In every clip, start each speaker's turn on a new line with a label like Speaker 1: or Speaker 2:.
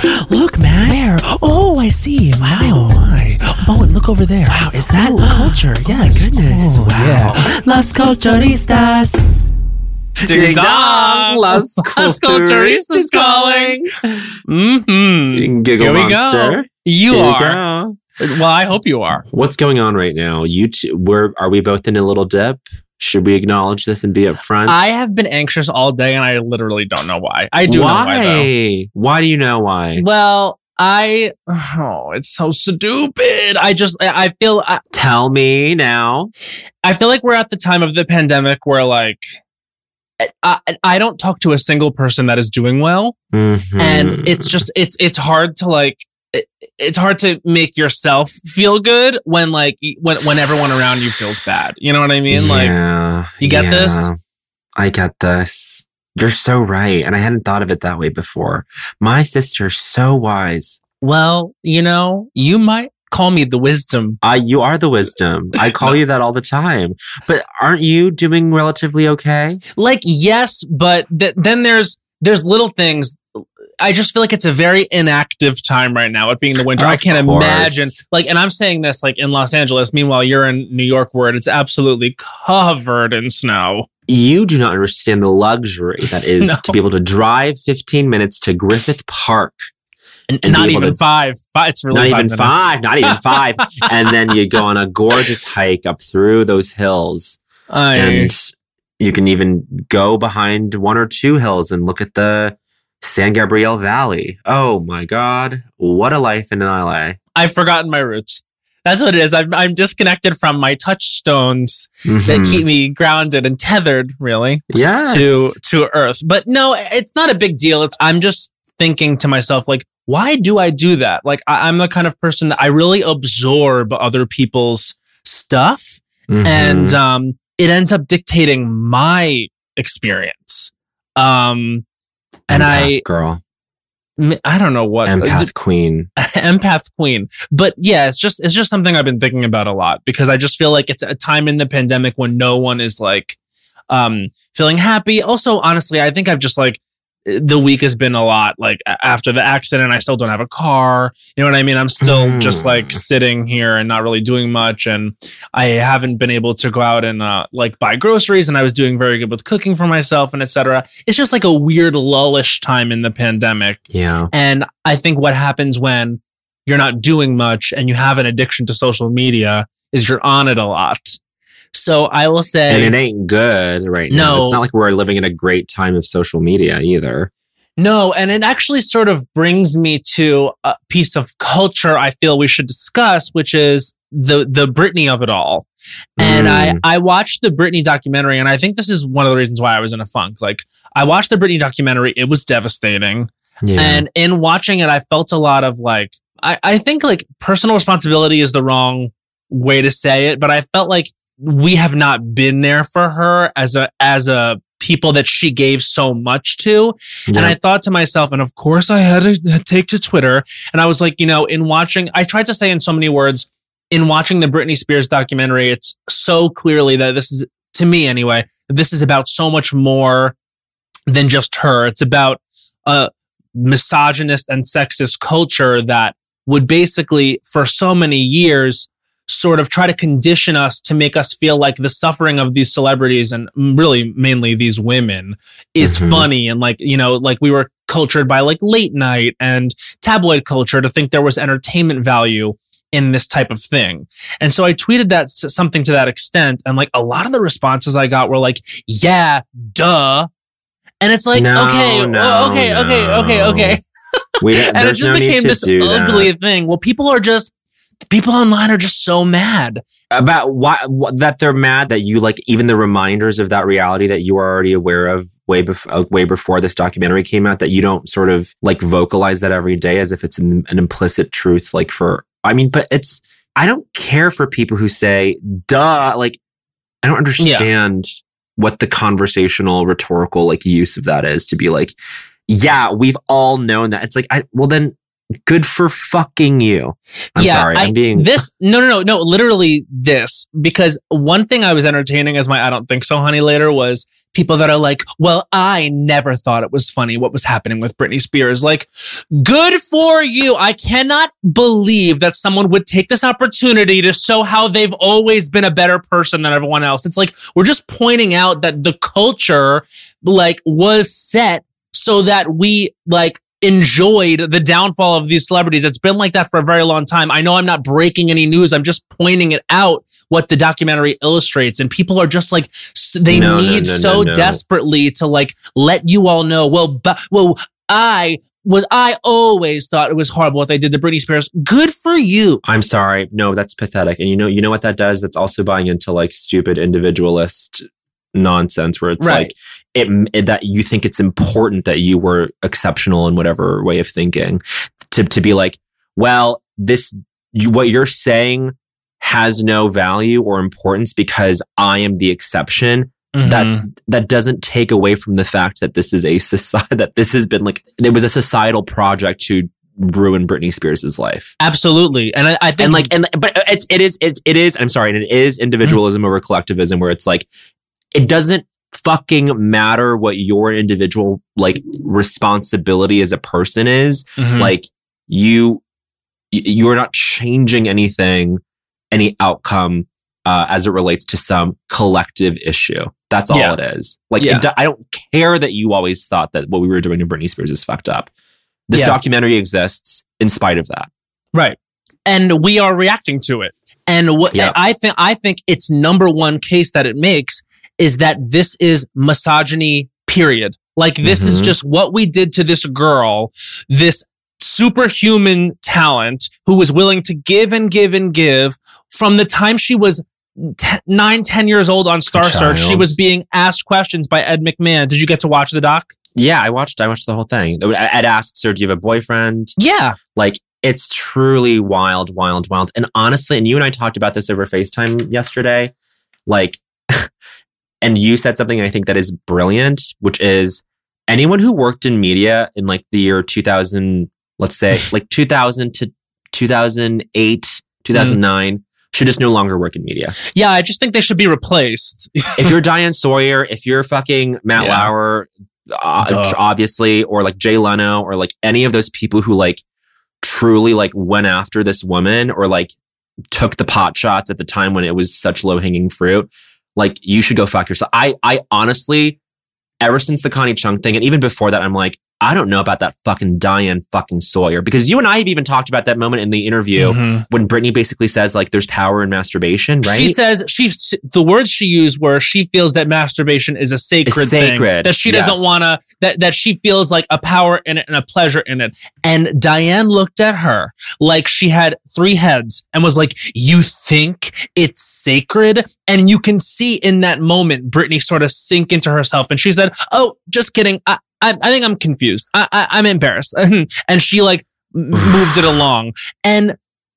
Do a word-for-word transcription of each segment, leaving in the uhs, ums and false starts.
Speaker 1: Look, man. Where? Oh, I see. Wow. My. Oh, and look over there. Wow, is that Ooh. culture? Yes.
Speaker 2: Oh, goodness.
Speaker 1: Oh, wow. Yeah. Las culturistas.
Speaker 2: Ding dong! Las Culturistas calling! Mm-hmm.
Speaker 3: Giggle
Speaker 2: Here we
Speaker 3: monster.
Speaker 2: go. You
Speaker 3: Here
Speaker 2: are.
Speaker 3: We go.
Speaker 2: Well, I hope you are.
Speaker 3: What's going on right now? You two, we're, are we both in a little dip? Should we acknowledge this and be upfront?
Speaker 2: I have been anxious all day, and I literally don't know why. I do
Speaker 3: why?
Speaker 2: know why, though.
Speaker 3: Why do you know why?
Speaker 2: Well, I... Oh, it's so stupid. I just... I feel... I,
Speaker 3: Tell me now.
Speaker 2: I feel like we're at the time of the pandemic where, like... I, I don't talk to a single person that is doing well.
Speaker 3: Mm-hmm.
Speaker 2: And it's just, it's it's hard to like, it, it's hard to make yourself feel good when like, when, when everyone around you feels bad. You know what I mean?
Speaker 3: Yeah,
Speaker 2: like, you get
Speaker 3: yeah,
Speaker 2: this?
Speaker 3: I get this. You're so right. And I hadn't thought of it that way before. My sister's so wise.
Speaker 2: Well, you know, you might call me the wisdom.
Speaker 3: Uh, you are the wisdom. I call you that all the time. But aren't you doing relatively okay?
Speaker 2: Like, yes, but th- then there's there's little things. I just feel like it's a very inactive time right now, it being the winter.
Speaker 3: Of
Speaker 2: I can't
Speaker 3: course.
Speaker 2: imagine. Like, and I'm saying this like in Los Angeles. Meanwhile, you're in New York where it's absolutely covered in snow.
Speaker 3: You do not understand the luxury that is
Speaker 2: No.
Speaker 3: to be able to drive fifteen minutes to Griffith Park.
Speaker 2: And,
Speaker 3: And
Speaker 2: not
Speaker 3: be able
Speaker 2: even
Speaker 3: to-
Speaker 2: five. five. It's really
Speaker 3: Not
Speaker 2: five
Speaker 3: even
Speaker 2: minutes.
Speaker 3: five. Not even five. And then you go on a gorgeous hike up through those hills.
Speaker 2: I,
Speaker 3: And you can even go behind one or two hills and look at the San Gabriel Valley. Oh my God. What a life in L A.
Speaker 2: I've forgotten my roots. That's what it is. I'm, I'm disconnected from my touchstones that
Speaker 3: Mhm.
Speaker 2: keep me grounded and tethered, really,
Speaker 3: Yes.
Speaker 2: to to Earth. But no, it's not a big deal. It's I'm just thinking to myself, like, why do I do that? Like, I, I'm the kind of person that I really absorb other people's stuff,
Speaker 3: Mhm.
Speaker 2: and um, it ends up dictating my experience. Um, and
Speaker 3: Empath
Speaker 2: I,
Speaker 3: girl.
Speaker 2: I don't know what
Speaker 3: Empath queen.
Speaker 2: empath queen. But yeah, it's just it's just something I've been thinking about a lot because I just feel like it's a time in the pandemic when no one is like um feeling happy. Also, honestly, I think I've just like the week has been a lot like a- after the accident. I still don't have a car. You know what I mean? I'm still
Speaker 3: Mm.
Speaker 2: just like sitting here and not really doing much. And I haven't been able to go out and uh, like buy groceries. And I was doing very good with cooking for myself and et cetera. It's just like a weird lullish time in the pandemic.
Speaker 3: Yeah.
Speaker 2: And I think what happens when you're not doing much and you have an addiction to social media is you're on it a lot. So I will say,
Speaker 3: And it ain't good right now.
Speaker 2: No.
Speaker 3: It's not like we're living in a great time of social media either.
Speaker 2: no, and it actually sort of brings me to a piece of culture I feel we should discuss, which is the the Britney of it all. And
Speaker 3: Mm.
Speaker 2: I I watched the Britney documentary, and I think this is one of the reasons why I was in a funk. Like, I watched the Britney documentary; it was devastating.
Speaker 3: Yeah.
Speaker 2: And in watching it, I felt a lot of like, I, I think like personal responsibility is the wrong way to say it, but I felt like we have not been there for her as a, as a people that she gave so much to.
Speaker 3: Yeah.
Speaker 2: And I thought to myself, and of course I had to take to Twitter. And I was like, you know, in watching, I tried to say in so many words, in watching the Britney Spears documentary, it's so clearly that this is, to me anyway, this is about so much more than just her. It's about a misogynist and sexist culture that would basically, for so many years, sort of try to condition us to make us feel like the suffering of these celebrities and really mainly these women is
Speaker 3: Mhm.
Speaker 2: funny. And like, you know, like we were cultured by like late night and tabloid culture to think there was entertainment value in this type of thing. And so I tweeted that s- something to that extent. And like a lot of the responses I got were like, yeah, duh. And it's like,
Speaker 3: No,
Speaker 2: okay,
Speaker 3: no,
Speaker 2: oh, okay, okay, okay,
Speaker 3: no.
Speaker 2: okay.
Speaker 3: We,
Speaker 2: And it
Speaker 3: there's
Speaker 2: just
Speaker 3: no need
Speaker 2: became
Speaker 3: to
Speaker 2: this
Speaker 3: do
Speaker 2: ugly
Speaker 3: that.
Speaker 2: thing. Well, people are just, people online are just so mad.
Speaker 3: About why wh- that they're mad that you like even the reminders of that reality that you were already aware of way before uh, way before this documentary came out, that you don't sort of like vocalize that every day as if it's an, an implicit truth. Like for, I mean, but it's, I don't care for people who say, duh, like, I don't understand what the conversational rhetorical like use of that is to be like, yeah, we've all known that. It's like, I, well then Good for fucking you. I'm
Speaker 2: yeah,
Speaker 3: sorry. I'm
Speaker 2: I,
Speaker 3: being
Speaker 2: this. No, no, no, no. Literally this, because one thing I was entertaining as my I don't think so, honey later was people that are like, well, I never thought it was funny what was happening with Britney Spears. Like, good for you. I cannot believe that someone would take this opportunity to show how they've always been a better person than everyone else. It's like, we're just pointing out that the culture like was set so that we like enjoyed the downfall of these celebrities. It's been like that for a very long time. I know I'm not breaking any news. I'm just pointing it out what the documentary illustrates. And people are just like, they
Speaker 3: No, no,
Speaker 2: need
Speaker 3: no, no,
Speaker 2: so
Speaker 3: no.
Speaker 2: desperately to like let you all know, well, but, well, I was, I always thought it was horrible what they did to Britney Spears. Good for you.
Speaker 3: I'm sorry. No, that's pathetic. And you know, you know what that does? That's also buying into like stupid individualist nonsense where it's
Speaker 2: Right.
Speaker 3: like it, it that you think it's important that you were exceptional in whatever way of thinking to to be like, well, this you, what you're saying has no value or importance because I am the exception.
Speaker 2: Mhm.
Speaker 3: That that doesn't take away from the fact that this is a society that this has been like there was a societal project to ruin Britney Spears' life.
Speaker 2: Absolutely. And I, I think
Speaker 3: And like and but it's it is it's it is I'm sorry, and it is individualism over collectivism where it's like it doesn't fucking matter what your individual like responsibility as a person is.
Speaker 2: Mhm.
Speaker 3: Like you y- you're not changing anything, any outcome uh, as it relates to some collective issue. That's all
Speaker 2: Yeah.
Speaker 3: it is. Like
Speaker 2: Yeah.
Speaker 3: it, do- I don't care that you always thought that what we were doing to Britney Spears is fucked up. This
Speaker 2: Yeah.
Speaker 3: documentary exists in spite of that.
Speaker 2: Right. And we are reacting to it. And what
Speaker 3: Yeah.
Speaker 2: I think I think its number one case that it makes is that this is misogyny, period. Like this is
Speaker 3: Mhm.
Speaker 2: just what we did to this girl, this superhuman talent who was willing to give and give and give from the time she was Ten, nine, ten years old on Star Search. She
Speaker 3: child.
Speaker 2: was being asked questions by Ed McMahon. Did you get to watch the doc?
Speaker 3: Yeah, I watched. I watched the whole thing. Ed asked, "Sir, do you have a boyfriend?"
Speaker 2: Yeah.
Speaker 3: Like, it's truly wild, wild, wild. And honestly, and you and I talked about this over FaceTime yesterday. Like, and you said something I think that is brilliant, which is anyone who worked in media in like the year two thousand, let's say, like two thousand to two thousand eight, two thousand nine. Should just no longer work in media.
Speaker 2: Yeah, I just think they should be replaced.
Speaker 3: If you're Diane Sawyer, if you're fucking Matt
Speaker 2: Yeah.
Speaker 3: Lauer, uh,
Speaker 2: Duh.
Speaker 3: obviously, or like Jay Leno, or like any of those people who like truly like went after this woman or like took the pot shots at the time when it was such low hanging fruit, like you should go fuck yourself. I, I honestly, ever since the Connie Chung thing, and even before that, I'm like, I don't know about that fucking Diane fucking Sawyer, because you and I have even talked about that moment in the interview
Speaker 2: Mhm.
Speaker 3: when Britney basically says like there's power in masturbation, right?
Speaker 2: She says she the words she used were she feels that masturbation is a sacred,
Speaker 3: It's
Speaker 2: thing,
Speaker 3: sacred,
Speaker 2: that she doesn't
Speaker 3: yes.
Speaker 2: want to, that that she feels like a power in it and a pleasure in it. And Diane looked at her like she had three heads and was like, "You think it's sacred?" And you can see in that moment Britney sort of sink into herself, and she said, "Oh, just kidding. I I, I think I'm confused. I, I I'm embarrassed." And she like m- moved it along, and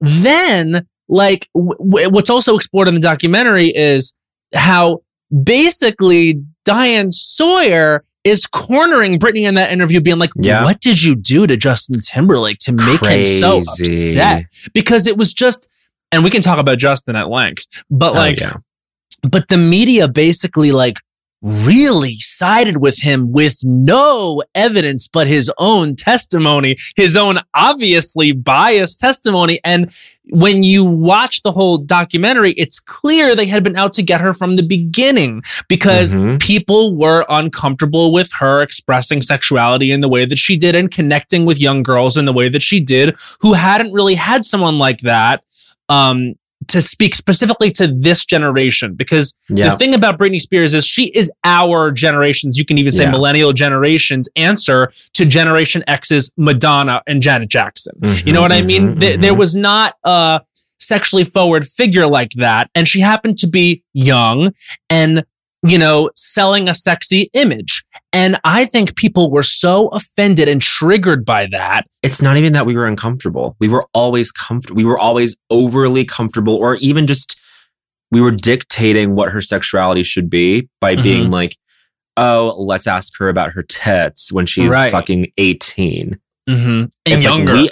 Speaker 2: then. Like, w- w- what's also explored in the documentary is how basically Diane Sawyer is cornering Britney in that interview, being like,
Speaker 3: Yeah.
Speaker 2: "What did you do to Justin Timberlake to make him so
Speaker 3: Crazy.
Speaker 2: upset?" Because it was just, and we can talk about Justin at length, but
Speaker 3: Oh,
Speaker 2: like,
Speaker 3: yeah.
Speaker 2: but the media basically like really sided with him with no evidence but his own testimony, his own obviously biased testimony. And when you watch the whole documentary, it's clear they had been out to get her from the beginning because
Speaker 3: Mhm.
Speaker 2: people were uncomfortable with her expressing sexuality in the way that she did and connecting with young girls in the way that she did, who hadn't really had someone like that. Um, to speak specifically to this generation, because
Speaker 3: Yeah.
Speaker 2: the thing about Britney Spears is she is our generation's, you can even say
Speaker 3: Yeah.
Speaker 2: millennial generation's answer to Generation X's Madonna and Janet Jackson.
Speaker 3: Mhm,
Speaker 2: You know what I mean?
Speaker 3: mhm,
Speaker 2: Th- There
Speaker 3: mhm.
Speaker 2: was not a sexually forward figure like that. And she happened to be young and, you know, selling a sexy image. And I think people were so offended and triggered by that.
Speaker 3: It's not even that we were uncomfortable. We were always comfortable. We were always overly comfortable, or even just we were dictating what her sexuality should be by being
Speaker 2: Mhm.
Speaker 3: like, oh, let's ask her about her tits when she's
Speaker 2: Right.
Speaker 3: fucking eighteen.
Speaker 2: Mm-hmm. And
Speaker 3: It's like
Speaker 2: younger.
Speaker 3: we,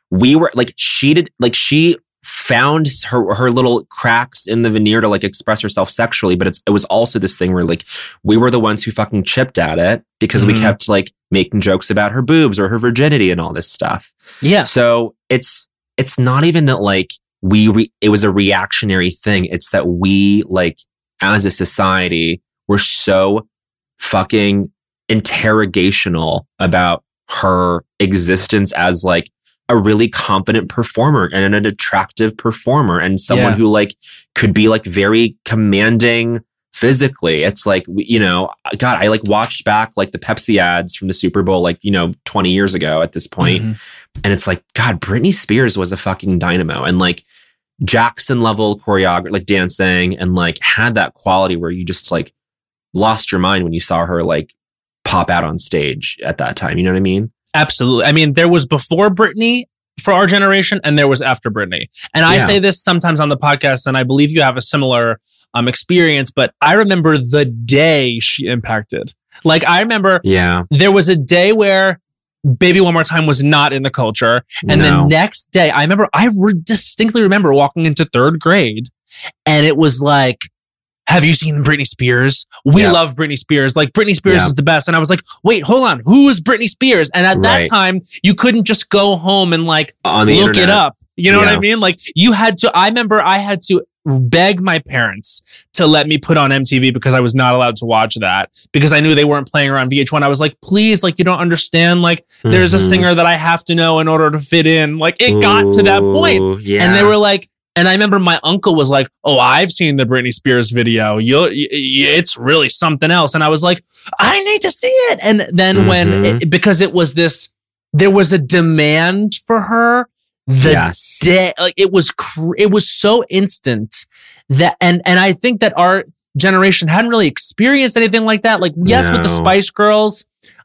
Speaker 3: we were like, she did, like she found her her little cracks in the veneer to like express herself sexually, but it's it was also this thing where like we were the ones who fucking chipped at it because mm-hmm. we kept like making jokes about her boobs or her virginity and all this stuff.
Speaker 2: Yeah.
Speaker 3: So it's it's not even that like we re- it was a reactionary thing. It's that we like as a society were so fucking interrogational about her existence as like a really confident performer and an attractive performer and someone
Speaker 2: Yeah.
Speaker 3: who like could be like very commanding physically. It's like, you know, God, I like watched back like the Pepsi ads from the Super Bowl, like, you know, twenty years ago at this point. Mm-hmm. And it's like, God, Britney Spears was a fucking dynamo and like Jackson level choreography, like dancing and like had that quality where you just like lost your mind when you saw her like pop out on stage at that time. You know what I mean?
Speaker 2: Absolutely. I mean, there was before Britney for our generation and there was after Britney. And I
Speaker 3: Yeah.
Speaker 2: say this sometimes on the podcast, and I believe you have a similar um, experience, but I remember the day she impacted. Like, I remember
Speaker 3: Yeah.
Speaker 2: there was a day where Baby One More Time was not in the culture. And
Speaker 3: No.
Speaker 2: the next day, I remember, I re- distinctly remember walking into third grade and it was like, have you seen Britney Spears? We
Speaker 3: Yeah.
Speaker 2: love Britney Spears. Like, Britney Spears
Speaker 3: Yeah.
Speaker 2: is the best. And I was like, wait, hold on. Who is Britney Spears? And at that
Speaker 3: Right.
Speaker 2: time, you couldn't just go home and like
Speaker 3: On the
Speaker 2: look
Speaker 3: internet.
Speaker 2: it up. You know what
Speaker 3: Yeah.
Speaker 2: I mean? Like, you had to, I remember I had to beg my parents to let me put on M T V because I was not allowed to watch that because I knew they weren't playing her on V H one. I was like, please, like, you don't understand. Like, there's a
Speaker 3: Mhm.
Speaker 2: singer that I have to know in order to fit in. Like, it got to that point.
Speaker 3: Ooh, yeah.
Speaker 2: And they were like, and I remember my uncle was like, oh, I've seen the Britney Spears video. You'll, y- y- it's really something else. And I was like, I need to see it. And then when,
Speaker 3: Mhm.
Speaker 2: it, because it was this, there was a demand for her. The
Speaker 3: Yes.
Speaker 2: day, like it was, cr- it was so instant that, and and I think that our generation hadn't really experienced anything like that. Like, yes, with the
Speaker 3: No.
Speaker 2: Spice Girls,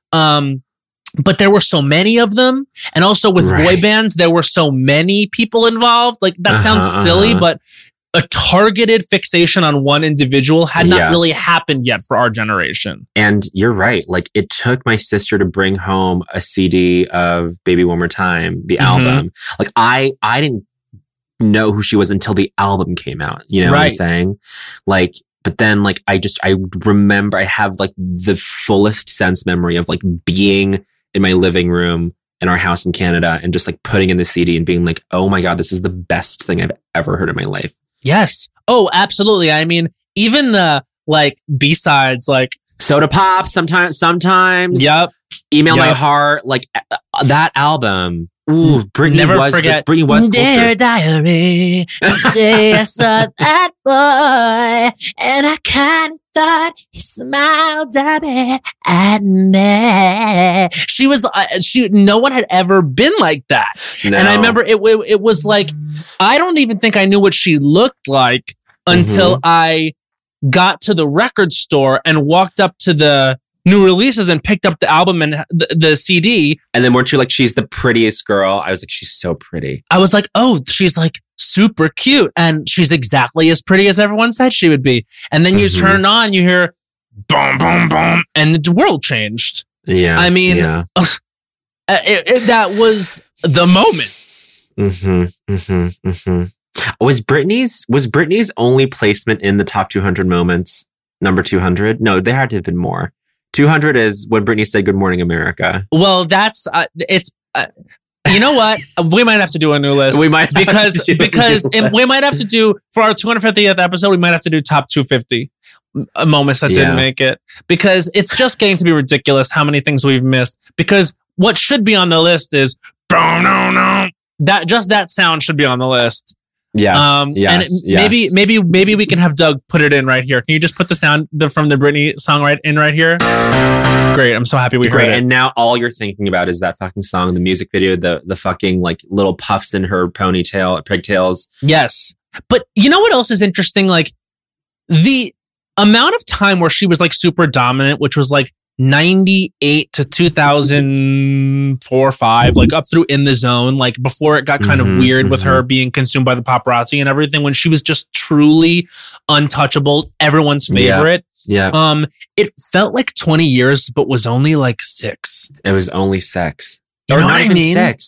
Speaker 2: um, but there were so many of them, and also with
Speaker 3: Right.
Speaker 2: boy bands, there were so many people involved. Like, that sounds
Speaker 3: Uh-huh,
Speaker 2: silly,
Speaker 3: uh-huh.
Speaker 2: but a targeted fixation on one individual had not
Speaker 3: Yes.
Speaker 2: really happened yet for our generation.
Speaker 3: And you're right. Like it took my sister to bring home a C D of Baby One More Time, the
Speaker 2: Mhm.
Speaker 3: album. Like I, I didn't know who she was until the album came out. You know what I'm
Speaker 2: Right.
Speaker 3: saying? Like, but then like I just, I remember I have like the fullest sense memory of like being in my living room in our house in Canada and just like putting in the C D and being like, oh my God, this is the best thing I've ever heard in my life.
Speaker 2: Yes. Oh, absolutely. I mean, even the like B-sides, like,
Speaker 3: Soda Pop sometimes, sometimes.
Speaker 2: yep.
Speaker 3: Email My
Speaker 2: Yep.
Speaker 3: Heart, like uh, that album. Ooh, Britney
Speaker 2: Never
Speaker 3: was
Speaker 2: forget.
Speaker 3: Britney was
Speaker 1: Dear
Speaker 3: culture.
Speaker 1: diary, the day I saw that boy, and I kind of thought he smiled a bit at me.
Speaker 2: She was, uh, she, no one had ever been like that.
Speaker 3: No.
Speaker 2: And I remember it, it, it was like, I don't even think I knew what she looked like until
Speaker 3: Mhm.
Speaker 2: I got to the record store and walked up to the new releases and picked up the album and the, the C D.
Speaker 3: And then weren't you like, she's the prettiest girl? I was like, she's so pretty.
Speaker 2: I was like, oh, she's like super cute. And she's exactly as pretty as everyone said she would be. And then you
Speaker 3: Mhm.
Speaker 2: turn on, you hear boom, boom, boom. And the world changed.
Speaker 3: Yeah.
Speaker 2: I mean,
Speaker 3: yeah.
Speaker 2: Uh, it, it, that was the moment.
Speaker 3: Mm-hmm. Mm-hmm. Mm-hmm. Was Britney's was Britney's only placement in the top two hundred moments number two hundred? No, there had to have been more. two hundred is when Britney said "Good Morning America."
Speaker 2: Well, that's uh, it's. Uh, you know what? We might have to do a new list
Speaker 3: We might have
Speaker 2: because
Speaker 3: to do a
Speaker 2: because
Speaker 3: new
Speaker 2: and we
Speaker 3: list.
Speaker 2: might have to do for our two hundred fiftieth episode. We might have to do top two hundred fifty m- moments that
Speaker 3: Yeah.
Speaker 2: didn't make it because it's just getting to be ridiculous how many things we've missed. Because what should be on the list is no no no that just that sound should be on the list.
Speaker 3: Yes.
Speaker 2: Um,
Speaker 3: yes.
Speaker 2: and it,
Speaker 3: yes.
Speaker 2: maybe, maybe, maybe we can have Doug put it in right here. Can you just put the sound the, from the Britney song right in right here? Great. I'm so happy we
Speaker 3: Great.
Speaker 2: heard it.
Speaker 3: And now all you're thinking about is that fucking song, the music video, the the fucking like little puffs in her ponytail, pigtails.
Speaker 2: Yes. But you know what else is interesting? Like the amount of time where she was like super dominant, which was like ninety-eight to two thousand four or five, like up through In the Zone, like before it got kind
Speaker 3: Mhm,
Speaker 2: of weird with
Speaker 3: mhm.
Speaker 2: her being consumed by the paparazzi and everything, when she was just truly untouchable, everyone's
Speaker 3: Yeah.
Speaker 2: favorite.
Speaker 3: Yeah.
Speaker 2: Um, it felt like twenty years, but was only like six.
Speaker 3: It was only sex.
Speaker 2: You
Speaker 3: or
Speaker 2: know
Speaker 3: not
Speaker 2: what I
Speaker 3: even
Speaker 2: mean?
Speaker 3: sex.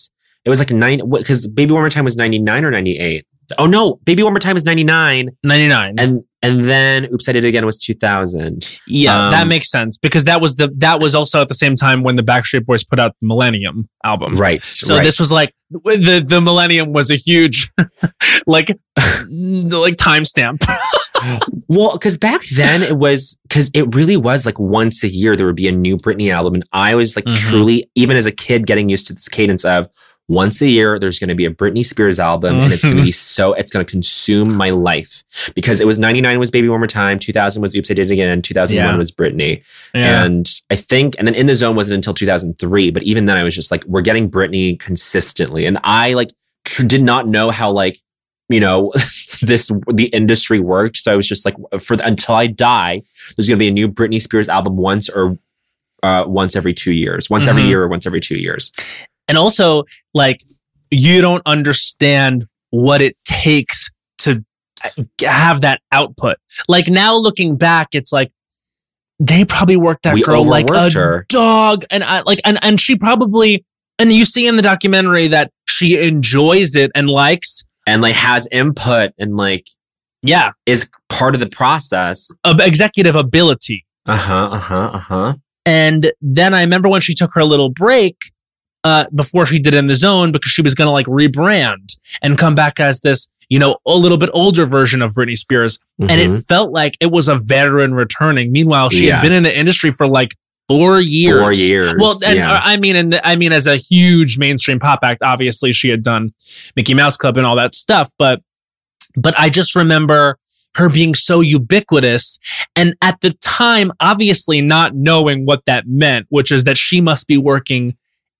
Speaker 3: It was like a nine because Baby One More Time was ninety-nine or ninety-eight. Oh no, Baby One More Time was ninety-nine.
Speaker 2: ninety-nine.
Speaker 3: And and then Oops, I Did It Again was two thousand.
Speaker 2: Yeah,
Speaker 3: Um,
Speaker 2: that makes sense because that was the that was also at the same time when the Backstreet Boys put out the Millennium album.
Speaker 3: Right.
Speaker 2: So
Speaker 3: right.
Speaker 2: this was like the the Millennium was a huge like like timestamp.
Speaker 3: Well, because back then it was because it really was like once a year there would be a new Britney album, and I was like
Speaker 2: Mhm.
Speaker 3: truly, even as a kid, getting used to this cadence of once a year there's going to be a Britney Spears album, and it's going to be so it's going to consume my life because it was ninety-nine was Baby One More Time, two thousand was Oops I Did It Again, and two thousand one
Speaker 2: Yeah.
Speaker 3: was Britney,
Speaker 2: Yeah.
Speaker 3: and I think and then In the Zone wasn't until two thousand three, but even then I was just like we're getting Britney consistently, and I like tr- did not know how like. You know, this the industry worked. So I was just like, for the, until I die, there's going to be a new Britney Spears album once or uh, once every two years, once every
Speaker 2: Mhm.
Speaker 3: year or once every two years.
Speaker 2: And also, like, you don't understand what it takes to have that output. Like now looking back, it's like they probably worked that
Speaker 3: We
Speaker 2: girl like a
Speaker 3: overworked her.
Speaker 2: dog, and I like, and and she probably, and you see in the documentary that she enjoys it and likes.
Speaker 3: And like has input and like
Speaker 2: Yeah,
Speaker 3: is part of the process.
Speaker 2: of executive ability.
Speaker 3: Uh huh. Uh huh. Uh huh.
Speaker 2: And then I remember when she took her little break uh, before she did In the Zone because she was going to like rebrand and come back as this, you know, a little bit older version of Britney Spears. And it felt like it was a veteran returning. Meanwhile, she had been in
Speaker 3: Yes.
Speaker 2: the industry for like four years.
Speaker 3: Four years.
Speaker 2: Well, and
Speaker 3: yeah.
Speaker 2: uh, I mean, and I mean, as a huge mainstream pop act, obviously she had done Mickey Mouse Club and all that stuff. But, but I just remember her being so ubiquitous. And at the time, obviously not knowing what that meant, which is that she must be working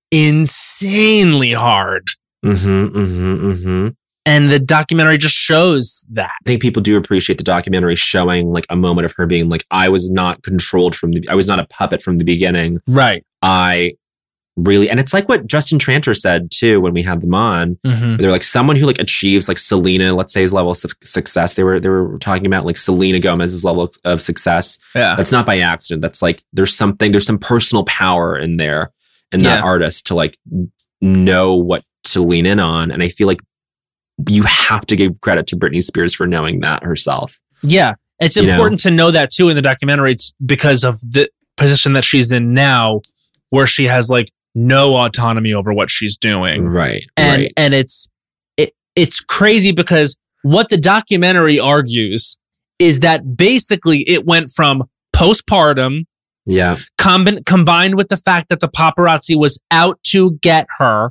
Speaker 2: insanely hard.
Speaker 3: Mm-hmm. Mm-hmm. Mm-hmm.
Speaker 2: And the documentary just shows that.
Speaker 3: I think people do appreciate the documentary showing like a moment of her being like, I was not controlled from the, I was not a puppet from the beginning.
Speaker 2: Right.
Speaker 3: I really, and it's like what Justin Tranter said too when we had them on.
Speaker 2: Mm-hmm.
Speaker 3: They're like someone who like achieves like Selena, let's say his level of su- success. They were they were talking about like Selena Gomez's level of success.
Speaker 2: Yeah.
Speaker 3: That's not by accident. That's like there's something, there's some personal power in there in that
Speaker 2: Yeah.
Speaker 3: artist to like know what to lean in on. And I feel like you have to give credit to Britney Spears for knowing that herself.
Speaker 2: Yeah. It's
Speaker 3: You know?
Speaker 2: important to know that too in the documentary. It's because of the position that she's in now, where she has like no autonomy over what she's doing.
Speaker 3: Right.
Speaker 2: And
Speaker 3: right.
Speaker 2: and it's it, it's crazy because what the documentary argues is that basically it went from postpartum
Speaker 3: Yeah.
Speaker 2: combi- combined with the fact that the paparazzi was out to get her,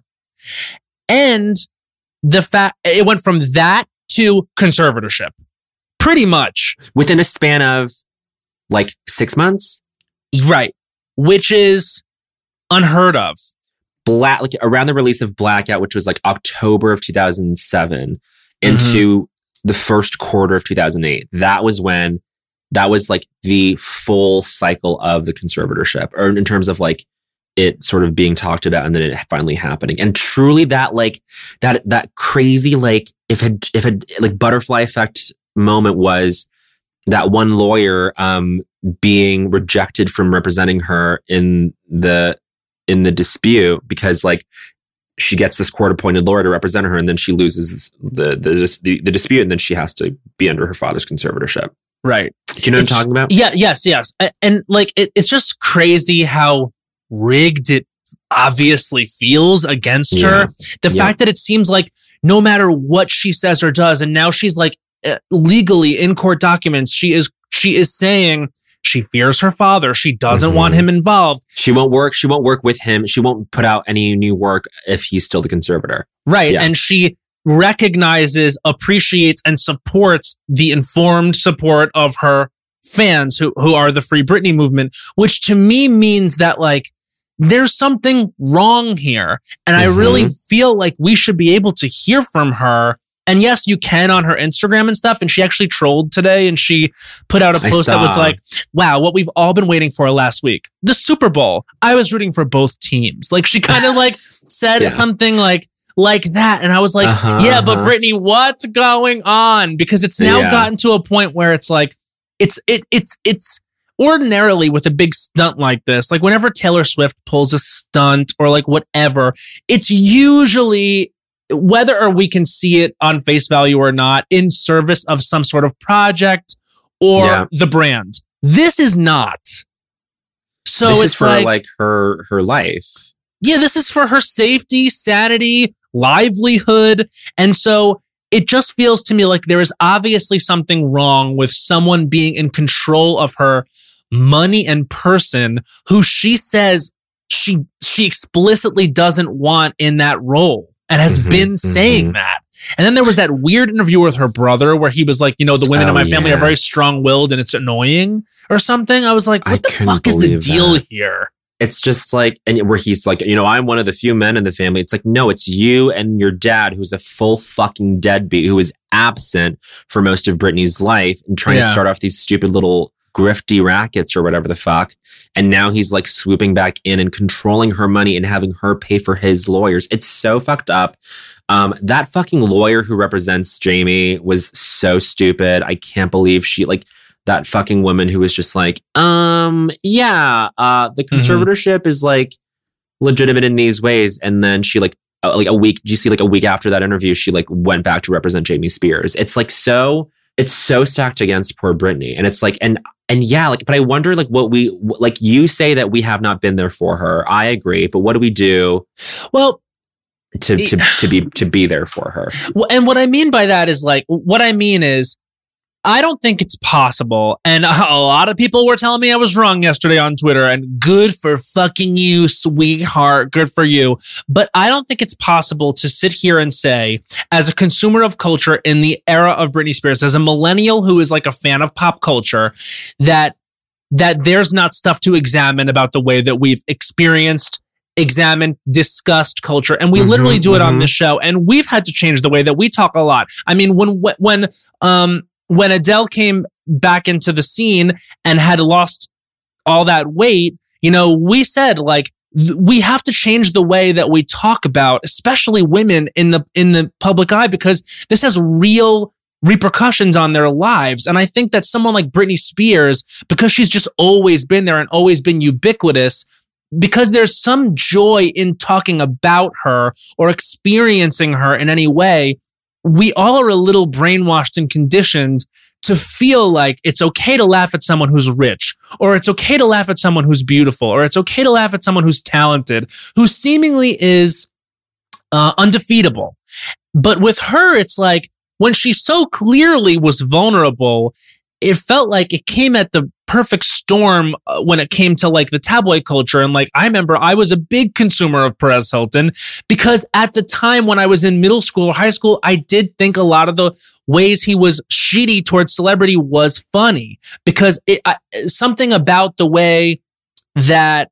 Speaker 2: and the fact it went from that to conservatorship, pretty much.
Speaker 3: Within a span of like six months.
Speaker 2: Right. Which is unheard of.
Speaker 3: Black, like around the release of Blackout, which was like October of two thousand seven, into the first quarter of two thousand eight. That was when that was like the full cycle of the conservatorship, or in terms of like it sort of being talked about and then it finally happening. And truly that like that that crazy like if it if it like butterfly effect moment was that one lawyer um being rejected from representing her in the in the dispute because like she gets this court appointed lawyer to represent her and then she loses the, the the the dispute and then she has to be under her father's conservatorship.
Speaker 2: Right.
Speaker 3: Do you know
Speaker 2: It's-
Speaker 3: what I'm talking about?
Speaker 2: Yeah, yes, yes. A- And like it, it's just crazy how rigged it obviously feels against
Speaker 3: Yeah.
Speaker 2: her. The
Speaker 3: Yeah.
Speaker 2: fact that it seems like no matter what she says or does, and now she's like uh, legally in court documents, she is she is saying she fears her father. She doesn't
Speaker 3: Mhm.
Speaker 2: want him involved.
Speaker 3: She won't work. She won't work with him. She won't put out any new work if he's still the conservator.
Speaker 2: Right.
Speaker 3: Yeah.
Speaker 2: And she recognizes, appreciates, and supports the informed support of her fans who, who are the Free Britney movement, which to me means that like there's something wrong here. And I
Speaker 3: Mhm.
Speaker 2: really feel like we should be able to hear from her. And yes, you can on her Instagram and stuff. And she actually trolled today and she put out a
Speaker 3: I
Speaker 2: post that was
Speaker 3: saw.
Speaker 2: like, wow, what we've all been waiting for last week. The Super Bowl. I was rooting for both teams. Like she kind of like said
Speaker 3: Yeah.
Speaker 2: something like, like that. And I was like,
Speaker 3: Uh-huh,
Speaker 2: yeah, but
Speaker 3: uh-huh.
Speaker 2: Britney, what's going on? Because it's now
Speaker 3: Yeah.
Speaker 2: gotten to a point where it's like, it's, it, it's, it's ordinarily with a big stunt like this, like whenever Taylor Swift pulls a stunt or like whatever, it's usually, whether or we can see it on face value or not, in service of some sort of project or
Speaker 3: Yeah.
Speaker 2: the brand. This is not. So
Speaker 3: this
Speaker 2: it's
Speaker 3: is for
Speaker 2: like,
Speaker 3: like her her life.
Speaker 2: yeah, this is for her safety, sanity, livelihood. And so it just feels to me like there is obviously something wrong with someone being in control of her money and person who she says she she explicitly doesn't want in that role and has
Speaker 3: Mhm,
Speaker 2: been saying
Speaker 3: mhm.
Speaker 2: that. And then there was that weird interview with her brother where he was like, you know, the women
Speaker 3: Oh,
Speaker 2: in my family
Speaker 3: yeah.
Speaker 2: are very strong-willed and it's annoying or something. I was like,
Speaker 3: I
Speaker 2: what the
Speaker 3: couldn't
Speaker 2: fuck is the
Speaker 3: believe
Speaker 2: deal
Speaker 3: that.
Speaker 2: here?
Speaker 3: It's just like, and where he's like, you know, I'm one of the few men in the family. It's like, no, it's you and your dad, who's a full fucking deadbeat, who is absent for most of Britney's life and trying to
Speaker 2: Yeah.
Speaker 3: start off these stupid little grifty rackets or whatever the fuck. And now he's like swooping back in and controlling her money and having her pay for his lawyers. It's so fucked up. Um, that fucking lawyer who represents Jamie was so stupid. I can't believe she like that fucking woman who was just like, um, yeah, uh, the
Speaker 2: Mhm.
Speaker 3: conservatorship is like legitimate in these ways. And then she like, uh, like a week, do you see like a week after that interview, she like went back to represent Jamie Spears. It's like so, it's so stacked against poor Britney. And it's like, and, and yeah, like, but I wonder like what we, like you say that we have not been there for her. I agree. But what do we do
Speaker 2: Well,
Speaker 3: to, to, to be, to be there for her?
Speaker 2: Well, and what I mean by that is like, what I mean is, I don't think it's possible. And a lot of people were telling me I was wrong yesterday on Twitter, and good for fucking you, sweetheart. Good for you. But I don't think it's possible to sit here and say, as a consumer of culture in the era of Britney Spears, as a millennial who is like a fan of pop culture, that that there's not stuff to examine about the way that we've experienced, examined, discussed culture. And we
Speaker 3: Mhm,
Speaker 2: literally do it on
Speaker 3: mhm.
Speaker 2: this show. And we've had to change the way that we talk a lot. I mean, when when um when Adele came back into the scene and had lost all that weight, you know, we said like th- we have to change the way that we talk about, especially women in the in the public eye, because this has real repercussions on their lives. And I think that someone like Britney Spears, because she's just always been there and always been ubiquitous, because there's some joy in talking about her or experiencing her in any way, we all are a little brainwashed and conditioned to feel like it's okay to laugh at someone who's rich, or it's okay to laugh at someone who's beautiful, or it's okay to laugh at someone who's talented, who seemingly is uh, undefeatable. But with her, it's like when she so clearly was vulnerable, it felt like it came at the perfect storm uh, when it came to like the tabloid culture. And like, I remember I was a big consumer of Perez Hilton because at the time when I was in middle school or high school, I did think a lot of the ways he was shitty towards celebrity was funny, because it, I, something about the way that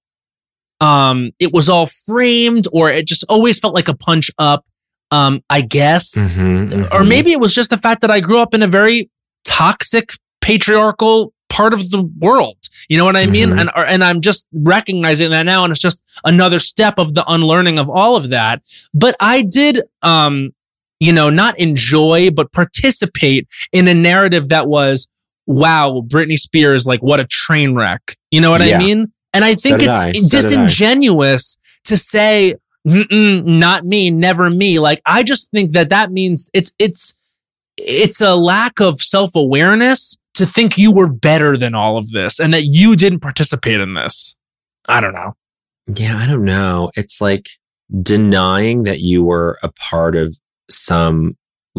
Speaker 2: um, it was all framed, or it just always felt like a punch up, um, I guess.
Speaker 3: Mhm,
Speaker 2: Or
Speaker 3: mhm.
Speaker 2: maybe it was just the fact that I grew up in a very toxic, patriarchal part of the world. You know what I mean?
Speaker 3: Mhm.
Speaker 2: And or- and I'm just recognizing that now, and it's just another step of the unlearning of all of that. But I did, um, you know, not enjoy, but participate in a narrative that was, wow, Britney Spears, like what a train wreck. You know what I
Speaker 3: Yeah.
Speaker 2: mean? And I think
Speaker 3: did
Speaker 2: it's
Speaker 3: I. So did I.
Speaker 2: disingenuous to say, Mm-mm, not me, never me. Like, I just think that that means it's, it's, it's a lack of self-awareness to think you were better than all of this and that you didn't participate in this. I don't know.
Speaker 3: Yeah, I don't know. It's like denying that you were a part of some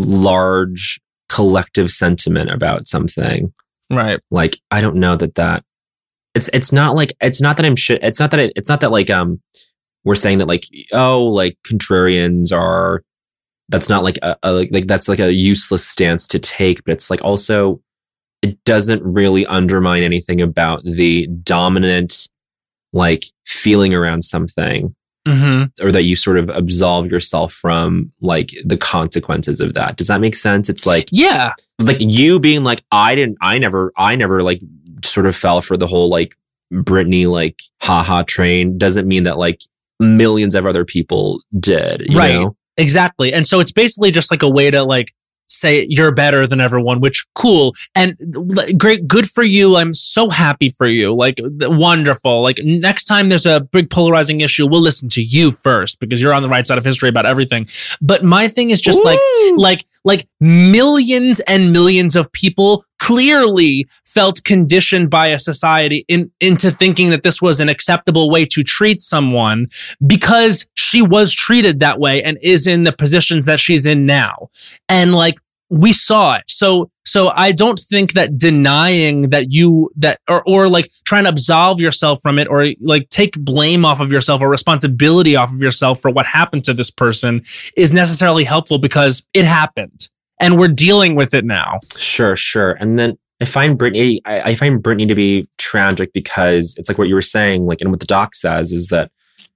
Speaker 3: large collective sentiment about something.
Speaker 2: Right.
Speaker 3: Like, I don't know that that it's, it's not like, it's not that I'm shit. It's not that, it, it's not that like, um, we're saying that like, oh, like contrarians are, that's not like a, a like, like that's like a useless stance to take, but it's like also, it doesn't really undermine anything about the dominant like feeling around something,
Speaker 2: Mm-hmm.
Speaker 3: or that you sort of absolve yourself from like the consequences of that. Does that make sense? It's like,
Speaker 2: Yeah.
Speaker 3: like you being like, I didn't, I never, I never like sort of fell for the whole like Britney like haha train doesn't mean that like millions of other people did. You
Speaker 2: Right.
Speaker 3: know?
Speaker 2: Exactly. And so it's basically just like a way to like say you're better than everyone, which cool and great, good for you. I'm so happy for you. Like wonderful. Like next time there's a big polarizing issue, we'll listen to you first because you're on the right side of history about everything. But my thing is just like, like, like millions and millions of people clearly felt conditioned by a society in, into thinking that this was an acceptable way to treat someone because she was treated that way and is in the positions that she's in now. And like, we saw it. So, so I don't think that denying that you, that, or, or like trying to absolve yourself from it or like take blame off of yourself or responsibility off of yourself for what happened to this person is necessarily helpful because it happened. And we're dealing with it now.
Speaker 3: Sure, sure. And then I find Britney, I, I find Britney to be tragic because it's like what you were saying, like, and what the doc says is that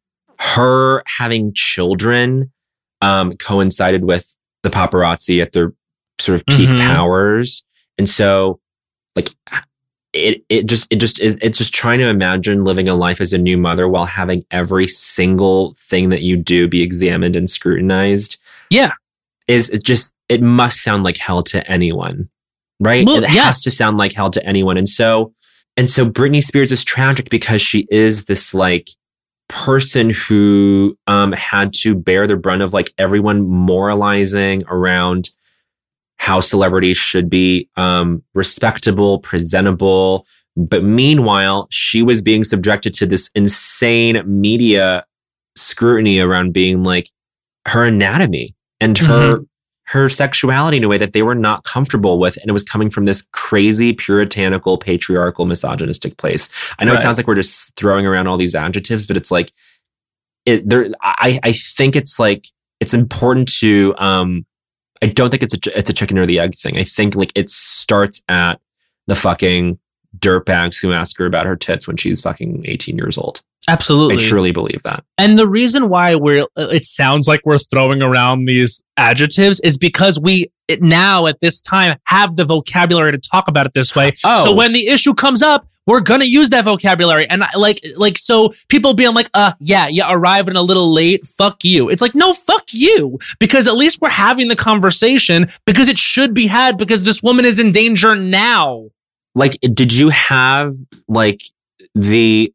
Speaker 3: her having children um, coincided with the paparazzi at their sort of peak mm-hmm. powers. And so like it, it just, it just is, it's just trying to imagine living a life as a new mother while having every single thing that you do be examined and scrutinized.
Speaker 2: Yeah.
Speaker 3: Is it just, it must sound like hell to anyone, right?
Speaker 2: Well,
Speaker 3: it
Speaker 2: yes.
Speaker 3: has to sound like hell to anyone. And so, and so Britney Spears is tragic because she is this like person who um, had to bear the brunt of like everyone moralizing around how celebrities should be um, respectable, presentable. But meanwhile, she was being subjected to this insane media scrutiny around being like her anatomy and her mm-hmm. her sexuality in a way that they were not comfortable with. And it was coming from this crazy, puritanical, patriarchal, misogynistic place. I know right. It sounds like we're just throwing around all these adjectives, but it's like, it. There, I, I think it's like, it's important to, um, I don't think it's a, it's a chicken or the egg thing. I think like it starts at the fucking dirtbags who ask her about her tits when she's fucking eighteen years old.
Speaker 2: Absolutely.
Speaker 3: I truly believe that.
Speaker 2: And the reason why we're, it sounds like we're throwing around these adjectives is because we it now at this time have the vocabulary to talk about it this way.
Speaker 3: Oh.
Speaker 2: So when the issue comes up, we're going to use that vocabulary. And I, like, like, so people being like, uh, yeah, you arrived a little late. Fuck you. It's like, no, fuck you. Because at least we're having the conversation because it should be had because this woman is in danger now.
Speaker 3: Like, did you have like the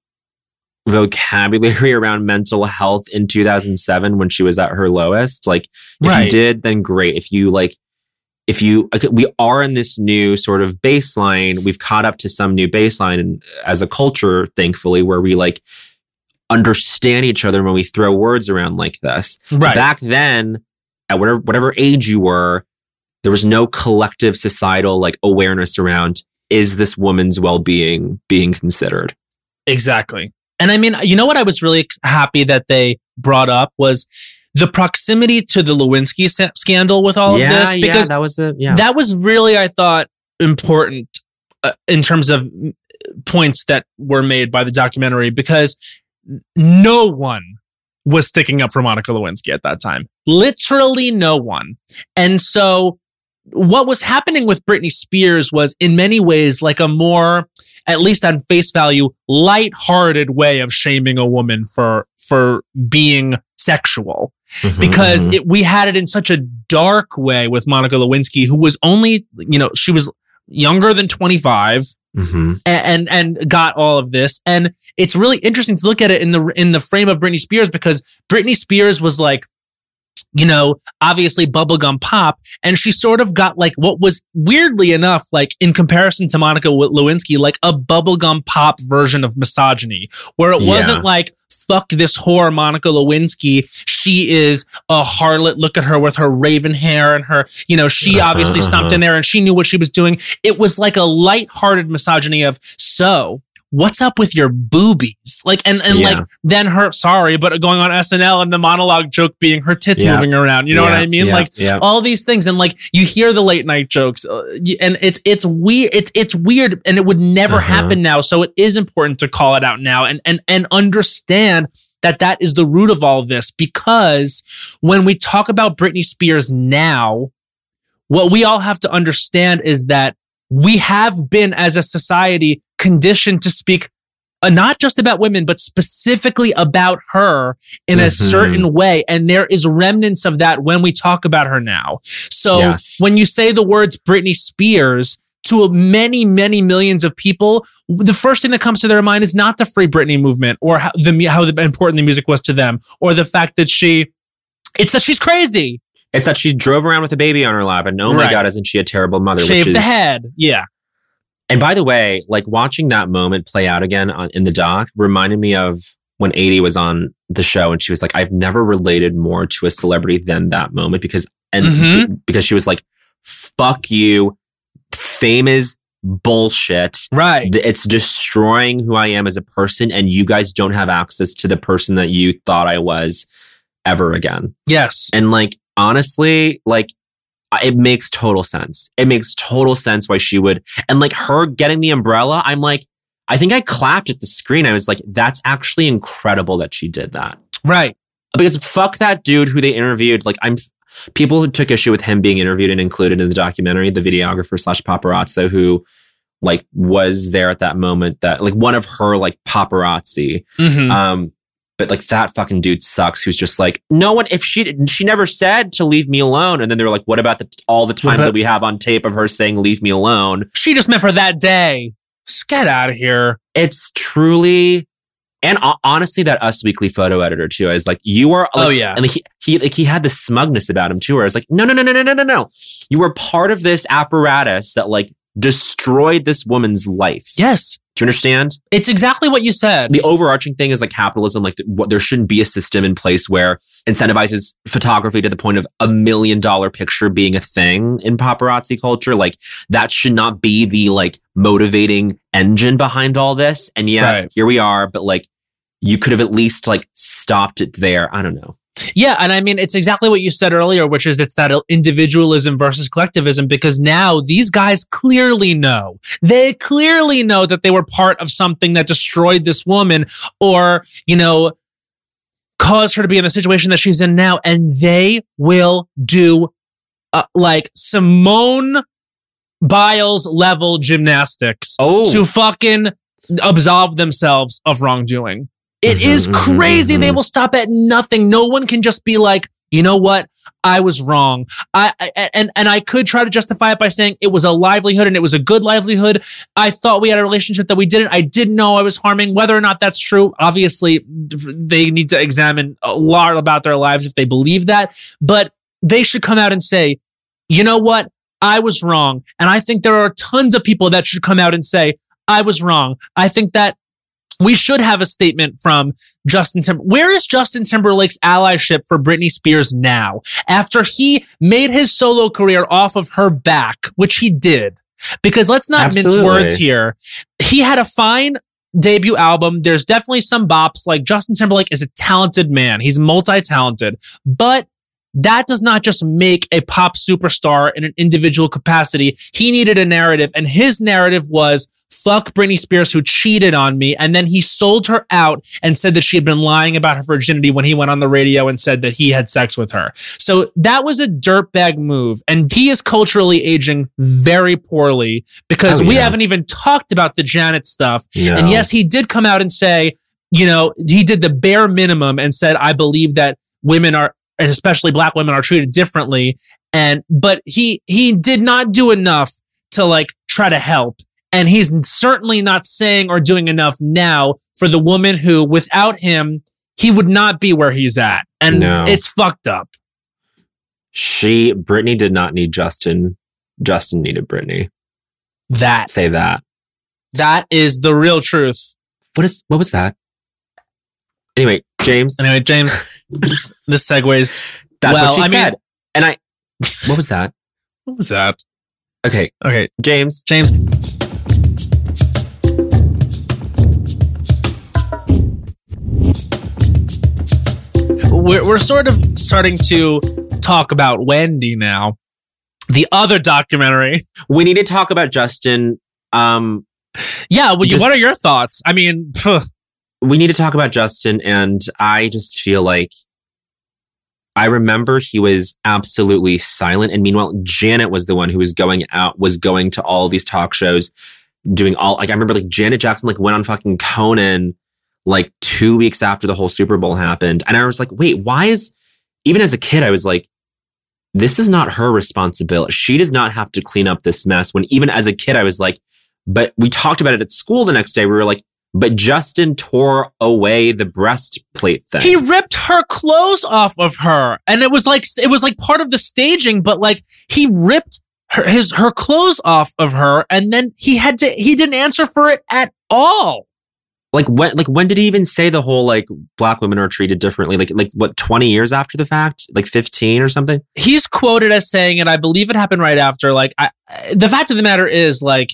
Speaker 3: vocabulary around mental health in two thousand seven when she was at her lowest? Like, if right. you did, then great. If you like, if you, we are in this new sort of baseline. We've caught up to some new baseline and as a culture, thankfully, where we like understand each other when we throw words around like this.
Speaker 2: Right.
Speaker 3: Back then, at whatever, whatever age you were, there was no collective societal like awareness around, is this woman's well-being being considered?
Speaker 2: Exactly. And I mean, you know what I was really happy that they brought up was the proximity to the Lewinsky sa- scandal with all
Speaker 3: yeah,
Speaker 2: of this. Because
Speaker 3: yeah, that was a, yeah.
Speaker 2: that was really, I thought, important uh, in terms of points that were made by the documentary because no one was sticking up for Monica Lewinsky at that time. Literally no one. And so what was happening with Britney Spears was in many ways like a more, at least on face value, lighthearted way of shaming a woman for for being sexual. Mm-hmm, because mm-hmm. It, we had it in such a dark way with Monica Lewinsky, who was only, you know, she was younger than twenty-five mm-hmm. and, and and got all of this. And it's really interesting to look at it in the in the frame of Britney Spears because Britney Spears was like, you know, obviously bubblegum pop. And she sort of got like what was weirdly enough, like in comparison to Monica Lewinsky, like a bubblegum pop version of misogyny, where it yeah. wasn't like, fuck this whore, Monica Lewinsky. She is a harlot. Look at her with her raven hair and her, you know, she obviously stomped in there and she knew what she was doing. It was like a lighthearted misogyny of, so what's up with your boobies? Like, and, and yeah. like, then her, sorry, but going on S N L and the monologue joke being her tits yeah. moving around. You know
Speaker 3: yeah.
Speaker 2: what I mean?
Speaker 3: Yeah.
Speaker 2: Like
Speaker 3: yeah.
Speaker 2: all these things. And like, you hear the late night jokes uh, and it's, it's weird. It's, it's weird and it would never uh-huh. happen now. So it is important to call it out now and, and, and understand that that is the root of all this. Because when we talk about Britney Spears now, what we all have to understand is that we have been as a society conditioned to speak uh, not just about women, but specifically about her in a
Speaker 3: Mhm.
Speaker 2: certain way. And there is remnants of that when we talk about her now. So
Speaker 3: Yes.
Speaker 2: when you say the words Britney Spears to many, many millions of people, the first thing that comes to their mind is not the Free Britney movement or how, the, how important the music was to them or the fact that she, it's that she's crazy.
Speaker 3: It's that she drove around with a baby on her lap, and oh my
Speaker 2: Right.
Speaker 3: God, isn't she a terrible mother?
Speaker 2: Shaved
Speaker 3: which is,
Speaker 2: the head. Yeah.
Speaker 3: And by the way, like watching that moment play out again on, in the doc reminded me of when Adie was on the show, and she was like, "I've never related more to a celebrity than that moment because and
Speaker 2: Mhm.
Speaker 3: b- because she was like, fuck you, fame is bullshit.
Speaker 2: Right.
Speaker 3: Th- It's destroying who I am as a person, and you guys don't have access to the person that you thought I was ever again."
Speaker 2: Yes.
Speaker 3: And like, honestly, like, it makes total sense. It makes total sense why she would. And like her getting the umbrella, I'm like, I think I clapped at the screen. I was like, that's actually incredible that she did that.
Speaker 2: Right.
Speaker 3: Because fuck that dude who they interviewed. Like, I'm people who took issue with him being interviewed and included in the documentary, the videographer slash paparazzo who like was there at that moment, that like one of her like paparazzi.
Speaker 2: Mhm.
Speaker 3: Um, but like that fucking dude sucks. Who's just like, no one. If she she never said to leave me alone, and then they were like, what about the all the times
Speaker 2: But-
Speaker 3: that we have on tape of her saying leave me alone?
Speaker 2: She just meant for that day. Just get out of here.
Speaker 3: It's truly, and ho- honestly, that Us Weekly photo editor too. I was like, you are. Like,
Speaker 2: Oh, yeah.
Speaker 3: and like, he he like he had this smugness about him too. Where I was like, no no no no no no no no. You were part of this apparatus that like destroyed this woman's life.
Speaker 2: Yes.
Speaker 3: Do you understand?
Speaker 2: It's exactly what you said.
Speaker 3: The overarching thing is like capitalism. Like, what, there shouldn't be a system in place where incentivizes photography to the point of a million dollar picture being a thing in paparazzi culture. Like, that should not be the like motivating engine behind all this. And yeah,
Speaker 2: Right.
Speaker 3: here we are. But like, you could have at least like stopped it there. I don't know.
Speaker 2: Yeah, and I mean, it's exactly what you said earlier, which is it's that individualism versus collectivism, because now these guys clearly know. They clearly know that they were part of something that destroyed this woman or, you know, caused her to be in the situation that she's in now. And they will do uh, like Simone Biles level gymnastics
Speaker 3: Oh,
Speaker 2: to fucking absolve themselves of wrongdoing. It
Speaker 3: Mhm,
Speaker 2: is
Speaker 3: mhm,
Speaker 2: crazy. They
Speaker 3: mhm.
Speaker 2: will stop at nothing. No one can just be like, you know what? I was wrong. I, I and and I could try to justify it by saying it was a livelihood and it was a good livelihood. I thought we had a relationship that we didn't. I didn't know I was harming. Whether or not that's true, obviously, they need to examine a lot about their lives if they believe that. But they should come out and say, you know what? I was wrong. And I think there are tons of people that should come out and say, I was wrong. I think that we should have a statement from Justin Timberlake. Where is Justin Timberlake's allyship for Britney Spears now? After he made his solo career off of her back, which he did. Because let's not mince
Speaker 3: Absolutely.
Speaker 2: words here. He had a fine debut album. There's definitely some bops. Like, Justin Timberlake is a talented man. He's multi-talented. But that does not just make a pop superstar in an individual capacity. He needed a narrative, and his narrative was, fuck Britney Spears who cheated on me. And then he sold her out and said that she had been lying about her virginity when he went on the radio and said that he had sex with her. So that was a dirtbag move. And he is culturally aging very poorly because
Speaker 3: Oh,
Speaker 2: we
Speaker 3: yeah.
Speaker 2: haven't even talked about the Janet stuff.
Speaker 3: no.
Speaker 2: And yes, he did come out and say, you know, he did the bare minimum and said, I believe that women are, and especially black women, are treated differently. And, but he, he did not do enough to like try to help. And he's certainly not saying or doing enough now for the woman who, without him, he would not be where he's at. And
Speaker 3: No.
Speaker 2: it's fucked up.
Speaker 3: She, Britney did not need Justin. Justin needed Britney.
Speaker 2: That,
Speaker 3: Say that.
Speaker 2: that is the real truth.
Speaker 3: What is, what was that? Anyway, James,
Speaker 2: Anyway, James, this segues.
Speaker 3: that's
Speaker 2: Well,
Speaker 3: what she
Speaker 2: I mean-
Speaker 3: said. And I, what was that?
Speaker 2: What was that?
Speaker 3: Okay,
Speaker 2: Okay,
Speaker 3: James.
Speaker 2: James. We're, we're sort of starting to talk about Wendy now. The other documentary.
Speaker 3: We need to talk about Justin. Um,
Speaker 2: Yeah, would you,
Speaker 3: Just-
Speaker 2: what are your thoughts? I mean, pff,
Speaker 3: we need to talk about Justin, and I just feel like I remember he was absolutely silent, and meanwhile, Janet was the one who was going out, was going to all these talk shows, doing all, like, I remember like Janet Jackson like went on fucking Conan like two weeks after the whole Super Bowl happened. And I was like, wait, why is, even as a kid, I was like, this is not her responsibility. She does not have to clean up this mess. When even as a kid, I was like, but we talked about it at school the next day. We were like, but Justin tore away the breastplate thing.
Speaker 2: He ripped her clothes off of her. And it was like, it was like part of the staging, but like he ripped her, his, her clothes off of her. And then he had to, he didn't answer for it at all.
Speaker 3: Like when, like when did he even say the whole like black women are treated differently? Like, like what, twenty years after the fact? Like fifteen or something?
Speaker 2: He's quoted as saying, and I believe it happened right after, like, I, the fact of the matter is, like,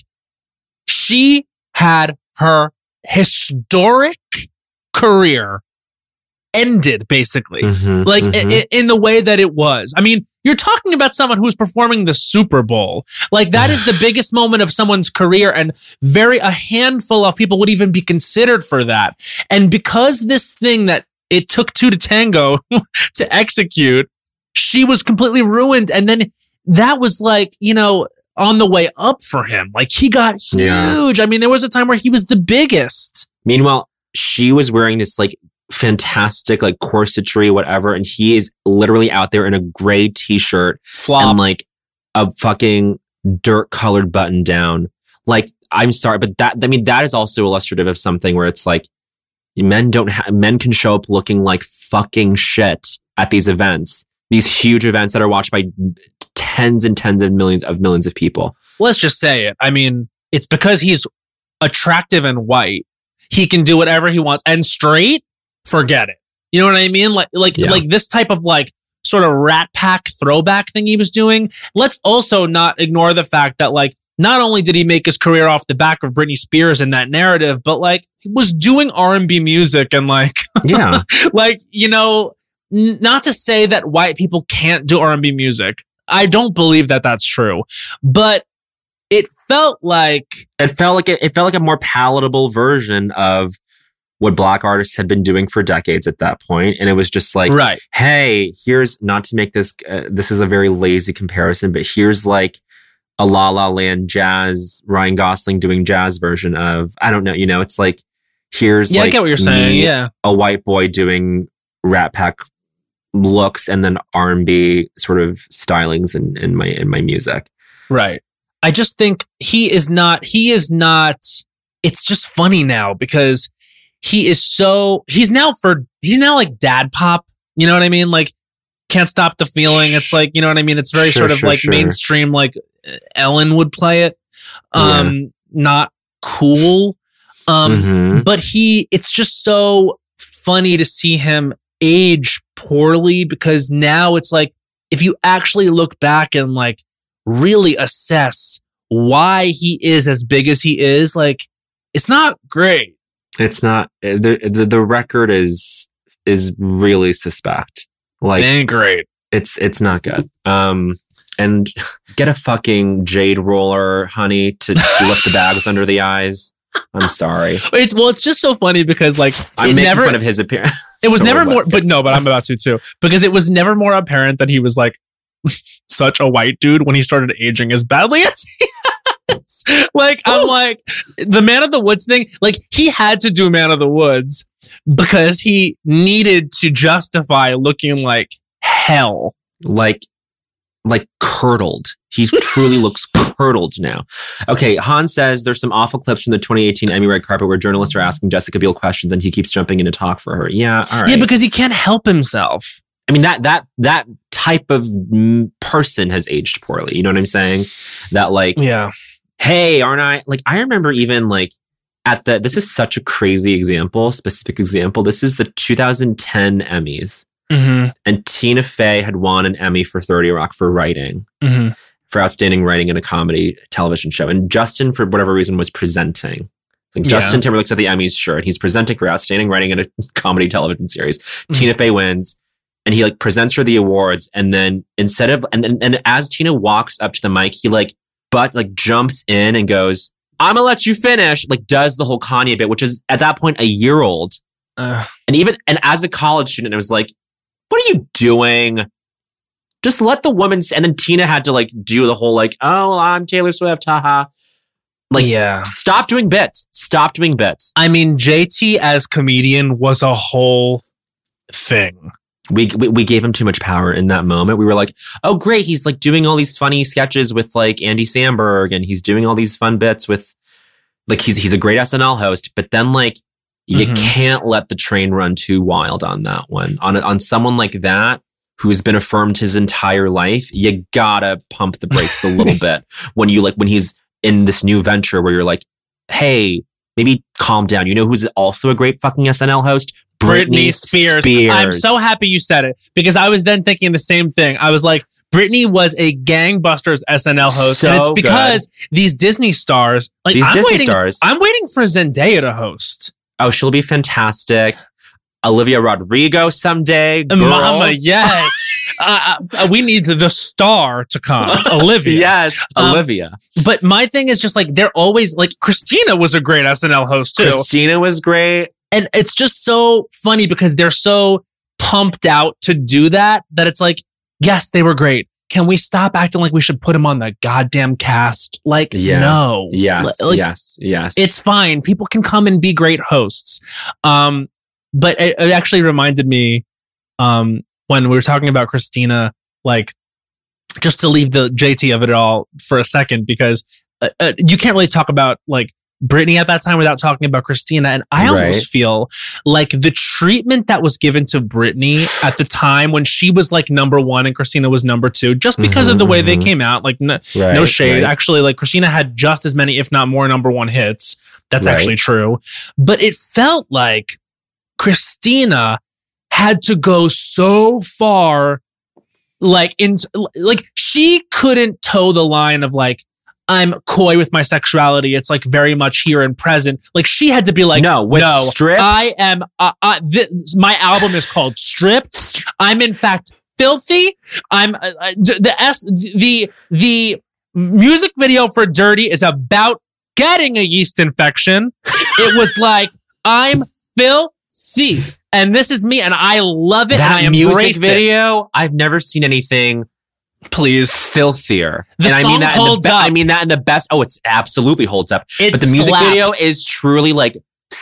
Speaker 2: she had her historic career ended, basically,
Speaker 3: mm-hmm,
Speaker 2: like
Speaker 3: mm-hmm.
Speaker 2: I- in the way that it was. I mean, you're talking about someone who's performing the Super Bowl. Like, that is the biggest moment of someone's career, and very a handful of people would even be considered for that. And because this thing that it took two to tango to execute, she was completely ruined. And then that was like, you know, on the way up for him. Like, he got huge. Yeah. I mean, there was a time where he was the biggest.
Speaker 3: Meanwhile, she was wearing this like fantastic like corsetry, whatever, and he is literally out there in a gray t-shirt
Speaker 2: Flop.
Speaker 3: and like a fucking dirt colored button down. Like, I'm sorry, but that, I mean, that is also illustrative of something where it's like men don't ha- men can show up looking like fucking shit at these events, these huge events that are watched by tens and tens of millions of millions of people.
Speaker 2: Let's just say it. I mean, it's because he's attractive and white. He can do whatever he wants, and straight, forget it. You know what I mean? Like, like, yeah. like this type of like sort of Rat Pack throwback thing he was doing. Let's also not ignore the fact that like, not only did he make his career off the back of Britney Spears in that narrative, but like he was doing R and B music and like,
Speaker 3: yeah,
Speaker 2: like, you know, n- not to say that white people can't do R and B music. I don't believe that that's true, but it felt like
Speaker 3: it felt like a, it felt like a more palatable version of what black artists had been doing for decades at that point. And it was just like,
Speaker 2: right.
Speaker 3: Hey, here's, not to make this, uh, this is a very lazy comparison, but here's like a La La Land jazz, Ryan Gosling doing jazz version of, I don't know, you know, it's like, here's
Speaker 2: yeah,
Speaker 3: like
Speaker 2: I get what you're saying.
Speaker 3: me,
Speaker 2: yeah.
Speaker 3: a white boy doing Rat Pack looks and then R and B sort of stylings in, in my, in my music.
Speaker 2: Right. I just think he is not, he is not, it's just funny now because he is so, he's now for, he's now like dad pop. You know what I mean? Like, Can't Stop the Feeling. It's like, you know what I mean? It's very
Speaker 3: sure,
Speaker 2: sort of
Speaker 3: sure,
Speaker 2: like
Speaker 3: sure.
Speaker 2: mainstream, like Ellen would play it. Um, yeah. Not cool. Um,
Speaker 3: mm-hmm.
Speaker 2: But he, it's just so funny to see him age poorly because now it's like, if you actually look back and like really assess why he is as big as he is, like, it's not great.
Speaker 3: It's not, the, the the record is is really suspect. Like,
Speaker 2: ain't great.
Speaker 3: It's it's not good. Um, and get a fucking jade roller, honey, to lift the bags under the eyes. I'm sorry.
Speaker 2: It, well, it's just so funny because like
Speaker 3: I'm
Speaker 2: it
Speaker 3: making
Speaker 2: never,
Speaker 3: fun of his appearance.
Speaker 2: It was
Speaker 3: so
Speaker 2: never
Speaker 3: what?
Speaker 2: more, but no, but I'm about to too because it was never more apparent that he was like such a white dude when he started aging as badly as he has. Like, I'm like, the Man of the Woods thing, like, he had to do Man of the Woods because he needed to justify looking like hell.
Speaker 3: Like, like curdled. He truly looks curdled now. Okay, Han says there's some awful clips from the twenty eighteen Emmy red carpet where journalists are asking Jessica Biel questions and he keeps jumping in to talk for her. Yeah, all right.
Speaker 2: Yeah, because he can't help himself.
Speaker 3: I mean, that that that type of person has aged poorly. You know what I'm saying? That like,
Speaker 2: yeah.
Speaker 3: Hey, aren't I? Like, I remember even like at the, this is such a crazy example, specific example. This is the two thousand ten Emmys.
Speaker 2: Mm-hmm.
Speaker 3: And Tina Fey had won an Emmy for thirty Rock for writing,
Speaker 2: mm-hmm.
Speaker 3: for outstanding writing in a comedy television show. And Justin, for whatever reason, was presenting. Like,
Speaker 2: yeah.
Speaker 3: Justin Timberlake's at the Emmys, sure. And he's presenting for outstanding writing in a comedy television series. Mm-hmm. Tina Fey wins. And he like presents her the awards. And then instead of, and, and, and as Tina walks up to the mic, he like, but like jumps in and goes, I'm gonna let you finish, like does the whole Kanye bit, which is at that point a year old.
Speaker 2: Uh,
Speaker 3: and even, and as a college student, it was like, what are you doing? Just let the woman, and then Tina had to like do the whole like, oh, well, I'm Taylor Swift, haha. Like,
Speaker 2: yeah.
Speaker 3: stop doing bits. Stop doing bits.
Speaker 2: I mean, J T as comedian was a whole thing.
Speaker 3: We, we we gave him too much power in that moment. We were like, oh, great. He's like doing all these funny sketches with like Andy Samberg, and he's doing all these fun bits with like he's he's a great S N L host. But then like you
Speaker 2: Mhm.
Speaker 3: can't let the train run too wild on that one. On on someone like that who's been affirmed his entire life, you gotta pump the brakes a little bit when you like when he's in this new venture where you're like, hey, maybe calm down. You know who's also a great fucking S N L host?
Speaker 2: Britney Spears.
Speaker 3: Spears.
Speaker 2: I'm so happy you said it because I was then thinking the same thing. I was like, Britney was a gangbusters S N L host,
Speaker 3: So
Speaker 2: and it's because these Disney stars, like
Speaker 3: These
Speaker 2: I'm
Speaker 3: Disney
Speaker 2: waiting,
Speaker 3: stars.
Speaker 2: I'm waiting for Zendaya to host.
Speaker 3: Oh, she'll be fantastic. Olivia Rodrigo someday. Girl.
Speaker 2: Mama, yes. uh, uh, we need the, the star to come, Olivia.
Speaker 3: Yes,
Speaker 2: Um,
Speaker 3: Olivia.
Speaker 2: But my thing is just like they're always like Christina was a great S N L host too.
Speaker 3: Christina was great.
Speaker 2: And it's just so funny because they're so pumped out to do that, that it's like, yes, they were great. Can we stop acting like we should put them on the goddamn cast? Like,
Speaker 3: Yeah.
Speaker 2: no.
Speaker 3: Yes,
Speaker 2: Like,
Speaker 3: yes, yes.
Speaker 2: it's fine. People can come and be great hosts. Um, but it, it actually reminded me um, when we were talking about Christina, like, just to leave the J T of it all for a second, because uh, uh, you can't really talk about like Britney at that time without talking about Christina. And I
Speaker 3: Right.
Speaker 2: almost feel like the treatment that was given to Britney at the time when she was like number one and Christina was number two, just because
Speaker 3: Mhm,
Speaker 2: of the way
Speaker 3: mhm.
Speaker 2: they came out, like no,
Speaker 3: Right,
Speaker 2: no shade.
Speaker 3: right.
Speaker 2: Actually, like Christina had just as many, if not more, number one hits. That's
Speaker 3: Right.
Speaker 2: actually true. But it felt like Christina had to go so far, like in like she couldn't toe the line of like, I'm coy with my sexuality. It's like very much here and present. Like she had to be like,
Speaker 3: no, with
Speaker 2: no,
Speaker 3: Stripped.
Speaker 2: I am. Uh, uh, th- my album is called Stripped. I'm in fact filthy. I'm uh, uh, the s the the music video for Dirty is about getting a yeast infection. It was like I'm filthy, and this is me, and I love it.
Speaker 3: that
Speaker 2: and I
Speaker 3: music
Speaker 2: embrace it.
Speaker 3: video, I've never seen anything
Speaker 2: Please,
Speaker 3: filthier.
Speaker 2: The
Speaker 3: and I
Speaker 2: song
Speaker 3: mean that in the
Speaker 2: holds
Speaker 3: be-
Speaker 2: up.
Speaker 3: I mean that in the best. Oh, it's absolutely holds up.
Speaker 2: it
Speaker 3: But the music
Speaker 2: slaps.
Speaker 3: video is truly like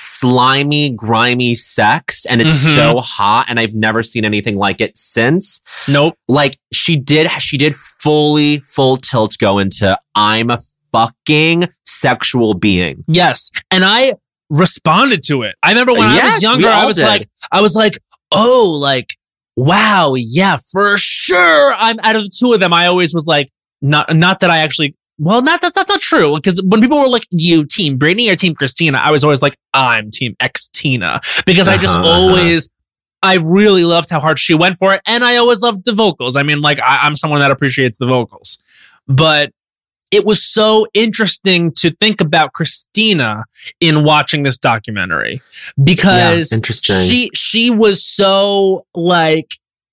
Speaker 3: slimy, grimy sex, and it's
Speaker 2: Mhm.
Speaker 3: so hot. And I've never seen anything like it since.
Speaker 2: Nope.
Speaker 3: Like she did, she did fully full tilt go into I'm a fucking sexual being.
Speaker 2: Yes. And I responded to it. I remember when I
Speaker 3: Yes,
Speaker 2: was
Speaker 3: we
Speaker 2: younger, I
Speaker 3: all
Speaker 2: was
Speaker 3: did.
Speaker 2: like, I was like, oh, like, wow, yeah, for sure. I'm out of the two of them. I always was like, not, not that I actually, well, not that's that's not true. Because when people were like, you team Britney or team Christina, I was always like, I'm team X Tina. Because I just
Speaker 3: Uh-huh, uh-huh.
Speaker 2: always, I really loved how hard she went for it. And I always loved the vocals. I mean, like, I, I'm someone that appreciates the vocals. But it was so interesting to think about Christina in watching this documentary because
Speaker 3: Yeah, interesting.
Speaker 2: she she was so like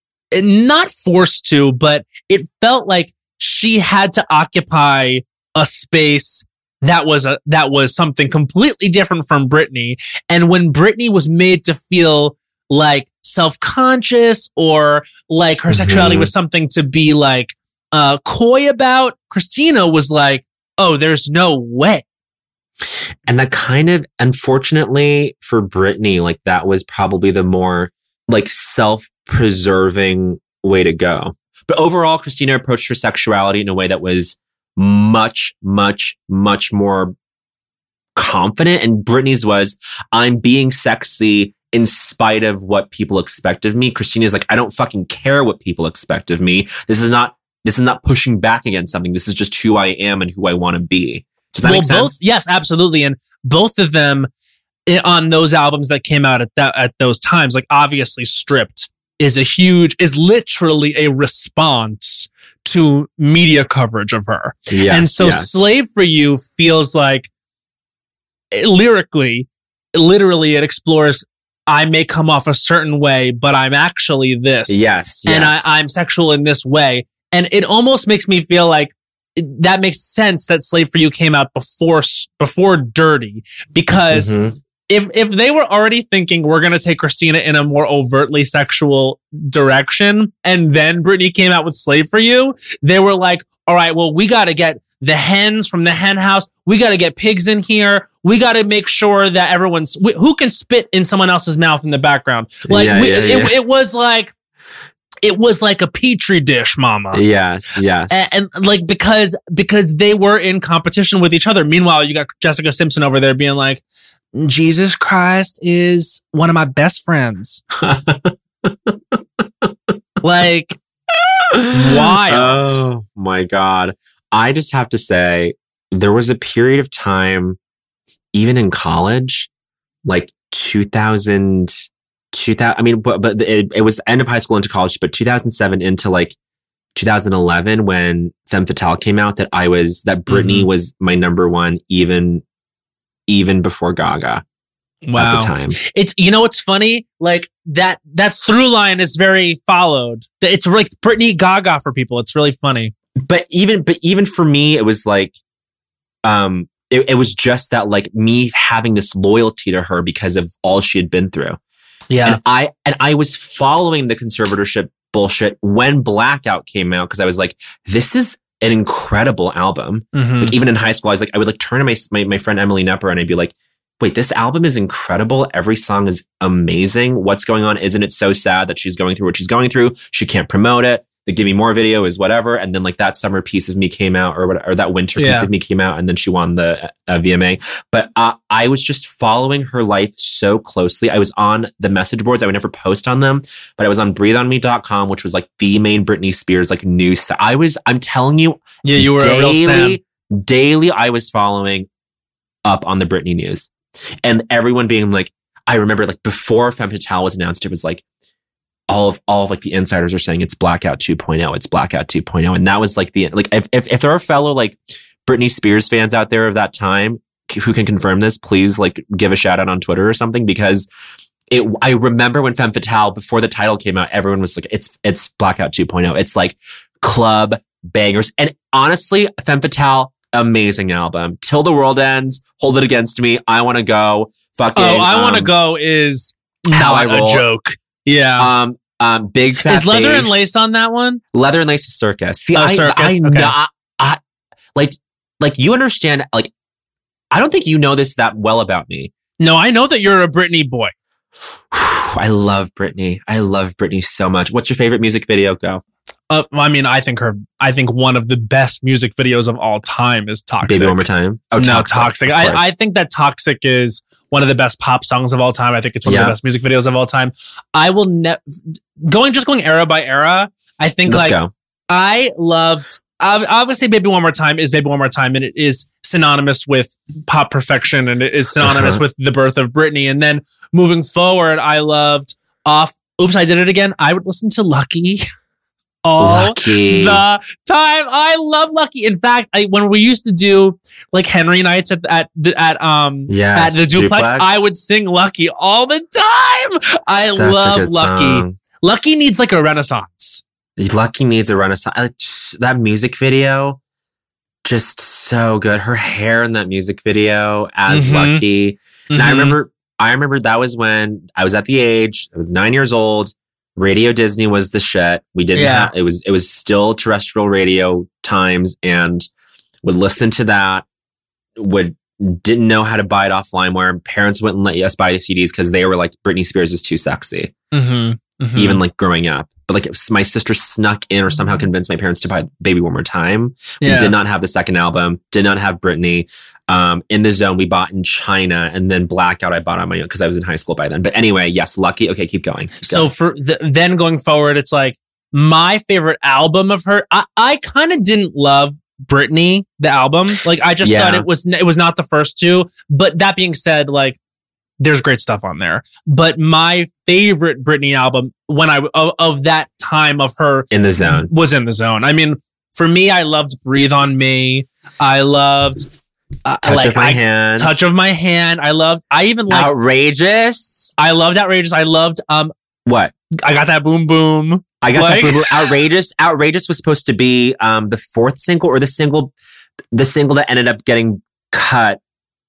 Speaker 2: not forced to, but it felt like she had to occupy a space that was a that was something completely different from Britney. And when Britney was made to feel like self-conscious or like her sexuality
Speaker 3: Mhm.
Speaker 2: was something to be like uh, coy about, Christina was like, oh, there's no way.
Speaker 3: And that kind of, unfortunately for Britney, like that was probably the more like self-preserving way to go. But overall, Christina approached her sexuality in a way that was much, much, much more confident. And Britney's was, I'm being sexy in spite of what people expect of me. Christina's like, I don't fucking care what people expect of me. This is not, this is not pushing back against something. This is just who I am and who I want to be. Does that
Speaker 2: well,
Speaker 3: make sense?
Speaker 2: both, yes, absolutely. And both of them i- on those albums that came out at that at those times, like obviously Stripped is a huge, is literally a response to media coverage of her.
Speaker 3: Yes,
Speaker 2: and so
Speaker 3: yes.
Speaker 2: Slave for You feels like eh, lyrically, literally it explores, I may come off a certain way, but I'm actually this.
Speaker 3: Yes,
Speaker 2: And I,
Speaker 3: yes.
Speaker 2: I'm sexual in this way. And it almost makes me feel like it- that makes sense that Slave for You came out before before Dirty, because
Speaker 3: Mhm.
Speaker 2: if if they were already thinking we're gonna take Christina in a more overtly sexual direction, and then Britney came out with "Slave for You," they were like, all right, well, we got to get the hens from the hen house. We got to get pigs in here. We got to make sure that everyone's we, who can spit in someone else's mouth in the background. Like
Speaker 3: Yeah,
Speaker 2: we,
Speaker 3: yeah,
Speaker 2: it,
Speaker 3: yeah.
Speaker 2: it was like. It was like a petri dish, mama.
Speaker 3: Yes, yes.
Speaker 2: And, and like because because they were in competition with each other. Meanwhile, you got Jessica Simpson over there being like, Jesus Christ is one of my best friends. Like, wild.
Speaker 3: Oh my God. I just have to say, there was a period of time, even in college, like two thousand, two thousand I mean, but, but it, it was end of high school into college, but two thousand seven into like two thousand eleven when Femme Fatale came out, that I was, that Britney
Speaker 2: Mhm.
Speaker 3: was my number one, even, even before Gaga
Speaker 2: Wow.
Speaker 3: at the time.
Speaker 2: It's, you know, what's funny? Like that, that through line is very followed. It's like Britney Gaga for people. It's really funny.
Speaker 3: But even, but even for me, it was like, um, it, it was just that, like, me having this loyalty to her because of all she had been through.
Speaker 2: Yeah.
Speaker 3: And I, and I was following the conservatorship bullshit when Blackout came out, because I was like, this is an incredible album.
Speaker 2: Mhm.
Speaker 3: Like, even in high school, I was like, I would like turn to my, my, my friend Emily Nepper and I'd be like, wait, this album is incredible. Every song is amazing. What's going on? Isn't it so sad that she's going through what she's going through? She can't promote it. The Give Me More video is whatever. And then like that summer Piece of Me came out, or what, or that winter Piece
Speaker 2: Yeah.
Speaker 3: of Me came out, and then she won the uh, V M A. But uh, I was just following her life so closely. I was on the message boards. I would never post on them, but I was on breathe on me dot com, which was like the main Britney Spears like news site. I was, I'm telling you,
Speaker 2: Yeah, you were a real stan.
Speaker 3: daily, daily I was following up on the Britney news. And everyone being like, I remember like before Femme Fatale was announced, it was like, all of all of like the insiders are saying it's Blackout two point oh, it's Blackout two point oh. And that was like the, like, if, if, if there are fellow like Britney Spears fans out there of that time who can confirm this, please like give a shout out on Twitter or something, because it, I remember when Femme Fatale, before the title came out, everyone was like, it's, it's Blackout two point oh. It's like club bangers. And honestly, Femme Fatale, amazing album. Till the World Ends, Hold It Against Me, I Want to Go, fucking.
Speaker 2: Oh, I Want to
Speaker 3: um,
Speaker 2: Go is
Speaker 3: How
Speaker 2: not
Speaker 3: I Roll.
Speaker 2: a joke. Yeah.
Speaker 3: Um, um, Big Fat
Speaker 2: Is Leather and
Speaker 3: Bass.
Speaker 2: Lace on that one?
Speaker 3: Leather and Lace is Circus. See,
Speaker 2: Oh,
Speaker 3: I,
Speaker 2: Circus,
Speaker 3: I,
Speaker 2: okay.
Speaker 3: know, I, I, like, like you understand, like, I don't think you know this that well about me.
Speaker 2: No, I know that you're a Britney boy.
Speaker 3: I love Britney. I love Britney so much. What's your favorite music video? Go.
Speaker 2: Uh, I mean, I think her. I think one of the best music videos of all time is Toxic.
Speaker 3: Baby One More Time. Oh,
Speaker 2: no, Toxic.
Speaker 3: of course.
Speaker 2: I, I think that Toxic is one of the best pop songs of all time. I think it's one
Speaker 3: Yeah.
Speaker 2: of the best music videos of all time. I will ne- going just going era by era. I think
Speaker 3: Let's
Speaker 2: like
Speaker 3: go.
Speaker 2: I loved. ob- Obviously, Baby One More Time is Baby One More Time, and it is synonymous with pop perfection, and it is synonymous
Speaker 3: Uh-huh.
Speaker 2: with the birth of Britney. And then moving forward, I loved off. Oops, I did it again. I would listen to Lucky all
Speaker 3: Lucky.
Speaker 2: the time. I love Lucky. In fact, I, when we used to do like Henry nights at at the- at um
Speaker 3: Yes,
Speaker 2: at the duplex,
Speaker 3: Duplex.
Speaker 2: I would sing Lucky all the time. I
Speaker 3: Such a
Speaker 2: love
Speaker 3: good
Speaker 2: Lucky.
Speaker 3: song.
Speaker 2: Lucky needs like a renaissance.
Speaker 3: Lucky needs a renaissance. I, that music video, just so good. Her hair in that music video as
Speaker 2: Mhm.
Speaker 3: Lucky. And I
Speaker 2: Mhm.
Speaker 3: remember, I remember that was when I was at the age, I was nine years old. Radio Disney was the shit. We didn't
Speaker 2: Yeah.
Speaker 3: have, it was, it was still terrestrial radio times, and would listen to that, would, didn't know how to buy it off LimeWire. Parents wouldn't let us buy the C Ds because they were like, Britney Spears is too sexy,
Speaker 2: Mhm. Mhm.
Speaker 3: even like growing up. But like if my sister snuck in or somehow convinced my parents to buy Baby One More Time. We
Speaker 2: Yeah.
Speaker 3: did not have the second album, did not have Britney. Um, In the Zone, we bought in China, and then Blackout, I bought on my own because I was in high school by then. But anyway, yes, Lucky. Okay, keep going. Keep
Speaker 2: So
Speaker 3: going.
Speaker 2: for th- then going forward, it's like my favorite album of her. I, I kind of didn't love Britney, the album. Like I just
Speaker 3: Yeah.
Speaker 2: thought it was it was not the first two. But that being said, like there's great stuff on there. But my favorite Britney album when I of, of that time of her
Speaker 3: In the Zone.
Speaker 2: was In the Zone. I mean, for me, I loved Breathe on Me. I loved uh,
Speaker 3: Touch
Speaker 2: like,
Speaker 3: of My
Speaker 2: I-
Speaker 3: Hand.
Speaker 2: Touch of My Hand. I loved. I even like.
Speaker 3: Outrageous.
Speaker 2: I loved Outrageous. I loved. Um.
Speaker 3: What?
Speaker 2: I got that boom boom.
Speaker 3: I got
Speaker 2: Like-
Speaker 3: that. Boo-boo. Outrageous. Outrageous was supposed to be um, the fourth single or the single, the single that ended up getting cut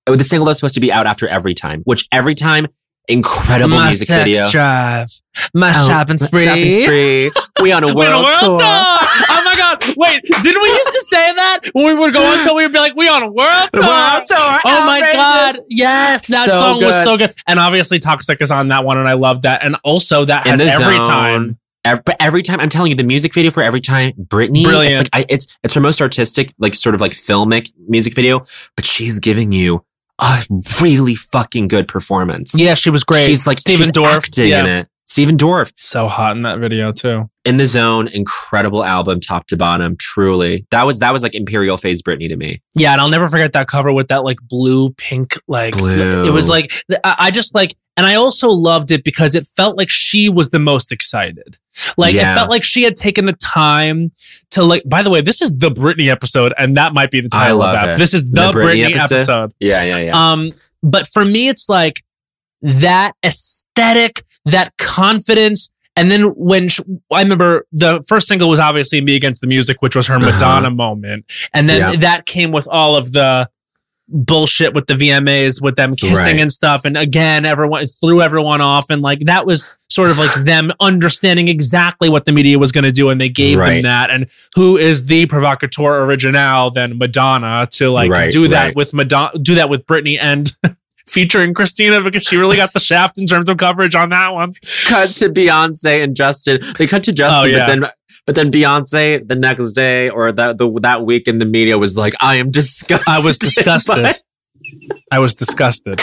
Speaker 3: oh, the single that's supposed to be out after Every Time, which Every Time, incredible
Speaker 2: my
Speaker 3: music
Speaker 2: sex
Speaker 3: video.
Speaker 2: drive, my
Speaker 3: Oh,
Speaker 2: shopping spree.
Speaker 3: Shopping spree. We on a world,
Speaker 2: We on a world
Speaker 3: tour.
Speaker 2: tour. Oh my God. Wait, didn't we used to say that when we would go on tour? We would be like, we on a world tour.
Speaker 3: World tour.
Speaker 2: Oh my
Speaker 3: Outrageous.
Speaker 2: God. Yes. That
Speaker 3: So
Speaker 2: song was
Speaker 3: good.
Speaker 2: so good. And obviously Toxic is on that one. And I love that. And also that
Speaker 3: In
Speaker 2: has
Speaker 3: the
Speaker 2: Every
Speaker 3: Zone.
Speaker 2: Time.
Speaker 3: Ev- But every time, I'm telling you, the music video for Every Time, Britney,
Speaker 2: Brilliant.
Speaker 3: It's like I, it's it's her most artistic, like sort of like filmic music video. But she's giving you a really fucking good performance.
Speaker 2: Yeah, she was great.
Speaker 3: She's like
Speaker 2: Steven
Speaker 3: she's
Speaker 2: Dorff.
Speaker 3: acting
Speaker 2: Yeah.
Speaker 3: in it. Steven Dorff.
Speaker 2: So hot in that video too.
Speaker 3: In the Zone, incredible album, top to bottom. Truly, that was that was like Imperial phase Britney to me.
Speaker 2: Yeah, and I'll never forget that cover with that like blue pink like
Speaker 3: Blue.
Speaker 2: It was like I I just like, and I also loved it because it felt like she was the most excited. Like
Speaker 3: Yeah.
Speaker 2: it felt like she had taken the time to like. By the way, this is the Britney episode, and that might be the
Speaker 3: I
Speaker 2: title
Speaker 3: love
Speaker 2: of that.
Speaker 3: it.
Speaker 2: This is the,
Speaker 3: The Britney
Speaker 2: Britney,
Speaker 3: episode?
Speaker 2: episode.
Speaker 3: Yeah, yeah, yeah.
Speaker 2: Um, but for me, it's like that aesthetic, that confidence. And then when she, I remember the first single was obviously Me Against the Music, which was her
Speaker 3: Uh-huh.
Speaker 2: Madonna moment. And then
Speaker 3: Yeah.
Speaker 2: that came with all of the bullshit with the V M As, with them kissing
Speaker 3: Right.
Speaker 2: and stuff. And again, everyone it threw everyone off. And like that was sort of like them understanding exactly what the media was going to do. And they gave them
Speaker 3: Right.
Speaker 2: that. And who is the provocateur original than Madonna to like
Speaker 3: Right,
Speaker 2: do that
Speaker 3: right.
Speaker 2: with Madonna, do that with Britney and featuring Christina, because she really got the shaft in terms of coverage on that one.
Speaker 3: Cut to Beyonce and Justin. They cut to Justin,
Speaker 2: Oh, yeah.
Speaker 3: but then but then Beyonce the next day or that the that week in the media was like, I am disgusted.
Speaker 2: I was disgusted.
Speaker 3: by-
Speaker 2: I was disgusted.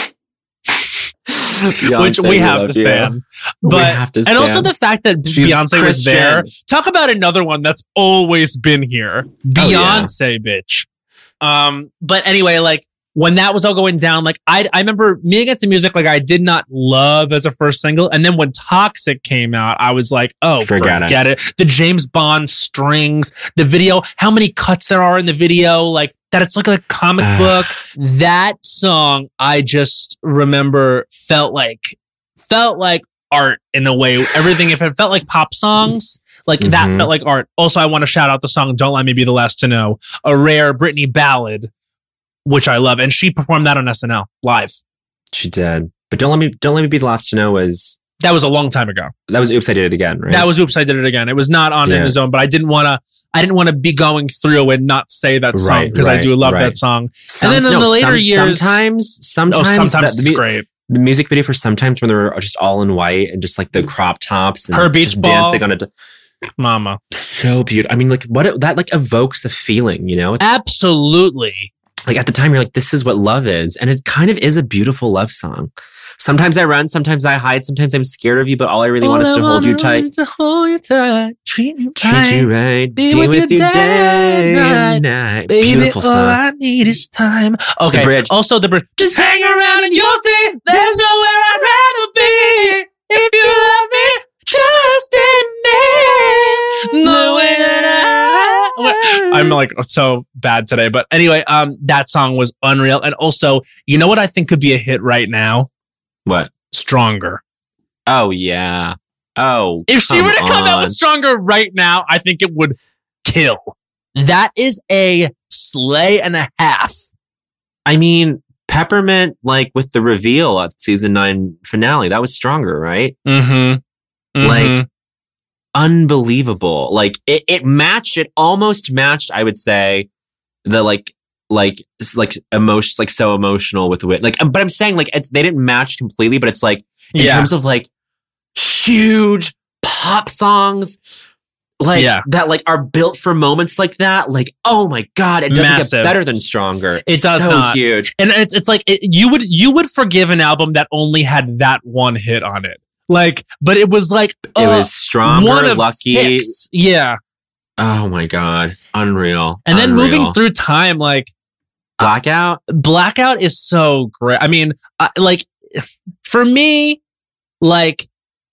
Speaker 3: Beyonce,
Speaker 2: Which we have
Speaker 3: love
Speaker 2: to
Speaker 3: you.
Speaker 2: stand.
Speaker 3: We
Speaker 2: But
Speaker 3: have to
Speaker 2: and also
Speaker 3: stand.
Speaker 2: the fact that
Speaker 3: She's
Speaker 2: Beyonce was
Speaker 3: Christian.
Speaker 2: there. Talk about another one that's always been here.
Speaker 3: Oh, yeah.
Speaker 2: Beyonce, bitch. Um, but anyway, like when that was all going down, like I I remember Me Against the Music, like I did not love as a first single. And then when Toxic came out, I was like, oh,
Speaker 3: Forget
Speaker 2: forget,
Speaker 3: it.
Speaker 2: it. The James Bond strings, the video, how many cuts there are in the video, like that it's like a comic
Speaker 3: Ugh.
Speaker 2: book. That song, I just remember felt like felt like art in a way. Everything, if it felt like pop songs, like that
Speaker 3: Mhm.
Speaker 2: felt like art. Also, I want to shout out the song Don't Let Me Be the Last to Know, a rare Britney ballad, which I love. And she performed that on S N L live.
Speaker 3: She did. But don't let me don't let me be the last to know was
Speaker 2: That was a long time ago.
Speaker 3: that was Oops, I Did It Again, right?
Speaker 2: That was Oops, I Did It Again. It was not on In
Speaker 3: Yeah.
Speaker 2: the Zone, but I didn't want to I didn't want to be going through and not say that song
Speaker 3: Right,
Speaker 2: because I
Speaker 3: right,
Speaker 2: do love
Speaker 3: right.
Speaker 2: that song.
Speaker 3: Some-
Speaker 2: and then in the later
Speaker 3: some-
Speaker 2: years-
Speaker 3: sometimes sometimes,
Speaker 2: Oh, sometimes
Speaker 3: the,
Speaker 2: it's
Speaker 3: the, mu-
Speaker 2: great.
Speaker 3: the music video for Sometimes when they're just all in white and just like the crop tops and
Speaker 2: Her beach
Speaker 3: just
Speaker 2: ball.
Speaker 3: dancing on it.
Speaker 2: Mama.
Speaker 3: So beautiful. I mean, like what it, that like evokes a feeling, you know? It's,
Speaker 2: Absolutely.
Speaker 3: like at the time you're like, this is what love is. And it kind of is a beautiful love song. Sometimes I run, sometimes I hide, sometimes I'm scared of you, but all I really want is to hold you tight.
Speaker 2: To hold you tight. Treat you
Speaker 3: Treat
Speaker 2: right.
Speaker 3: you right.
Speaker 2: Be with you day and
Speaker 3: and night.
Speaker 2: Baby,
Speaker 3: Beautiful
Speaker 2: all
Speaker 3: song.
Speaker 2: I need is time. Okay.
Speaker 3: The bridge.
Speaker 2: Also, the bridge. Just hang around and you'll see there's nowhere I'd rather be. If you love me, trust in me. The way that I. I'm like so bad today, but anyway, um, that song was unreal. And also, you know what I think could be a hit right now?
Speaker 3: What?
Speaker 2: Stronger.
Speaker 3: Oh yeah. Oh.
Speaker 2: If she were to come out
Speaker 3: on.
Speaker 2: with Stronger right now, I think it would kill. That is a slay and a half.
Speaker 3: I mean, Peppermint, like with the reveal at season nine finale, that was stronger, right?
Speaker 2: Mm-hmm.
Speaker 3: Like unbelievable. Like it, it matched, it almost matched, I would say, the like like s- like emotion like so emotional with the wit. Like, but I'm saying like it's, they didn't match completely, but it's like in
Speaker 2: Yeah.
Speaker 3: terms of like huge pop songs. Like
Speaker 2: Yeah.
Speaker 3: that, like are built for moments like that. Like, oh my god, it doesn't
Speaker 2: Massive.
Speaker 3: get better than Stronger.
Speaker 2: It does
Speaker 3: so
Speaker 2: not.
Speaker 3: huge.
Speaker 2: And it's it's like it, you would you would forgive an album that only had that one hit on it. Like, but it was like
Speaker 3: It
Speaker 2: uh,
Speaker 3: was Stronger,
Speaker 2: one of
Speaker 3: Lucky.
Speaker 2: six. Yeah.
Speaker 3: Oh my god, unreal.
Speaker 2: And then
Speaker 3: Unreal.
Speaker 2: moving through time, like
Speaker 3: Blackout.
Speaker 2: Blackout is so great. I mean, I, like for me, like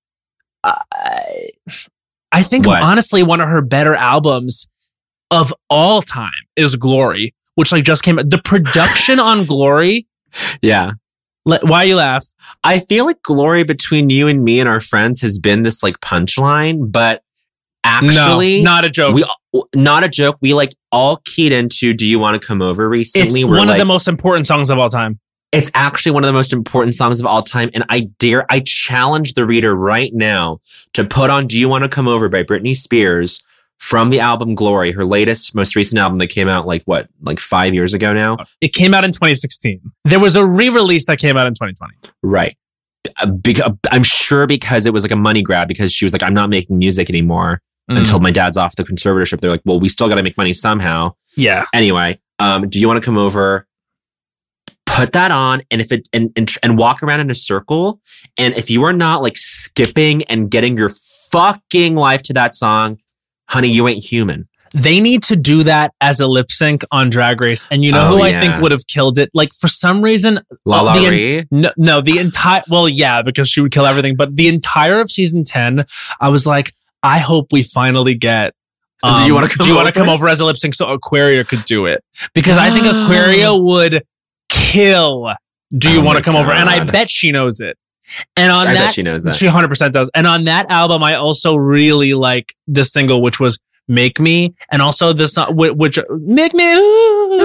Speaker 2: I, I think
Speaker 3: What?
Speaker 2: honestly one of her better albums of all time is Glory, which like just came. The production on Glory.
Speaker 3: Yeah.
Speaker 2: le- Why you laugh?
Speaker 3: I feel like Glory between you and me and our friends has been this like punchline, but actually,
Speaker 2: no, not a joke.
Speaker 3: we not a joke. We like all keyed into "Do You Want to Come Over?"
Speaker 2: It's
Speaker 3: recently. We're
Speaker 2: one
Speaker 3: like,
Speaker 2: of the most important songs of all time.
Speaker 3: It's actually one of the most important songs of all time. And I dare, I challenge the reader right now to put on Do You Want to Come Over by Britney Spears from the album Glory, her latest, most recent album that came out like what, like five years ago now?
Speaker 2: It came out in twenty sixteen. There was a re-release that came out in twenty twenty.
Speaker 3: Right. Because, I'm sure because it was like a money grab because she was like, I'm not making music anymore mm. until my dad's off the conservatorship. They're like, well, we still got to make money somehow.
Speaker 2: Yeah.
Speaker 3: Anyway, um, Do You Want to Come Over? Put that on, and if it and, and and walk around in a circle. And if you are not like skipping and getting your fucking life to that song, honey, you ain't human.
Speaker 2: They need to do that as a lip sync on Drag Race, and you know
Speaker 3: Oh,
Speaker 2: who
Speaker 3: yeah.
Speaker 2: I think would have killed it. Like for some reason,
Speaker 3: La La
Speaker 2: the en-
Speaker 3: Ree?
Speaker 2: no, no, the entire. Well, yeah, because she would kill everything. But the entire of season ten, I was like, I hope we finally get. Um,
Speaker 3: Do you want to come
Speaker 2: do you want
Speaker 3: over?
Speaker 2: to come over as a lip sync so Aquaria could do it? Because I think Aquaria would kill. Do you
Speaker 3: Oh
Speaker 2: want
Speaker 3: my
Speaker 2: to come over? And I
Speaker 3: God.
Speaker 2: bet she knows it. And on
Speaker 3: I
Speaker 2: that,
Speaker 3: bet she knows that.
Speaker 2: She one hundred percent does. And on that album, I also really like the single, which was "Make Me," and also the song whi- which "Make Me," ooh,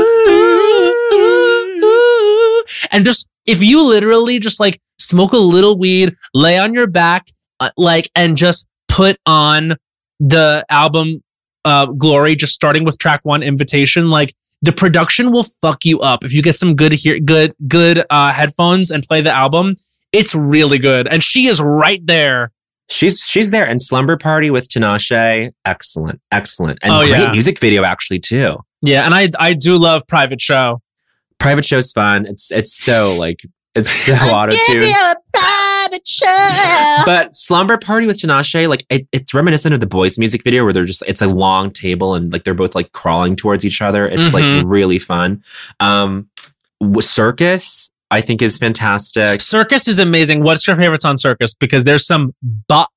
Speaker 2: ooh, ooh. And just if you literally just like smoke a little weed, lay on your back, uh, like, and just put on the album uh, Glory, just starting with track one, Invitation, like. The production will fuck you up if you get some good hear good good uh, headphones and play the album. It's really good, and she is right there.
Speaker 3: She's she's there. And Slumber Party with Tinashe, excellent, excellent, and
Speaker 2: Oh,
Speaker 3: great
Speaker 2: yeah.
Speaker 3: music video actually too.
Speaker 2: Yeah, and I I do love Private Show.
Speaker 3: Private Show's fun. It's it's so like it's so
Speaker 1: I'll
Speaker 3: auto
Speaker 1: give
Speaker 3: tuned.
Speaker 1: you a private show.
Speaker 3: But Slumber Party with Tinashe, like it, it's reminiscent of the Boys music video where they're just it's a long table and like they're both like crawling towards each other. It's
Speaker 2: Mhm.
Speaker 3: like really fun. Um, w- Circus, I think, is fantastic.
Speaker 2: Circus is amazing. What's your favorites on Circus? Because there's some bops.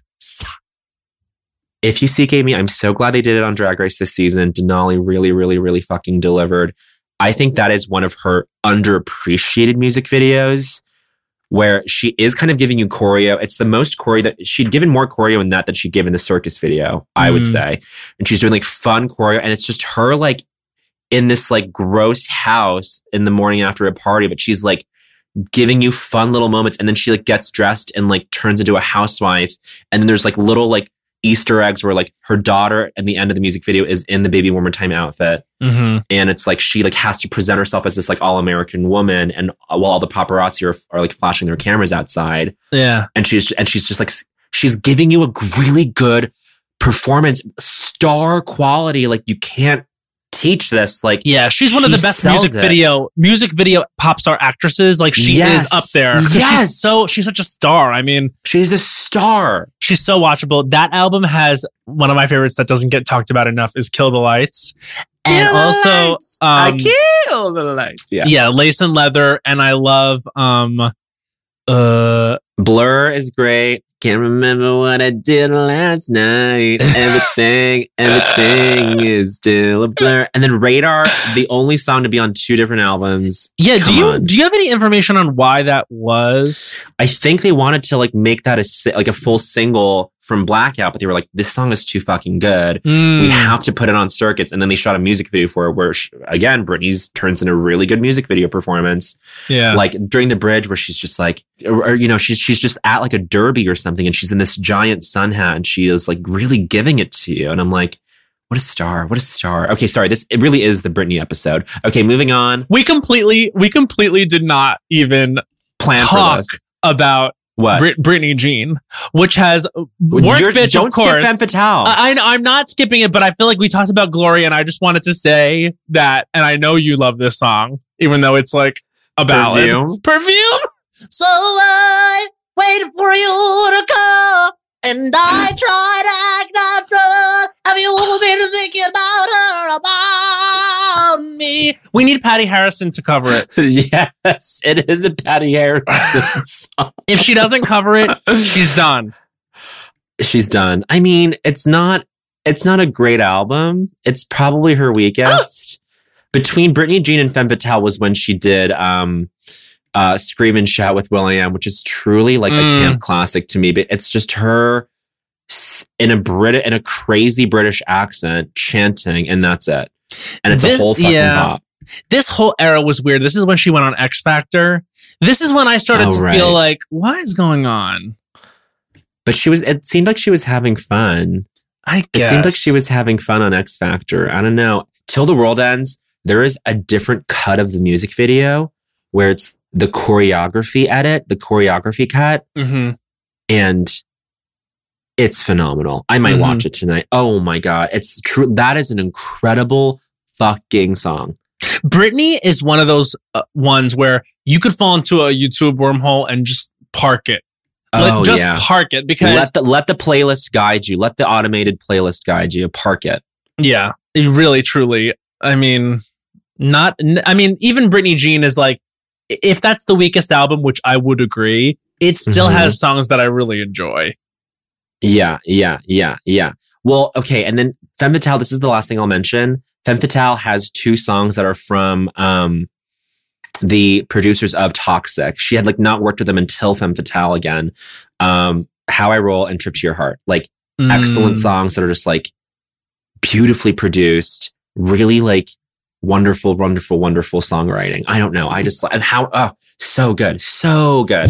Speaker 3: If you C K me, I'm so glad they did it on Drag Race this season. Denali really, really, really fucking delivered. I think that is one of her underappreciated music videos where she is kind of giving you choreo. It's the most choreo that she'd given more choreo in that than she'd given the Circus video, I would
Speaker 2: Mm.
Speaker 3: say. And she's doing like fun choreo. And it's just her like in this like gross house in the morning after a party, but she's like giving you fun little moments. And then she like gets dressed and like turns into a housewife. And then there's like little like Easter eggs where like her daughter at the end of the music video is in the Baby One More Time outfit.
Speaker 2: Mm-hmm.
Speaker 3: And it's like she like has to present herself as this like all-American woman, and while all the paparazzi are, are like flashing their cameras outside,
Speaker 2: Yeah.
Speaker 3: and she's and she's just like she's giving you a really good performance, star quality. Like you can't teach this. Like
Speaker 2: Yeah, she's one of
Speaker 3: She
Speaker 2: the best
Speaker 3: sells
Speaker 2: music
Speaker 3: it.
Speaker 2: video music video pop star actresses. Like she
Speaker 3: Yes.
Speaker 2: is up there. 'Cause
Speaker 3: Yes.
Speaker 2: She's so she's such a star. I mean,
Speaker 3: she's a star.
Speaker 2: she's so watchable. That album has one of my favorites that doesn't get talked about enough is Kill the Lights. And
Speaker 3: Kill the
Speaker 2: also
Speaker 3: Lights. I
Speaker 2: um
Speaker 3: kill the lights. Yeah.
Speaker 2: yeah, Lace and Leather, and I love um uh
Speaker 3: Blur is great. Can't remember what I did last night. Everything, everything is still a blur. And then Radar, the only song to be on two different albums.
Speaker 2: yeah, do
Speaker 3: Come
Speaker 2: you
Speaker 3: on.
Speaker 2: do you have any information on why that was?
Speaker 3: I think they wanted to like make that a si- like a full single from Blackout, but they were like, this song is too fucking good.
Speaker 2: Mm.
Speaker 3: We have to put it on Circus. And then they shot a music video for it where, she, again, Britney's turns in a really good music video performance.
Speaker 2: Yeah.
Speaker 3: Like during the bridge where she's just like, or, or, you know, she's she's just at like a derby or something, and she's in this giant sun hat, and she is like really giving it to you. And I'm like, what a star! What a star! Okay, sorry, this it really is the Britney episode. Okay, moving on.
Speaker 2: we completely we completely did not even
Speaker 3: Plan for
Speaker 2: talk
Speaker 3: this.
Speaker 2: about
Speaker 3: What?
Speaker 2: Brit- Britney Jean, which has work
Speaker 3: You're-
Speaker 2: bitch,
Speaker 3: don't
Speaker 2: of course.
Speaker 3: skip Femme Fatale.
Speaker 2: I, I, I'm not skipping it, but I feel like we talked about Glory, and I just wanted to say that, and I know you love this song, even though it's like a ballad.
Speaker 3: Perfume.
Speaker 2: Perfume?
Speaker 1: So I waited for you to call, and I tried to act natural. Have you been thinking about her, about me?
Speaker 2: We need Patty Harrison to cover it.
Speaker 3: Yes, it is a Patty Harrison song.
Speaker 2: If she doesn't cover it, she's done.
Speaker 3: She's done. I mean, it's not it's not a great album. It's probably her weakest. Between Britney Jean and Femme Fatale was when she did um uh Scream and Shout with will.i.am, which is truly like
Speaker 2: Mm.
Speaker 3: a camp classic to me. But it's just her s- in a Brit in a crazy British accent chanting, and that's it. And it's
Speaker 2: This-
Speaker 3: a whole fucking
Speaker 2: yeah.
Speaker 3: pop.
Speaker 2: This whole era was weird. This is when she went on X Factor. This is when I started
Speaker 3: Oh,
Speaker 2: to
Speaker 3: right.
Speaker 2: feel like, what is going on?
Speaker 3: But she was, it seemed like she was having fun.
Speaker 2: I guess.
Speaker 3: It seemed like she was having fun on X Factor. I don't know. Till the World Ends, there is a different cut of the music video where it's the choreography edit, the choreography cut,
Speaker 2: Mhm.
Speaker 3: and it's phenomenal. I might
Speaker 2: Mhm.
Speaker 3: watch it tonight. Oh my God. It's true. That is an incredible fucking song.
Speaker 2: Britney is one of those uh, ones where you could fall into a YouTube wormhole and just park it. Like,
Speaker 3: Oh,
Speaker 2: just
Speaker 3: yeah.
Speaker 2: park it because
Speaker 3: Let the, let the playlist guide you. Let the automated playlist guide you. Park it.
Speaker 2: yeah, it really, truly. I mean, not. n- I mean, even Britney Jean is like, if that's the weakest album, which I would agree, it still
Speaker 3: Mhm.
Speaker 2: has songs that I really enjoy.
Speaker 3: Yeah, yeah, yeah, yeah. Well, okay. And then Femme Fatale, this is the last thing I'll mention. Femme Fatale has two songs that are from um, the producers of Toxic. She had like not worked with them until Femme Fatale again. Um, How I Roll and Trip to Your Heart. Like excellent
Speaker 2: Mm.
Speaker 3: songs that are just like beautifully produced, really like wonderful, wonderful, wonderful songwriting. I don't know. I just, and how, oh, so good. So good.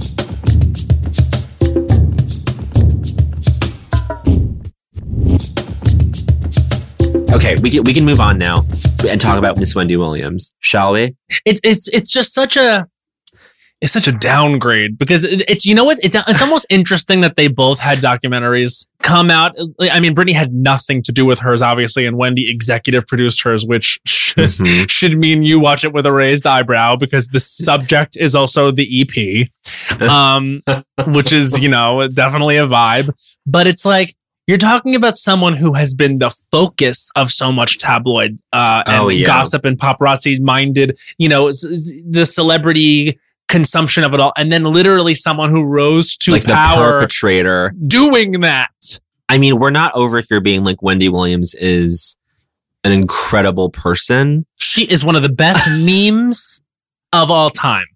Speaker 3: Okay, we can we can move on now and talk about Miss Wendy Williams, shall we?
Speaker 2: It's it's it's just such a it's such a downgrade because it, it's you know what it's it's almost interesting that they both had documentaries come out. I mean, Britney had nothing to do with hers, obviously, and Wendy executive produced hers, which should
Speaker 3: Mhm.
Speaker 2: should mean you watch it with a raised eyebrow because the subject is also the E P, um, which is you know definitely a vibe. But it's like you're talking about someone who has been the focus of so much tabloid uh, and
Speaker 3: Oh, yeah.
Speaker 2: gossip and paparazzi minded, you know, s- s- the celebrity consumption of it all. And then literally someone who rose to
Speaker 3: Like the
Speaker 2: power
Speaker 3: perpetrator.
Speaker 2: doing that.
Speaker 3: I mean, we're not over here being like Wendy Williams is an incredible person.
Speaker 2: She is one of the best memes of all time.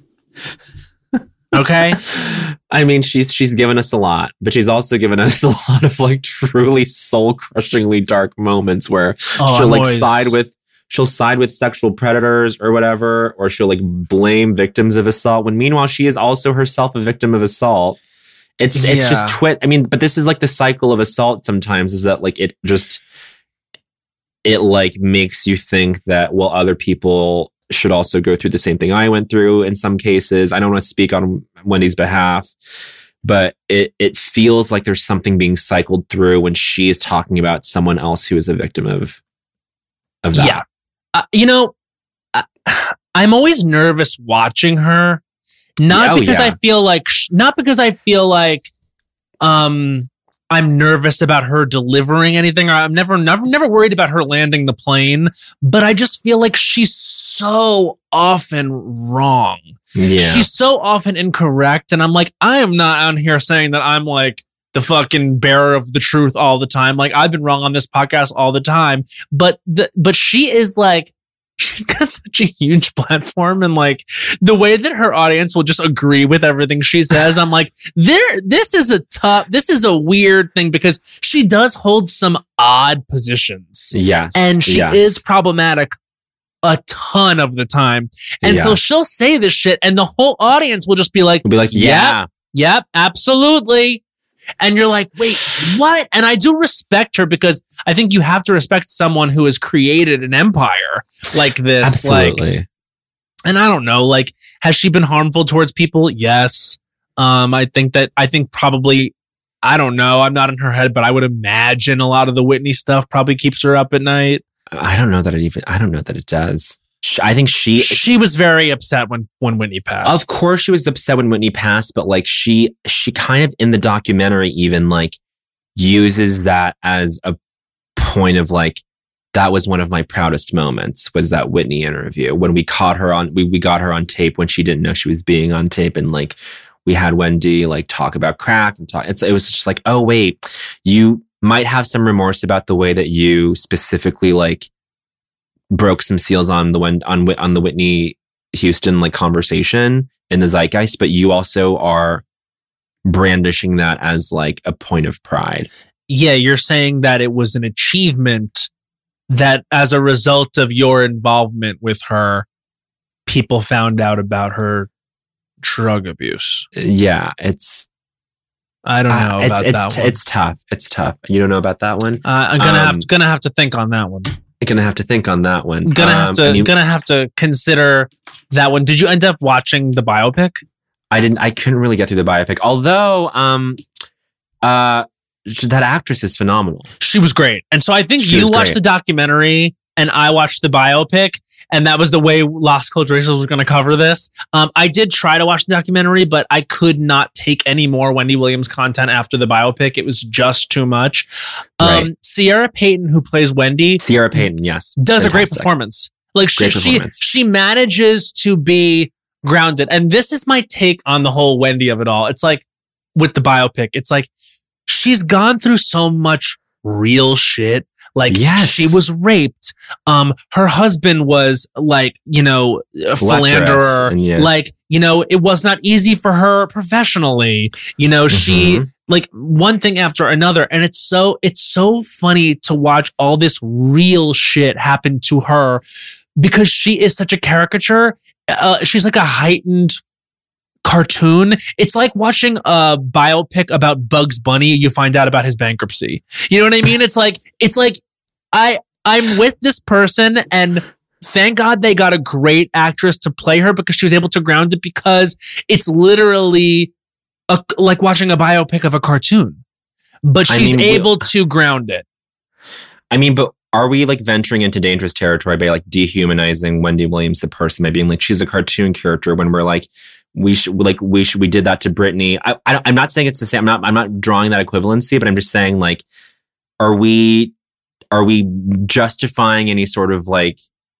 Speaker 2: Okay.
Speaker 3: I mean, she's she's given us a lot, but she's also given us a lot of like truly soul crushingly dark moments where
Speaker 2: Oh,
Speaker 3: she'll
Speaker 2: I'm
Speaker 3: like
Speaker 2: always-
Speaker 3: side with she'll side with sexual predators or whatever, or she'll like blame victims of assault when meanwhile she is also herself a victim of assault. It's it's
Speaker 2: Yeah.
Speaker 3: just twit. I mean, but this is like the cycle of assault sometimes is that like it just it like makes you think that well other people should also go through the same thing I went through in some cases. I don't want to speak on Wendy's behalf, but it it feels like there's something being cycled through when she is talking about someone else who is a victim of of that.
Speaker 2: Yeah. Uh, you know, uh, I'm always nervous watching her, not
Speaker 3: Yeah, oh,
Speaker 2: because
Speaker 3: yeah.
Speaker 2: I feel like, sh- not because I feel like, um, I'm nervous about her delivering anything, or I'm never, never, never worried about her landing the plane. But I just feel like she's so often wrong.
Speaker 3: Yeah.
Speaker 2: She's so often incorrect, and I'm like, I am not on here saying that I'm like the fucking bearer of the truth all the time. Like I've been wrong on this podcast all the time, but the, but she is like, she's got such a huge platform, and like the way that her audience will just agree with everything she says, I'm like, there, this is a tough, this is a weird thing because she does hold some odd positions,
Speaker 3: yes.
Speaker 2: and she
Speaker 3: yes.
Speaker 2: is problematic a ton of the time. And so
Speaker 3: Yes.
Speaker 2: she'll say this shit, and the whole audience will just be like,
Speaker 3: We'll be like, yeah.
Speaker 2: yep, absolutely. And you're like, wait, what? And I do respect her because I think you have to respect someone who has created an empire like this.
Speaker 3: Absolutely.
Speaker 2: Like, and I don't know, like, has she been harmful towards people? Yes. Um, I think that, I think probably, I don't know. I'm not in her head, but I would imagine a lot of the Whitney stuff probably keeps her up at night.
Speaker 3: I don't know that it even, I don't know that it does. Sh- I think she,
Speaker 2: She was very upset when, when Whitney passed.
Speaker 3: of course she was upset when Whitney passed, but like she, she kind of in the documentary even like uses that as a point of like, that was one of my proudest moments was that Whitney interview when we caught her on, we, we got her on tape when she didn't know she was being on tape. And like, we had Wendy like talk about crack and talk. It's, it was just like, oh wait, you might have some remorse about the way that you specifically like broke some seals on the when on on the Whitney Houston like conversation in the zeitgeist, but you also are brandishing that as like a point of pride.
Speaker 2: Yeah, you're saying that it was an achievement that as a result of your involvement with her, people found out about her drug abuse.
Speaker 3: Yeah, it's.
Speaker 2: I don't know
Speaker 3: uh,
Speaker 2: about
Speaker 3: it's,
Speaker 2: that
Speaker 3: it's,
Speaker 2: one.
Speaker 3: It's tough. It's tough. You don't know about that one?
Speaker 2: Uh, I'm gonna
Speaker 3: um,
Speaker 2: have to, gonna have to think on that one.
Speaker 3: Gonna have to think on that one.
Speaker 2: Gonna have
Speaker 3: Um,
Speaker 2: to
Speaker 3: I mean,
Speaker 2: gonna have to consider that one. Did you end up watching the biopic?
Speaker 3: I didn't. I couldn't really get through the biopic. Although, um, uh, that actress is phenomenal.
Speaker 2: She was great. And so I think
Speaker 3: She
Speaker 2: you
Speaker 3: was
Speaker 2: watched
Speaker 3: great.
Speaker 2: the documentary and I watched the biopic, and that was the way Las Culturistas was going to cover this. Um, I did try to watch the documentary, but I could not take any more Wendy Williams content after the biopic. It was just too much. Um,
Speaker 3: Right.
Speaker 2: Sierra Payton, who plays Wendy,
Speaker 3: Sierra Payton, yes,
Speaker 2: does a great
Speaker 3: Fantastic.
Speaker 2: performance. Like she,
Speaker 3: Great
Speaker 2: she,
Speaker 3: performance.
Speaker 2: she manages to be grounded. And this is my take on the whole Wendy of it all. It's like with the biopic, it's like she's gone through so much real shit. Like
Speaker 3: Yes.
Speaker 2: she was raped. Um, her husband was like, you know, a philanderer.
Speaker 3: and yeah.
Speaker 2: Like, you know, it was not easy for her professionally. You know, she
Speaker 3: Mhm.
Speaker 2: like one thing after another. And it's so, it's so funny to watch all this real shit happen to her because she is such a caricature. Uh, she's like a heightened cartoon. It's like watching a biopic about Bugs Bunny. You find out about his bankruptcy. You know what I mean? It's like, it's like I, I'm with this person and thank God they got a great actress to play her because she was able to ground it because it's literally a, like watching a biopic of a cartoon, but
Speaker 3: I
Speaker 2: she's
Speaker 3: mean,
Speaker 2: able to ground it.
Speaker 3: I mean, but are we like venturing into dangerous territory by like dehumanizing Wendy Williams, the person, by being like she's a cartoon character when we're like we should like we should we did that to Britney? I, I I'm not saying it's the same. I'm not I'm not drawing that equivalency, but I'm just saying like, are we are we justifying any sort of like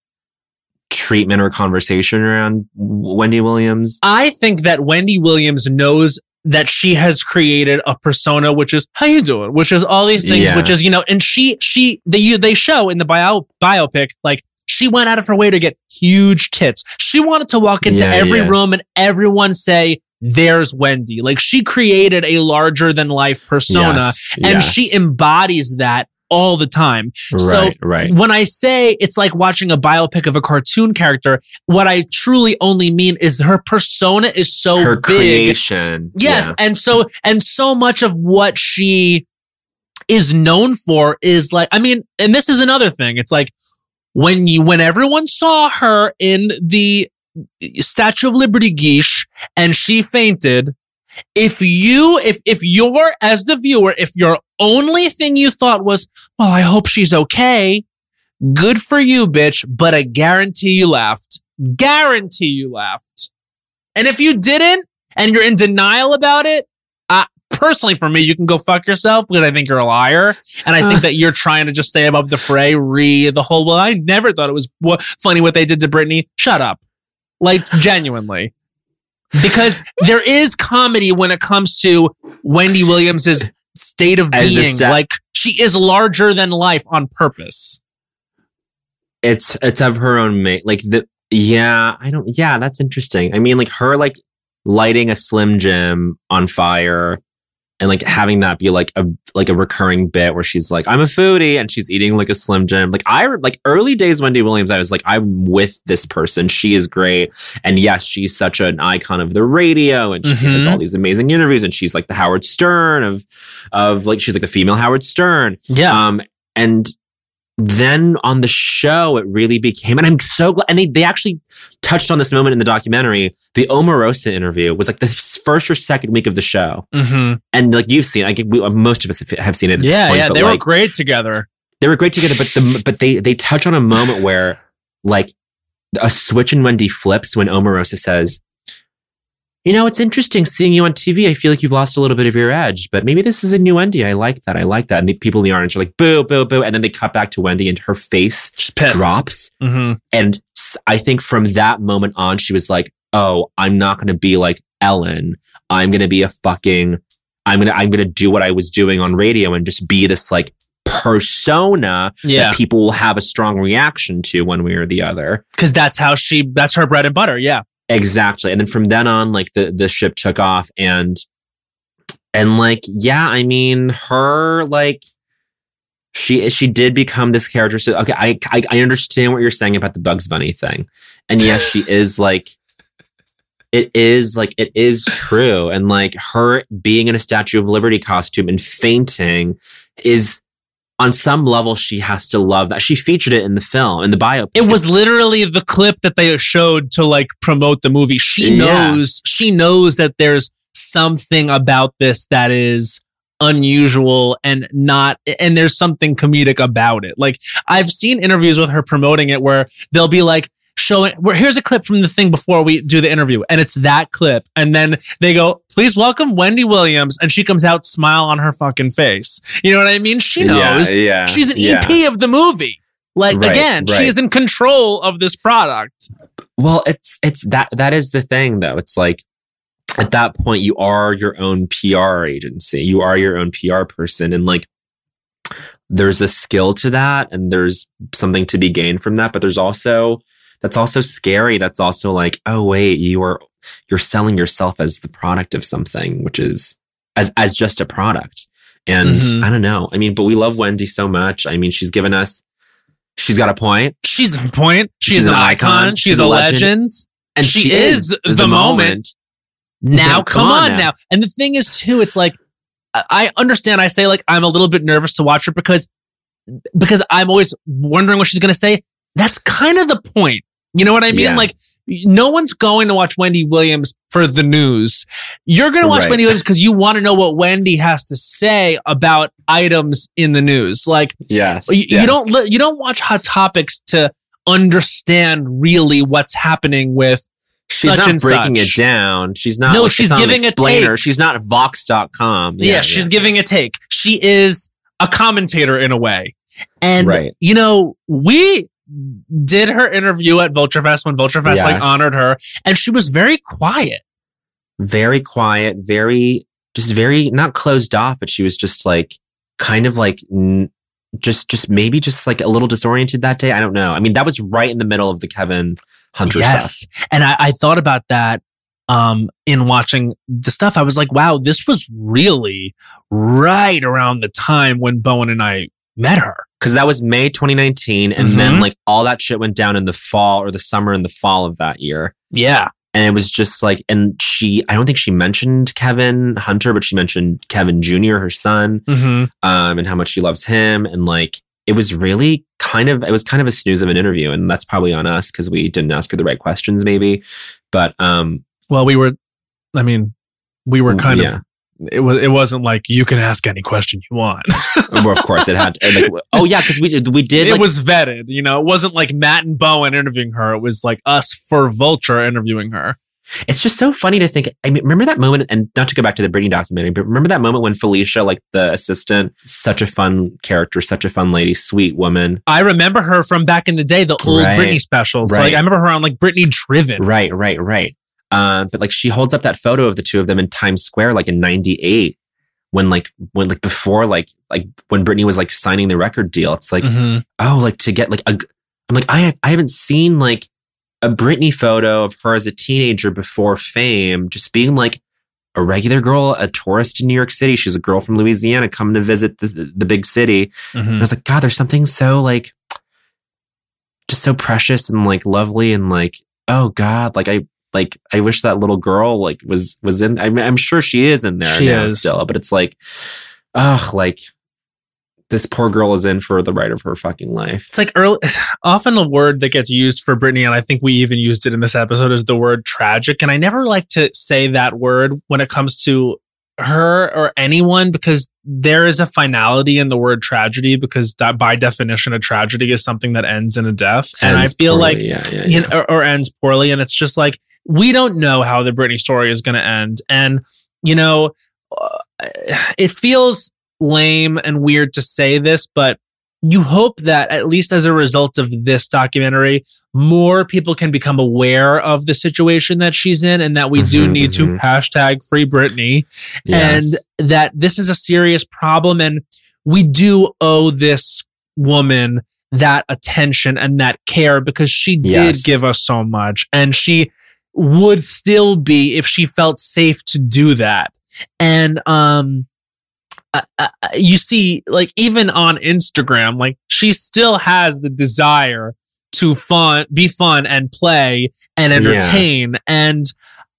Speaker 3: treatment or conversation around Wendy Williams?
Speaker 2: I think that Wendy Williams knows that she has created a persona, which is how you doing, which is all these things,
Speaker 3: Yeah.
Speaker 2: which is, you know, and she, she, they, they show in the bio, biopic, like she went out of her way to get huge tits. She wanted to walk into
Speaker 3: Yeah,
Speaker 2: every
Speaker 3: yeah.
Speaker 2: room and everyone say, there's Wendy. Like she created a larger than life persona
Speaker 3: Yes,
Speaker 2: and
Speaker 3: yes.
Speaker 2: she embodies that all the time. So
Speaker 3: Right, right.
Speaker 2: when I say it's like watching a biopic of a cartoon character, what I truly only mean is her persona is so
Speaker 3: Her
Speaker 2: big.
Speaker 3: creation.
Speaker 2: Yes,
Speaker 3: Yeah.
Speaker 2: and so and so much of what she is known for is like, I mean, and this is another thing. It's like when you when everyone saw her in the Statue of Liberty Guiche and she fainted, if you if if you're as the viewer, if your only thing you thought was, well, I hope she's okay, good for you, bitch, but I guarantee you laughed. Guarantee you laughed. And if you didn't and you're in denial about it, uh, personally for me, you can go fuck yourself because I think you're a liar. And I think
Speaker 3: Uh.
Speaker 2: that you're trying to just stay above the fray, re the whole, well, I never thought it was w- funny what they did to Britney. Shut up. Like, genuinely. Because there is comedy when it comes to Wendy Williams's state of
Speaker 3: As the
Speaker 2: being.
Speaker 3: sta-
Speaker 2: Like, she is larger than life on purpose.
Speaker 3: it's it's of her own make. Like the yeah, I don't. Yeah, that's interesting. I mean, like her like lighting a Slim Jim on fire and like having that be like a like a recurring bit where she's like, I'm a foodie and she's eating like a Slim Jim. Like I like early days Wendy Williams, I was like, I'm with this person. She is great. And yes, she's such an icon of the radio and she
Speaker 2: Mhm.
Speaker 3: has all these amazing interviews and she's like the Howard Stern of of like she's like the female Howard Stern.
Speaker 2: Yeah.
Speaker 3: Um and then on the show, it really became, and I'm so glad, and they, they actually touched on this moment in the documentary. The Omarosa interview was like the first or second week of the show.
Speaker 2: Mm-hmm.
Speaker 3: And like you've seen, like we, most of us have- have seen it. At this
Speaker 2: Yeah,
Speaker 3: point,
Speaker 2: yeah.
Speaker 3: but,
Speaker 2: They were
Speaker 3: like,
Speaker 2: great together.
Speaker 3: They were great together, but the but they they touch on a moment where like a switch in Wendy flips when Omarosa says, you know, it's interesting seeing you on T V. I feel like you've lost a little bit of your edge, but maybe this is a new Wendy. I like that. I like that. And the people in the audience are like, boo, boo, boo. And then they cut back to Wendy and her face
Speaker 2: She's pissed.
Speaker 3: drops.
Speaker 2: Mm-hmm.
Speaker 3: And s- I think from that moment on, she was like, oh, I'm not going to be like Ellen. I'm going to be a fucking, I'm going to, I'm going to do what I was doing on radio and just be this like persona
Speaker 2: Yeah.
Speaker 3: that people will have a strong reaction to one way or the other.
Speaker 2: Because that's how she, that's her bread and butter. Yeah.
Speaker 3: Exactly. And then from then on, like the, the ship took off and, and like, yeah, I mean, her, like, She she did become this character. So okay, I, I I understand what you're saying about the Bugs Bunny thing, and yes, she is like, it is like it is true, and like her being in a Statue of Liberty costume and fainting is on some level she has to love that. She featured it in the film in the biopic.
Speaker 2: It was literally the clip that they showed to like promote the movie. She
Speaker 3: Yeah.
Speaker 2: knows she knows that there's something about this that is unusual and not and there's something comedic about it. Like I've seen interviews with her promoting it where they'll be like showing where here's a clip from the thing before we do the interview, and it's that clip, and then they go, please welcome Wendy Williams, and she comes out, smile on her fucking face. You know what I mean? She knows.
Speaker 3: Yeah, yeah,
Speaker 2: she's an
Speaker 3: yeah.
Speaker 2: E P of the movie. Like
Speaker 3: Right,
Speaker 2: again,
Speaker 3: right.
Speaker 2: she is in control of this product.
Speaker 3: Well, it's it's that that is the thing though. It's like at that point you are your own P R agency. You are your own P R person, and like there's a skill to that, and there's something to be gained from that. But there's also that's also scary. That's also like, oh wait, you are you're selling yourself as the product of something, which is as as just a product. And
Speaker 2: Mhm.
Speaker 3: I don't know. I mean, but we love Wendy so much. I mean, she's given us. She's got a point.
Speaker 2: She's a point. She's,
Speaker 3: She's
Speaker 2: an,
Speaker 3: an
Speaker 2: icon.
Speaker 3: icon.
Speaker 2: She's,
Speaker 3: She's
Speaker 2: a
Speaker 3: a
Speaker 2: legend.
Speaker 3: legend.
Speaker 2: And she, is the, moment. Now,
Speaker 3: Now,
Speaker 2: come on now. And the thing is, too, it's like, I I understand. I say, like, I'm a little bit nervous to watch her because, because I'm always wondering what she's going to say. That's kind of the point. You know what I mean?
Speaker 3: Yeah.
Speaker 2: Like, no one's going to watch Wendy Williams for the news. You're going to watch
Speaker 3: Right.
Speaker 2: Wendy Williams because you want to know what Wendy has to say about items in the news. Like,
Speaker 3: Yes.
Speaker 2: you,
Speaker 3: yes.
Speaker 2: you don't li- you don't watch Hot Topics to understand really what's happening with
Speaker 3: She's
Speaker 2: such
Speaker 3: not
Speaker 2: and
Speaker 3: breaking
Speaker 2: such.
Speaker 3: it down. She's not.
Speaker 2: No,
Speaker 3: like,
Speaker 2: she's
Speaker 3: it's not an
Speaker 2: giving a
Speaker 3: explainer.
Speaker 2: take.
Speaker 3: She's not Vox dot com.
Speaker 2: Yeah, she's giving a take. She is a commentator in a way. And,
Speaker 3: Right.
Speaker 2: you know, we did her interview at Vulture Fest when Vulture Fest like
Speaker 3: Yes.
Speaker 2: honored her, and she was very quiet.
Speaker 3: very quiet, very just very not closed off, but she was just like kind of like n- just just maybe just like a little disoriented that day. I don't know. I mean, that was right in the middle of the Kevin Hunter
Speaker 2: Yes.
Speaker 3: stuff.
Speaker 2: And I, I thought about that um, in watching the stuff. I was like, wow, this was really right around the time when Bowen and I met her.
Speaker 3: Because that was May twenty nineteen, and
Speaker 2: Mhm.
Speaker 3: then like all that shit went down in the fall or the summer and the fall of that year.
Speaker 2: Yeah.
Speaker 3: And it was just like, and she, I don't think she mentioned Kevin Hunter, but she mentioned Kevin Junior, her son,
Speaker 2: Mm-hmm.
Speaker 3: um, and how much she loves him. And like, it was really kind of, it was kind of a snooze of an interview. And that's probably on us because we didn't ask her the right questions, maybe. But um,
Speaker 2: Well, we were, I mean, we were kind
Speaker 3: yeah.
Speaker 2: of, it was, it wasn't like you can ask any question you want.
Speaker 3: well, of course it had. Like, oh yeah, because we did, we did.
Speaker 2: It
Speaker 3: Like,
Speaker 2: was vetted, you know, it wasn't like Matt and Bowen interviewing her. It was like us for Vulture interviewing her.
Speaker 3: it's just so funny to think. I mean, remember that moment, and not to go back to the Britney documentary, but remember that moment when Felicia, like the assistant, such a fun character, such a fun lady, sweet woman.
Speaker 2: I remember her from back in the day, the old
Speaker 3: Right.
Speaker 2: Britney specials.
Speaker 3: Right.
Speaker 2: Like I remember her on like Britney Driven.
Speaker 3: Right, right, right. Uh, but like she holds up that photo of the two of them in Times Square, like in ninety-eight, when like when like before like like when Britney was like signing the record deal. It's like,
Speaker 2: Mhm.
Speaker 3: oh, like to get like a, I'm like I have, I haven't seen like a Britney photo of her as a teenager before fame, just being like a regular girl, a tourist in New York City. She's a girl from Louisiana coming to visit the, the big city.
Speaker 2: Mhm.
Speaker 3: And I was like, God, there's something so like just so precious and like lovely and like, oh God, like I like I wish that little girl like was was in. I mean, I'm sure she is in there
Speaker 2: She
Speaker 3: now
Speaker 2: is.
Speaker 3: still, but it's like, ugh, like this poor girl is in for the ride of her fucking life.
Speaker 2: It's like early, often a word that gets used for Britney, and I think we even used it in this episode, is the word tragic. And I never like to say that word when it comes to her or anyone, because there is a finality in the word tragedy, because that by definition, a tragedy is something that ends in a death. And I
Speaker 3: Ends
Speaker 2: feel
Speaker 3: poorly,
Speaker 2: like,
Speaker 3: yeah, yeah,
Speaker 2: you
Speaker 3: yeah.
Speaker 2: know, or, or ends poorly. And it's just like, we don't know how the Britney story is going to end. And, you know, uh, it feels lame and weird to say this, but you hope that at least as a result of this documentary, more people can become aware of the situation that she's in, and that we do
Speaker 3: Mhm,
Speaker 2: need to
Speaker 3: mhm.
Speaker 2: hashtag free Britney,
Speaker 3: Yes.
Speaker 2: and that this is a serious problem. And we do owe this woman that attention and that care, because she did
Speaker 3: Yes.
Speaker 2: give us so much, and she would still be if she felt safe to do that. And um uh, uh, you see, like, even on Instagram, like, she still has the desire to fun, be fun and play and entertain. Yeah. And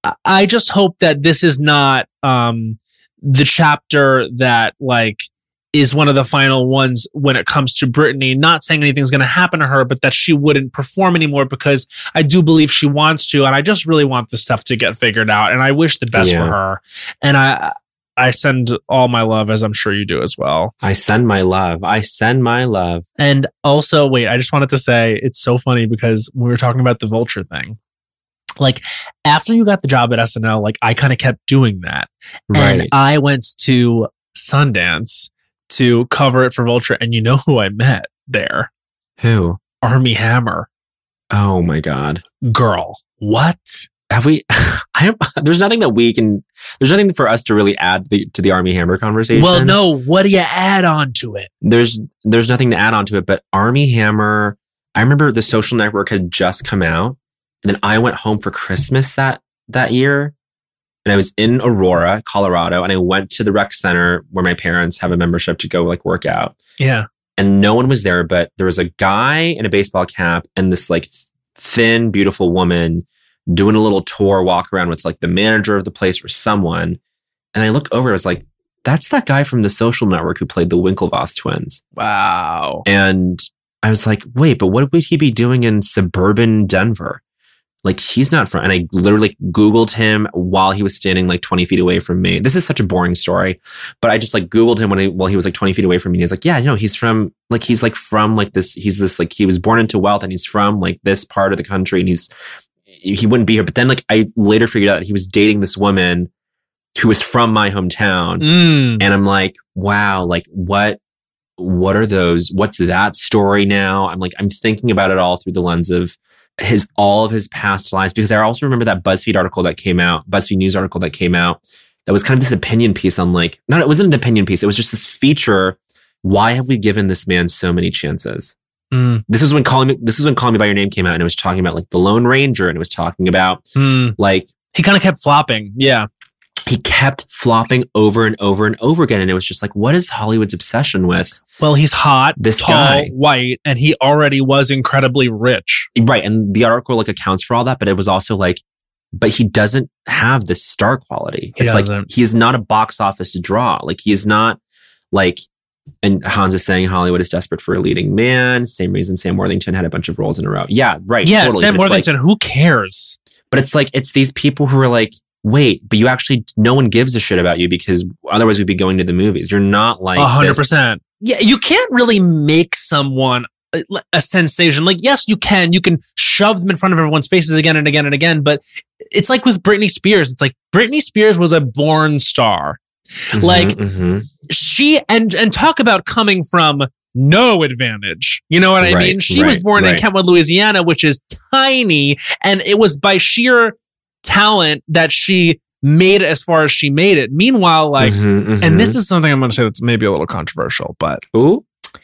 Speaker 2: I just hope that this is not um, the chapter that, like, is one of the final ones when it comes to Britney. Not saying anything's going to happen to her, but that she wouldn't perform anymore, because I do believe she wants to. And I just really want this stuff to get figured out. And I wish the best yeah. for her. And I, I send all my love, as I'm sure you do as well.
Speaker 3: I send my love. I send my love.
Speaker 2: And also, wait, I just wanted to say, it's so funny because we were talking about the Vulture thing. Like, after you got the job at S N L, like, I kind of kept doing that. Right. And I went to Sundance to cover it for Vulture. And you know who I met there?
Speaker 3: Who?
Speaker 2: Armie Hammer.
Speaker 3: Oh my God.
Speaker 2: Girl, what?
Speaker 3: Have we, I there's nothing that we can, there's nothing for us to really add the, to the Armie Hammer conversation.
Speaker 2: Well, no, what do you add on to it?
Speaker 3: There's, there's nothing to add on to it, but Armie Hammer, I remember The Social Network had just come out, and then I went home for Christmas that, that year. And I was in Aurora, Colorado, and I went to the rec center where my parents have a membership to go like work out.
Speaker 2: Yeah.
Speaker 3: And no one was there, but there was a guy in a baseball cap and this like thin, beautiful woman doing a little tour walk around with like the manager of the place or someone. And I look over, I was like, that's that guy from The Social Network who played the Winklevoss twins.
Speaker 2: Wow.
Speaker 3: And I was like, wait, but what would he be doing in suburban Denver? Like, he's not from, and I literally Googled him while he was standing like twenty feet away from me. This is such a boring story, but I just like Googled him when he, while he was like twenty feet away from me. And he's like, yeah, you know, he's from like, he's like from like this, he's this, like, he was born into wealth and he's from like this part of the country and he's, he wouldn't be here. But then like, I later figured out that he was dating this woman who was from my hometown.
Speaker 2: Mm.
Speaker 3: And I'm like, wow, like what, what are those, what's that story now? I'm like, I'm thinking about it all through the lens of his all of his past lives, because I also remember that BuzzFeed article that came out, BuzzFeed News article that came out, that was kind of this opinion piece on like, no, it wasn't an opinion piece. It was just this feature. Why have we given this man so many chances?
Speaker 2: Mm.
Speaker 3: This was when calling me, this was when Call Me by Your Name came out, and it was talking about like the Lone Ranger, and it was talking about
Speaker 2: mm.
Speaker 3: like
Speaker 2: he kind of kept flopping. Yeah.
Speaker 3: He kept flopping over and over and over again. And it was just like, what is Hollywood's obsession with?
Speaker 2: Well, he's hot,
Speaker 3: this
Speaker 2: tall,
Speaker 3: guy,
Speaker 2: white, and he already was incredibly rich.
Speaker 3: Right. And the article like accounts for all that, but it was also like, but he doesn't have the star quality.
Speaker 2: He
Speaker 3: it's
Speaker 2: doesn't.
Speaker 3: like, he is not a box office draw. Like, he is not like, and Hans is saying Hollywood is desperate for a leading man. Same reason Sam Worthington had a bunch of roles in a row. Yeah, right.
Speaker 2: Yeah,
Speaker 3: totally.
Speaker 2: Sam Worthington,
Speaker 3: like,
Speaker 2: who cares?
Speaker 3: But it's like, it's these people who are like, wait, but you actually, no one gives a shit about you, because otherwise we'd be going to the movies. You're not like
Speaker 2: one hundred percent. Yeah, you can't really make someone a, a sensation. Like, yes, you can. You can shove them in front of everyone's faces again and again and again. But it's like with Britney Spears. It's like Britney Spears was a born star.
Speaker 3: Mm-hmm,
Speaker 2: like
Speaker 3: mm-hmm.
Speaker 2: she, and and talk about coming from no advantage. You know what I
Speaker 3: right,
Speaker 2: mean? She
Speaker 3: right,
Speaker 2: was born
Speaker 3: right.
Speaker 2: in Kentwood, Louisiana, which is tiny. And it was by sheer talent that she made it as far as she made it. Meanwhile, like,
Speaker 3: mm-hmm, mm-hmm.
Speaker 2: and this is something I'm going to say that's maybe a little controversial, but
Speaker 3: Ooh.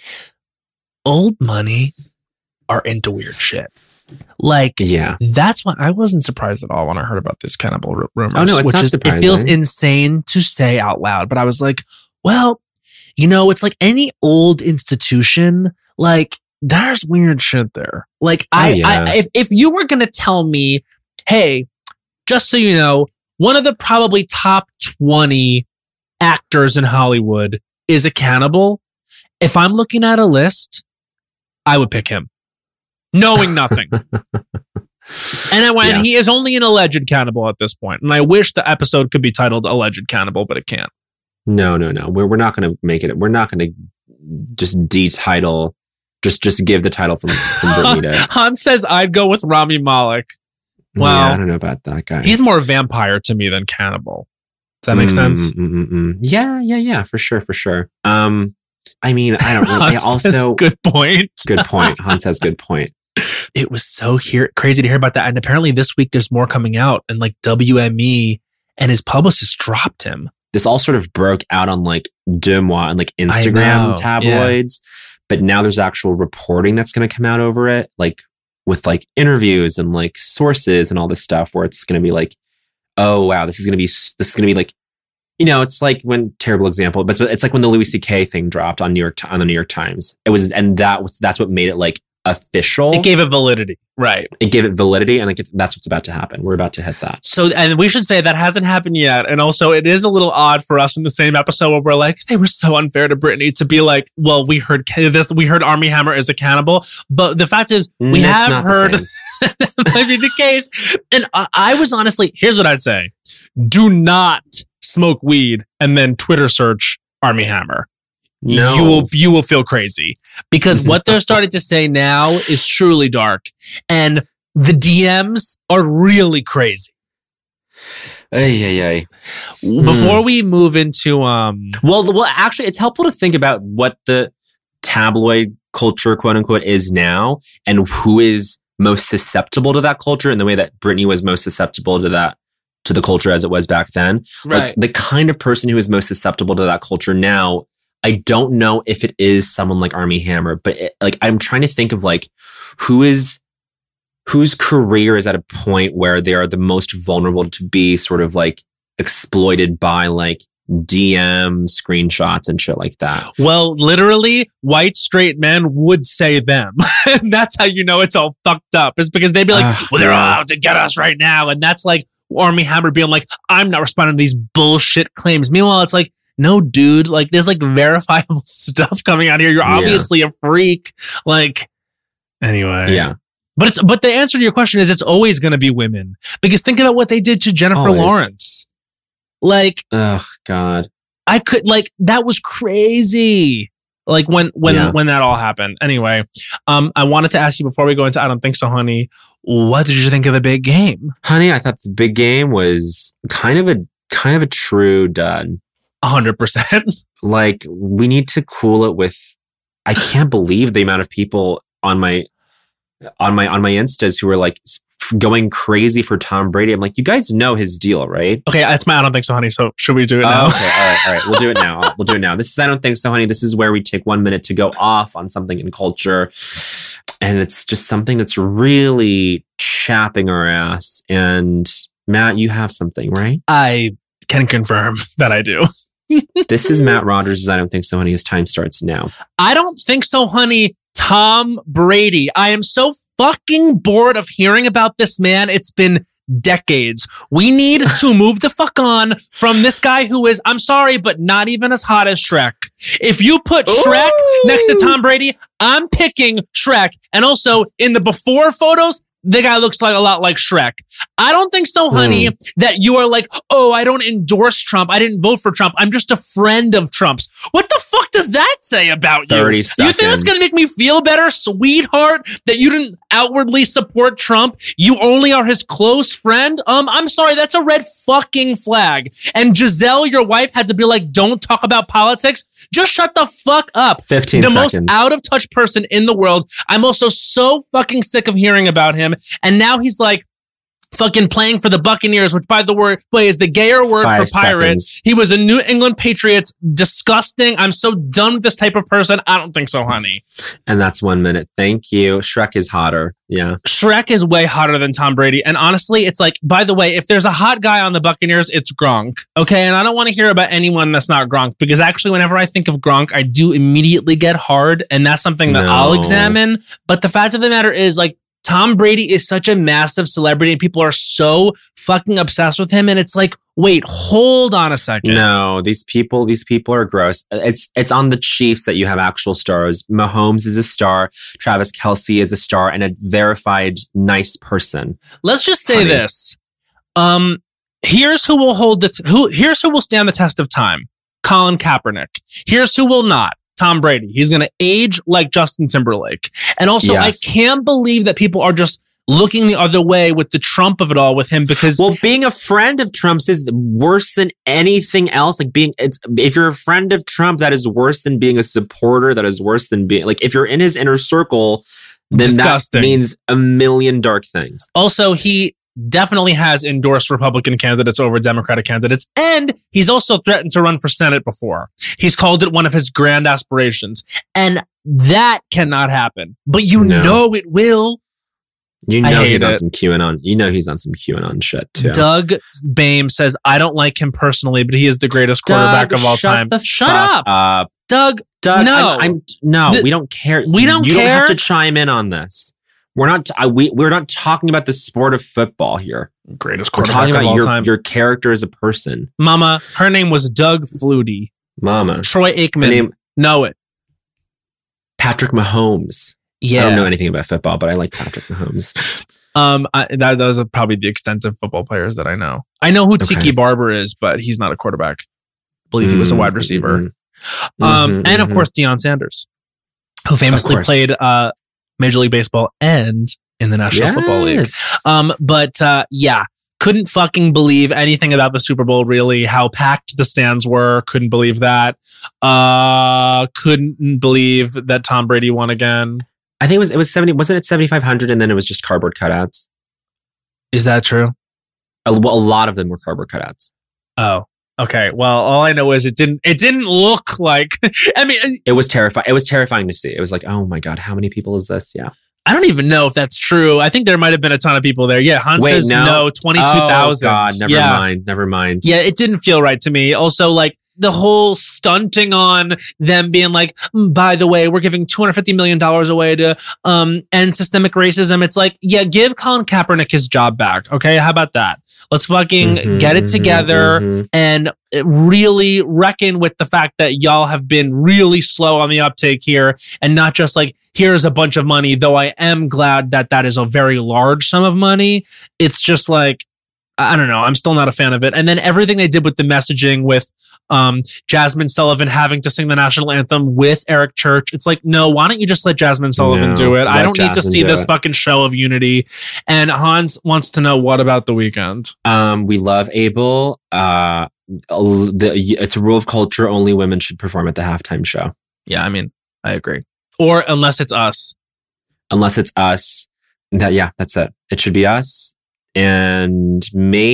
Speaker 2: old money are into weird shit. Like,
Speaker 3: yeah,
Speaker 2: that's why I wasn't surprised at all when I heard about this cannibal r- rumors.
Speaker 3: Oh no, it's
Speaker 2: which
Speaker 3: not
Speaker 2: is,
Speaker 3: surprising.
Speaker 2: It feels insane to say out loud, but I was like, well, you know, it's like any old institution, like there's weird shit there. Like,
Speaker 3: oh,
Speaker 2: I,
Speaker 3: yeah.
Speaker 2: I, if if you were going to tell me, hey, just so you know, one of the probably top twenty actors in Hollywood is a cannibal. If I'm looking at a list, I would pick him, knowing nothing. and I went,
Speaker 3: Yeah.
Speaker 2: and he is only an alleged cannibal at this point. And I wish the episode could be titled Alleged Cannibal, but it can't.
Speaker 3: No, no, no. We're we're not going to make it. We're not going to just de-title. Just just give the title from from Britney to.
Speaker 2: Hans says I'd go with Rami Malek. Well,
Speaker 3: yeah, I don't know about that guy.
Speaker 2: He's more vampire to me than cannibal. Does that make
Speaker 3: Mm,
Speaker 2: sense?
Speaker 3: mm, mm, mm. Yeah, yeah, yeah, for sure, for sure. Um, I mean, I don't really. I
Speaker 2: Hans says,
Speaker 3: also
Speaker 2: good point.
Speaker 3: good point. Hans has good point.
Speaker 2: It was so hear- crazy to hear about that. And apparently this week there's more coming out, and like W M E and his publicist dropped him.
Speaker 3: This all sort of broke out on like Deux Moi and like
Speaker 2: know,
Speaker 3: Instagram tabloids, but now there's actual reporting that's going to come out over it, like with like interviews and like sources and all this stuff, where it's going to be like, oh wow, this is going to be this is going to be like you know, it's like when terrible example, but it's like when the Louis C K thing dropped on New York on the New York Times. It was, and that was that's what made it like official.
Speaker 2: It gave it validity, right?
Speaker 3: It gave it validity, and like that's what's about to happen. We're about to hit that.
Speaker 2: So, and we should say that hasn't happened yet. And also, it is a little odd for us in the same episode where we're like, they were so unfair to Britney to be like, well, we heard this, we heard Armie Hammer is accountable, but the fact is, we
Speaker 3: It's
Speaker 2: have
Speaker 3: not the
Speaker 2: heard
Speaker 3: same.
Speaker 2: that might be the case. And I, I was honestly, here's what I'd say: do not smoke weed and then Twitter search Armie Hammer.
Speaker 3: No.
Speaker 2: You will you will feel crazy because what they're starting to say now is truly dark, and the D Ms are really crazy.
Speaker 3: Ay, ay, ay.
Speaker 2: Before we move into um,
Speaker 3: Well, well, actually, it's helpful to think about what the tabloid culture, quote unquote, is now, and who is most susceptible to that culture in the way that Britney was most susceptible to that, to the culture as it was back then.
Speaker 2: Right.
Speaker 3: Like the kind of person who is most susceptible to that culture now, I don't know if it is someone like Armie Hammer, but it, like I'm trying to think of like who is whose career is at a point where they are the most vulnerable to be sort of like exploited by like D M screenshots and shit like that.
Speaker 2: well, literally, white straight men would say them, and that's how you know it's all fucked up. Is because they'd be like,
Speaker 3: Uh,
Speaker 2: "Well, they're
Speaker 3: yeah.
Speaker 2: all out to get us right now," and that's like Armie Hammer being like, "I'm not responding to these bullshit claims." Meanwhile, it's like, no, dude, like there's like verifiable stuff coming out here. You're
Speaker 3: Yeah.
Speaker 2: obviously a freak. Like, anyway.
Speaker 3: Yeah.
Speaker 2: But it's but the answer to your question is it's always going to be women. Because think about what they did to Jennifer
Speaker 3: Always.
Speaker 2: Lawrence. Like,
Speaker 3: Oh God.
Speaker 2: I could like that was crazy. Like when when
Speaker 3: Yeah.
Speaker 2: when that all happened. Anyway, um, I wanted to ask you before we go into I Don't Think So, Honey, what did you think of the big game?
Speaker 3: Honey, I thought the big game was kind of a kind of a true dud.
Speaker 2: A hundred percent.
Speaker 3: Like we need to cool it with I can't believe the amount of people on my on my on my instas who were like f- going crazy for Tom Brady. I'm like, you guys know his deal, right?
Speaker 2: Okay, that's my I Don't Think So, Honey. So should we do it
Speaker 3: Oh,
Speaker 2: now?
Speaker 3: okay, all right, all right. We'll do it now. We'll do it now. This is I Don't Think So, Honey. This is where we take one minute to go off on something in culture. And it's just something that's really chapping our ass. And Matt, you have something, right?
Speaker 2: I can confirm that I do.
Speaker 3: This is Matt Rogers' I Don't Think So, Honey. His time starts now.
Speaker 2: I don't think so, honey. Tom Brady. I am so fucking bored of hearing about this man. It's been decades. We need to move the fuck on from this guy who is, I'm sorry, but not even as hot as Shrek. If you put Shrek
Speaker 3: Ooh.
Speaker 2: next to Tom Brady, I'm picking Shrek. And also in the before photos, the guy looks like a lot like Shrek. I don't think so, honey,
Speaker 3: Hmm.
Speaker 2: that you are like, oh, I don't endorse Trump. I didn't vote for Trump. I'm just a friend of Trump's. What the fuck does that say about you?
Speaker 3: thirty
Speaker 2: You think that's
Speaker 3: seconds.
Speaker 2: going to make me feel better, sweetheart, that you didn't outwardly support Trump? You only are his close friend? Um, I'm sorry, that's a red fucking flag. And Giselle, your wife, had to be like, don't talk about politics. Just shut the fuck up.
Speaker 3: fifteen
Speaker 2: The
Speaker 3: seconds.
Speaker 2: most out of touch person in the world. I'm also so fucking sick of hearing about him. And now he's like fucking playing for the Buccaneers, which by the word way is the gayer word
Speaker 3: Five
Speaker 2: for pirates.
Speaker 3: seconds.
Speaker 2: He was a New England Patriots. Disgusting. I'm so done with this type of person. I don't think so, honey.
Speaker 3: And that's one minute. Thank you. Shrek is hotter. Yeah.
Speaker 2: Shrek is way hotter than Tom Brady. And honestly, it's like, by the way, if there's a hot guy on the Buccaneers, it's Gronk. Okay. And I don't want to hear about anyone that's not Gronk because actually, whenever I think of Gronk, I do immediately get hard. And that's something that
Speaker 3: No.
Speaker 2: I'll examine. But the fact of the matter is, like, Tom Brady is such a massive celebrity and people are so fucking obsessed with him. And it's like, wait, hold on a second.
Speaker 3: No, these people, these people are gross. It's it's on the Chiefs that you have actual stars. Mahomes is a star. Travis Kelce is a star and a verified nice person.
Speaker 2: Let's just say
Speaker 3: Honey.
Speaker 2: this. Um, here's who will hold the t- who. Here's who will stand the test of time. Colin Kaepernick. Here's who will not. Tom Brady. He's going to age like Justin Timberlake. And also,
Speaker 3: Yes.
Speaker 2: I can't believe that people are just looking the other way with the Trump of it all with him because
Speaker 3: Well, being a friend of Trump's is worse than anything else. Like being, it's if you're a friend of Trump, that is worse than being a supporter. That is worse than being like if you're in his inner circle, then
Speaker 2: Disgusting.
Speaker 3: that means a million dark things.
Speaker 2: also he definitely has endorsed Republican candidates over Democratic candidates. And he's also threatened to run for Senate before. He's called it one of his grand aspirations. And that cannot happen. But you
Speaker 3: No.
Speaker 2: know it will.
Speaker 3: You
Speaker 2: I
Speaker 3: know
Speaker 2: hate
Speaker 3: he's on
Speaker 2: it.
Speaker 3: some QAnon. You know he's on some QAnon shit too.
Speaker 2: Doug Bame says, I don't like him personally, but he is the greatest quarterback
Speaker 3: Doug,
Speaker 2: of all
Speaker 3: shut
Speaker 2: time.
Speaker 3: the
Speaker 2: Shut
Speaker 3: fuck
Speaker 2: up.
Speaker 3: up.
Speaker 2: Doug.
Speaker 3: Doug,
Speaker 2: No.
Speaker 3: I'm, I'm no,
Speaker 2: The-
Speaker 3: we don't care.
Speaker 2: we don't
Speaker 3: you
Speaker 2: care?
Speaker 3: don't have to chime in on this. We're not. I, we we're not talking about the sport of football here.
Speaker 2: Greatest
Speaker 3: We're
Speaker 2: quarterback
Speaker 3: talking
Speaker 2: of
Speaker 3: about
Speaker 2: all
Speaker 3: your
Speaker 2: time.
Speaker 3: your character as a person,
Speaker 2: Mama, her name was Doug Flutie.
Speaker 3: Mama.
Speaker 2: Troy
Speaker 3: Her
Speaker 2: Aikman.
Speaker 3: name
Speaker 2: know it.
Speaker 3: Patrick Mahomes.
Speaker 2: Yeah.
Speaker 3: I don't know anything about football, but I like Patrick Mahomes.
Speaker 2: Um, I, that those are probably the extent of football players that I know. I know who Tiki
Speaker 3: Okay.
Speaker 2: Barber is, but he's not a quarterback. I believe he was a wide receiver.
Speaker 3: Mhm.
Speaker 2: Um,
Speaker 3: Mhm,
Speaker 2: and of
Speaker 3: mhm.
Speaker 2: course Deion Sanders, who famously
Speaker 3: course.
Speaker 2: played uh Major League Baseball and in the National Football League.
Speaker 3: Yes.
Speaker 2: Um, but uh, yeah, couldn't fucking believe anything about the Super Bowl. Really, how packed the stands were. Couldn't believe that. Uh, couldn't believe that Tom Brady won again.
Speaker 3: I think it was it was seventy. Wasn't it seventy five hundred? And then it was just cardboard cutouts.
Speaker 2: Is that true?
Speaker 3: A, well, a lot of them were cardboard cutouts.
Speaker 2: Oh, okay. Well, all I know is it didn't. It didn't look like. I mean,
Speaker 3: It was terrifying. It was terrifying to see. It was like, oh my god, how many people is this? Yeah.
Speaker 2: I don't even know if that's true. I think there might have been a ton of people there. Yeah, Hans
Speaker 3: Wait,
Speaker 2: says
Speaker 3: no?
Speaker 2: no, twenty-two thousand.
Speaker 3: Oh god, never
Speaker 2: yeah.
Speaker 3: mind. Never mind.
Speaker 2: Yeah, it didn't feel right to me. Also, like the whole stunting on them being like, "Mm, by the way, we're giving two hundred fifty million dollars away to um, end systemic racism. It's like, yeah, give Colin Kaepernick his job back. Okay, how about that? Let's fucking
Speaker 3: Mhm,
Speaker 2: get it
Speaker 3: mhm,
Speaker 2: together
Speaker 3: mhm.
Speaker 2: and really reckon with the fact that y'all have been really slow on the uptake here and not just like, here's a bunch of money, though I am glad that that is a very large sum of money. It's just like, I don't know. I'm still not a fan of it. And then everything they did with the messaging with um, Jasmine Sullivan having to sing the national anthem with Eric Church. It's like, no, why don't you just let Jasmine Sullivan
Speaker 3: No,
Speaker 2: do it? I
Speaker 3: let
Speaker 2: don't need to
Speaker 3: Jasmine
Speaker 2: see
Speaker 3: do
Speaker 2: this
Speaker 3: it.
Speaker 2: fucking show of unity. And Hans wants to know, what about the weekend?
Speaker 3: Um, we love Abel. Uh, the, it's a rule of culture. Only women should perform at the halftime show,
Speaker 2: Yeah, I mean, I agree. Or unless it's us.
Speaker 3: unless it's us. That yeah, that's it. It should be us, and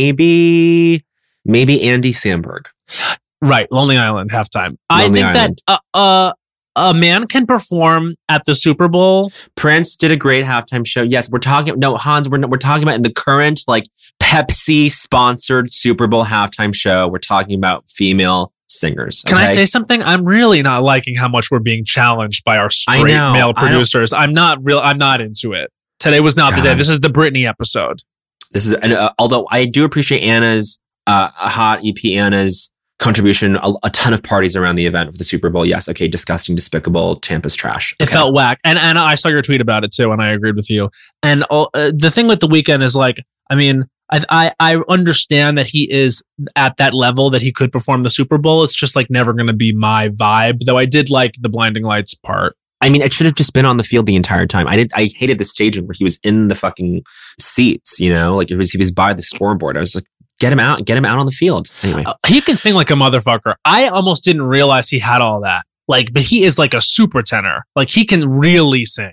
Speaker 3: maybe maybe Andy Samberg.
Speaker 2: Right. Lonely Island halftime. I
Speaker 3: Lonely
Speaker 2: think
Speaker 3: Island.
Speaker 2: that uh, uh, a man can perform at the Super Bowl.
Speaker 3: Prince did a great halftime show. Yes, we're talking. No, Hans, we're we're talking about in the current like Pepsi sponsored Super Bowl halftime show. We're talking about female singers.
Speaker 2: Can I
Speaker 3: okay?
Speaker 2: say something? I'm really not liking how much we're being challenged by our straight
Speaker 3: know.
Speaker 2: male
Speaker 3: I don't-
Speaker 2: producers. I'm not real. I'm not into it. Today was not the day.
Speaker 3: God.
Speaker 2: This is the Britney episode.
Speaker 3: This is, and uh, although I do appreciate Anna's uh, hot E P, Anna's contribution, a, a ton of parties around the event of the Super Bowl. Yes, okay, disgusting, despicable, Tampa's trash.
Speaker 2: It
Speaker 3: Okay.
Speaker 2: felt whack. And and I saw your tweet about it too, and I agreed with you. And all, uh, the thing with the weekend is like, I mean, I, I I understand that he is at that level that he could perform the Super Bowl. It's just like never going to be my vibe. Though I did like the blinding lights part.
Speaker 3: I mean, it should have just been on the field the entire time. I did. I hated the staging where he was in the fucking seats. You know, like it was he was by the scoreboard. I was like, get him out, get him out on the field. Anyway,
Speaker 2: Uh, he can sing like a motherfucker. I almost didn't realize he had all that. Like, but he is like a super tenor. Like he can really sing.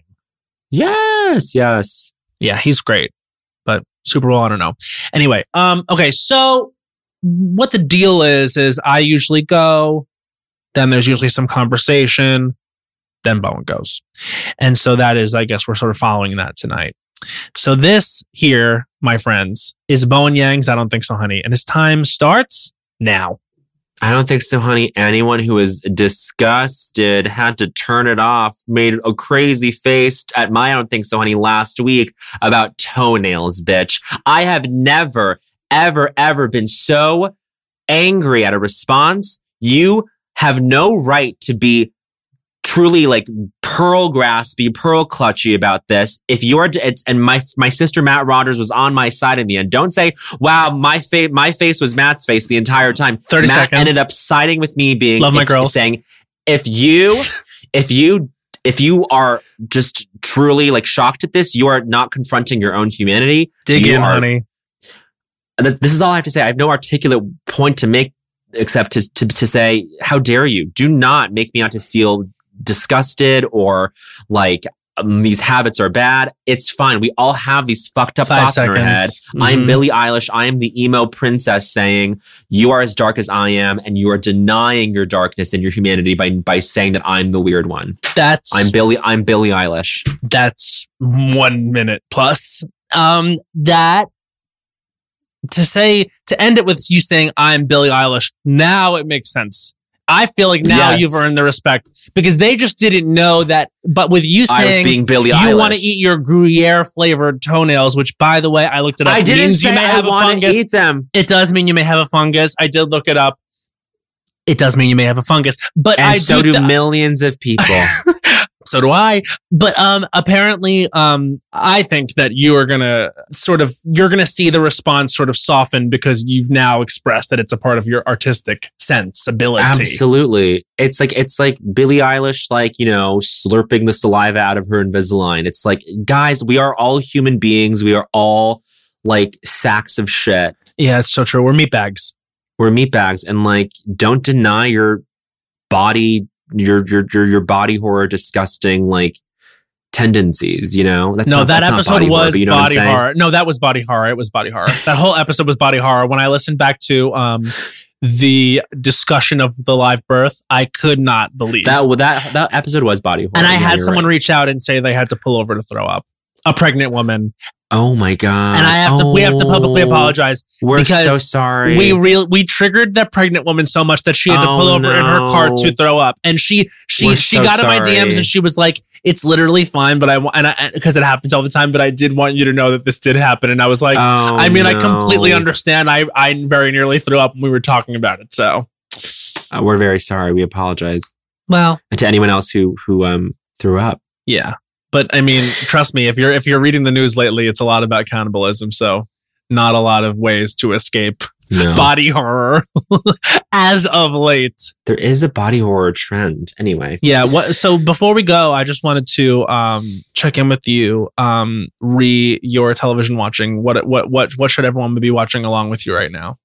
Speaker 3: yes, yes.
Speaker 2: Yeah, he's great. But Super Bowl, I don't know. Anyway, um, okay, so what the deal is is I usually go, then there's usually some conversation, then Bowen goes. And so that is, I guess we're sort of following that tonight. So this here, my friends, is Bowen Yang's I Don't Think So, Honey. And his time starts now.
Speaker 3: I don't think so, honey. Anyone who is disgusted had to turn it off, made a crazy face at my I Don't Think So, honey last week about toenails, bitch. I have never, ever, ever been so angry at a response. You have no right to be truly like pearl graspy, pearl clutchy about this. If you're, it's, and my my sister Matt Rodgers was on my side in the end. Don't say, "Wow, my face, my face was Matt's face the entire time."
Speaker 2: thirty
Speaker 3: Matt
Speaker 2: seconds.
Speaker 3: ended up siding with me, being
Speaker 2: Love my
Speaker 3: if-
Speaker 2: girls.
Speaker 3: saying, "If you, if you, if you are just truly like shocked at this, you are not confronting your own humanity."
Speaker 2: Dig
Speaker 3: You
Speaker 2: in,
Speaker 3: are-
Speaker 2: honey.
Speaker 3: Th- This is all I have to say. I have no articulate point to make except to to, to say, "How dare you? Do not make me out to feel disgusted or like um, these habits are bad. It's fine. We all have these fucked up
Speaker 2: Five
Speaker 3: thoughts
Speaker 2: seconds.
Speaker 3: in our head.
Speaker 2: Mm-hmm.
Speaker 3: I'm Billie Eilish. I am the emo princess saying, you are as dark as I am, and you are denying your darkness and your humanity by by saying that I'm the weird one.
Speaker 2: That's
Speaker 3: I'm Billie. I'm Billie Eilish.
Speaker 2: that's one minute plus. Um, that to say to end it with you saying I'm Billie Eilish. Now it makes sense. I feel like now
Speaker 3: Yes.
Speaker 2: you've earned the respect because they just didn't know that. But with you
Speaker 3: I was
Speaker 2: saying
Speaker 3: being Billie Eilish.
Speaker 2: you want to eat your Gruyere flavored toenails, which by the way, I looked it up.
Speaker 3: I didn't
Speaker 2: means
Speaker 3: say
Speaker 2: you may
Speaker 3: I
Speaker 2: have a
Speaker 3: want to
Speaker 2: fungus.
Speaker 3: eat them.
Speaker 2: It does mean you may have a fungus. I did look it up. It does mean you may have a fungus, but
Speaker 3: And
Speaker 2: I
Speaker 3: so
Speaker 2: do.
Speaker 3: do
Speaker 2: th-
Speaker 3: millions of people.
Speaker 2: so do I. But um, apparently, um, I think that you are gonna sort of you're gonna see the response sort of soften because you've now expressed that it's a part of your artistic sensibility.
Speaker 3: Absolutely. It's like it's like Billie Eilish, like, you know, slurping the saliva out of her Invisalign. It's like, guys, we are all human beings. We are all like sacks of shit.
Speaker 2: Yeah, it's so true. We're meatbags.
Speaker 3: We're meatbags, and like, don't deny your body, your your your your body horror, disgusting like tendencies. You know, that's
Speaker 2: no,
Speaker 3: not,
Speaker 2: that
Speaker 3: that's not
Speaker 2: episode
Speaker 3: body horror,
Speaker 2: was
Speaker 3: but you know what I'm
Speaker 2: body
Speaker 3: saying?
Speaker 2: horror. No, that was body horror. It was body horror. That whole episode was body horror. When I listened back to um the discussion of the live birth, I could not believe
Speaker 3: That that that episode was body horror,
Speaker 2: And I
Speaker 3: yeah,
Speaker 2: had
Speaker 3: you're
Speaker 2: someone
Speaker 3: right.
Speaker 2: reach out and say they had to pull over to throw up. A pregnant woman.
Speaker 3: Oh my god!
Speaker 2: And I have to we have to publicly
Speaker 3: Oh,
Speaker 2: apologize.
Speaker 3: We're
Speaker 2: because
Speaker 3: so sorry.
Speaker 2: We real we triggered that pregnant woman so much that she had to
Speaker 3: Oh,
Speaker 2: pull over in her car
Speaker 3: no.
Speaker 2: to throw up. And she she
Speaker 3: We're
Speaker 2: she
Speaker 3: so
Speaker 2: got in my D Ms
Speaker 3: sorry.
Speaker 2: and she was like, "It's literally fine, but I want and I because it happens all the time, but I did want you to know that this did happen." And I was like,
Speaker 3: Oh,
Speaker 2: I mean, I completely
Speaker 3: no.
Speaker 2: understand. I I very nearly threw up when we were talking about it. So,
Speaker 3: Uh, we're very sorry. We apologize.
Speaker 2: well,
Speaker 3: And to anyone else who who um threw up.
Speaker 2: yeah. But I mean, trust me, if you're if you're reading the news lately, it's a lot about cannibalism. So, not a lot of ways to escape
Speaker 3: No.
Speaker 2: body horror as of late.
Speaker 3: There is a body horror trend. Anyway.
Speaker 2: Yeah. What? So before we go, I just wanted to um, check in with you. Um, re your television watching. What what what what should everyone be watching along with you right now?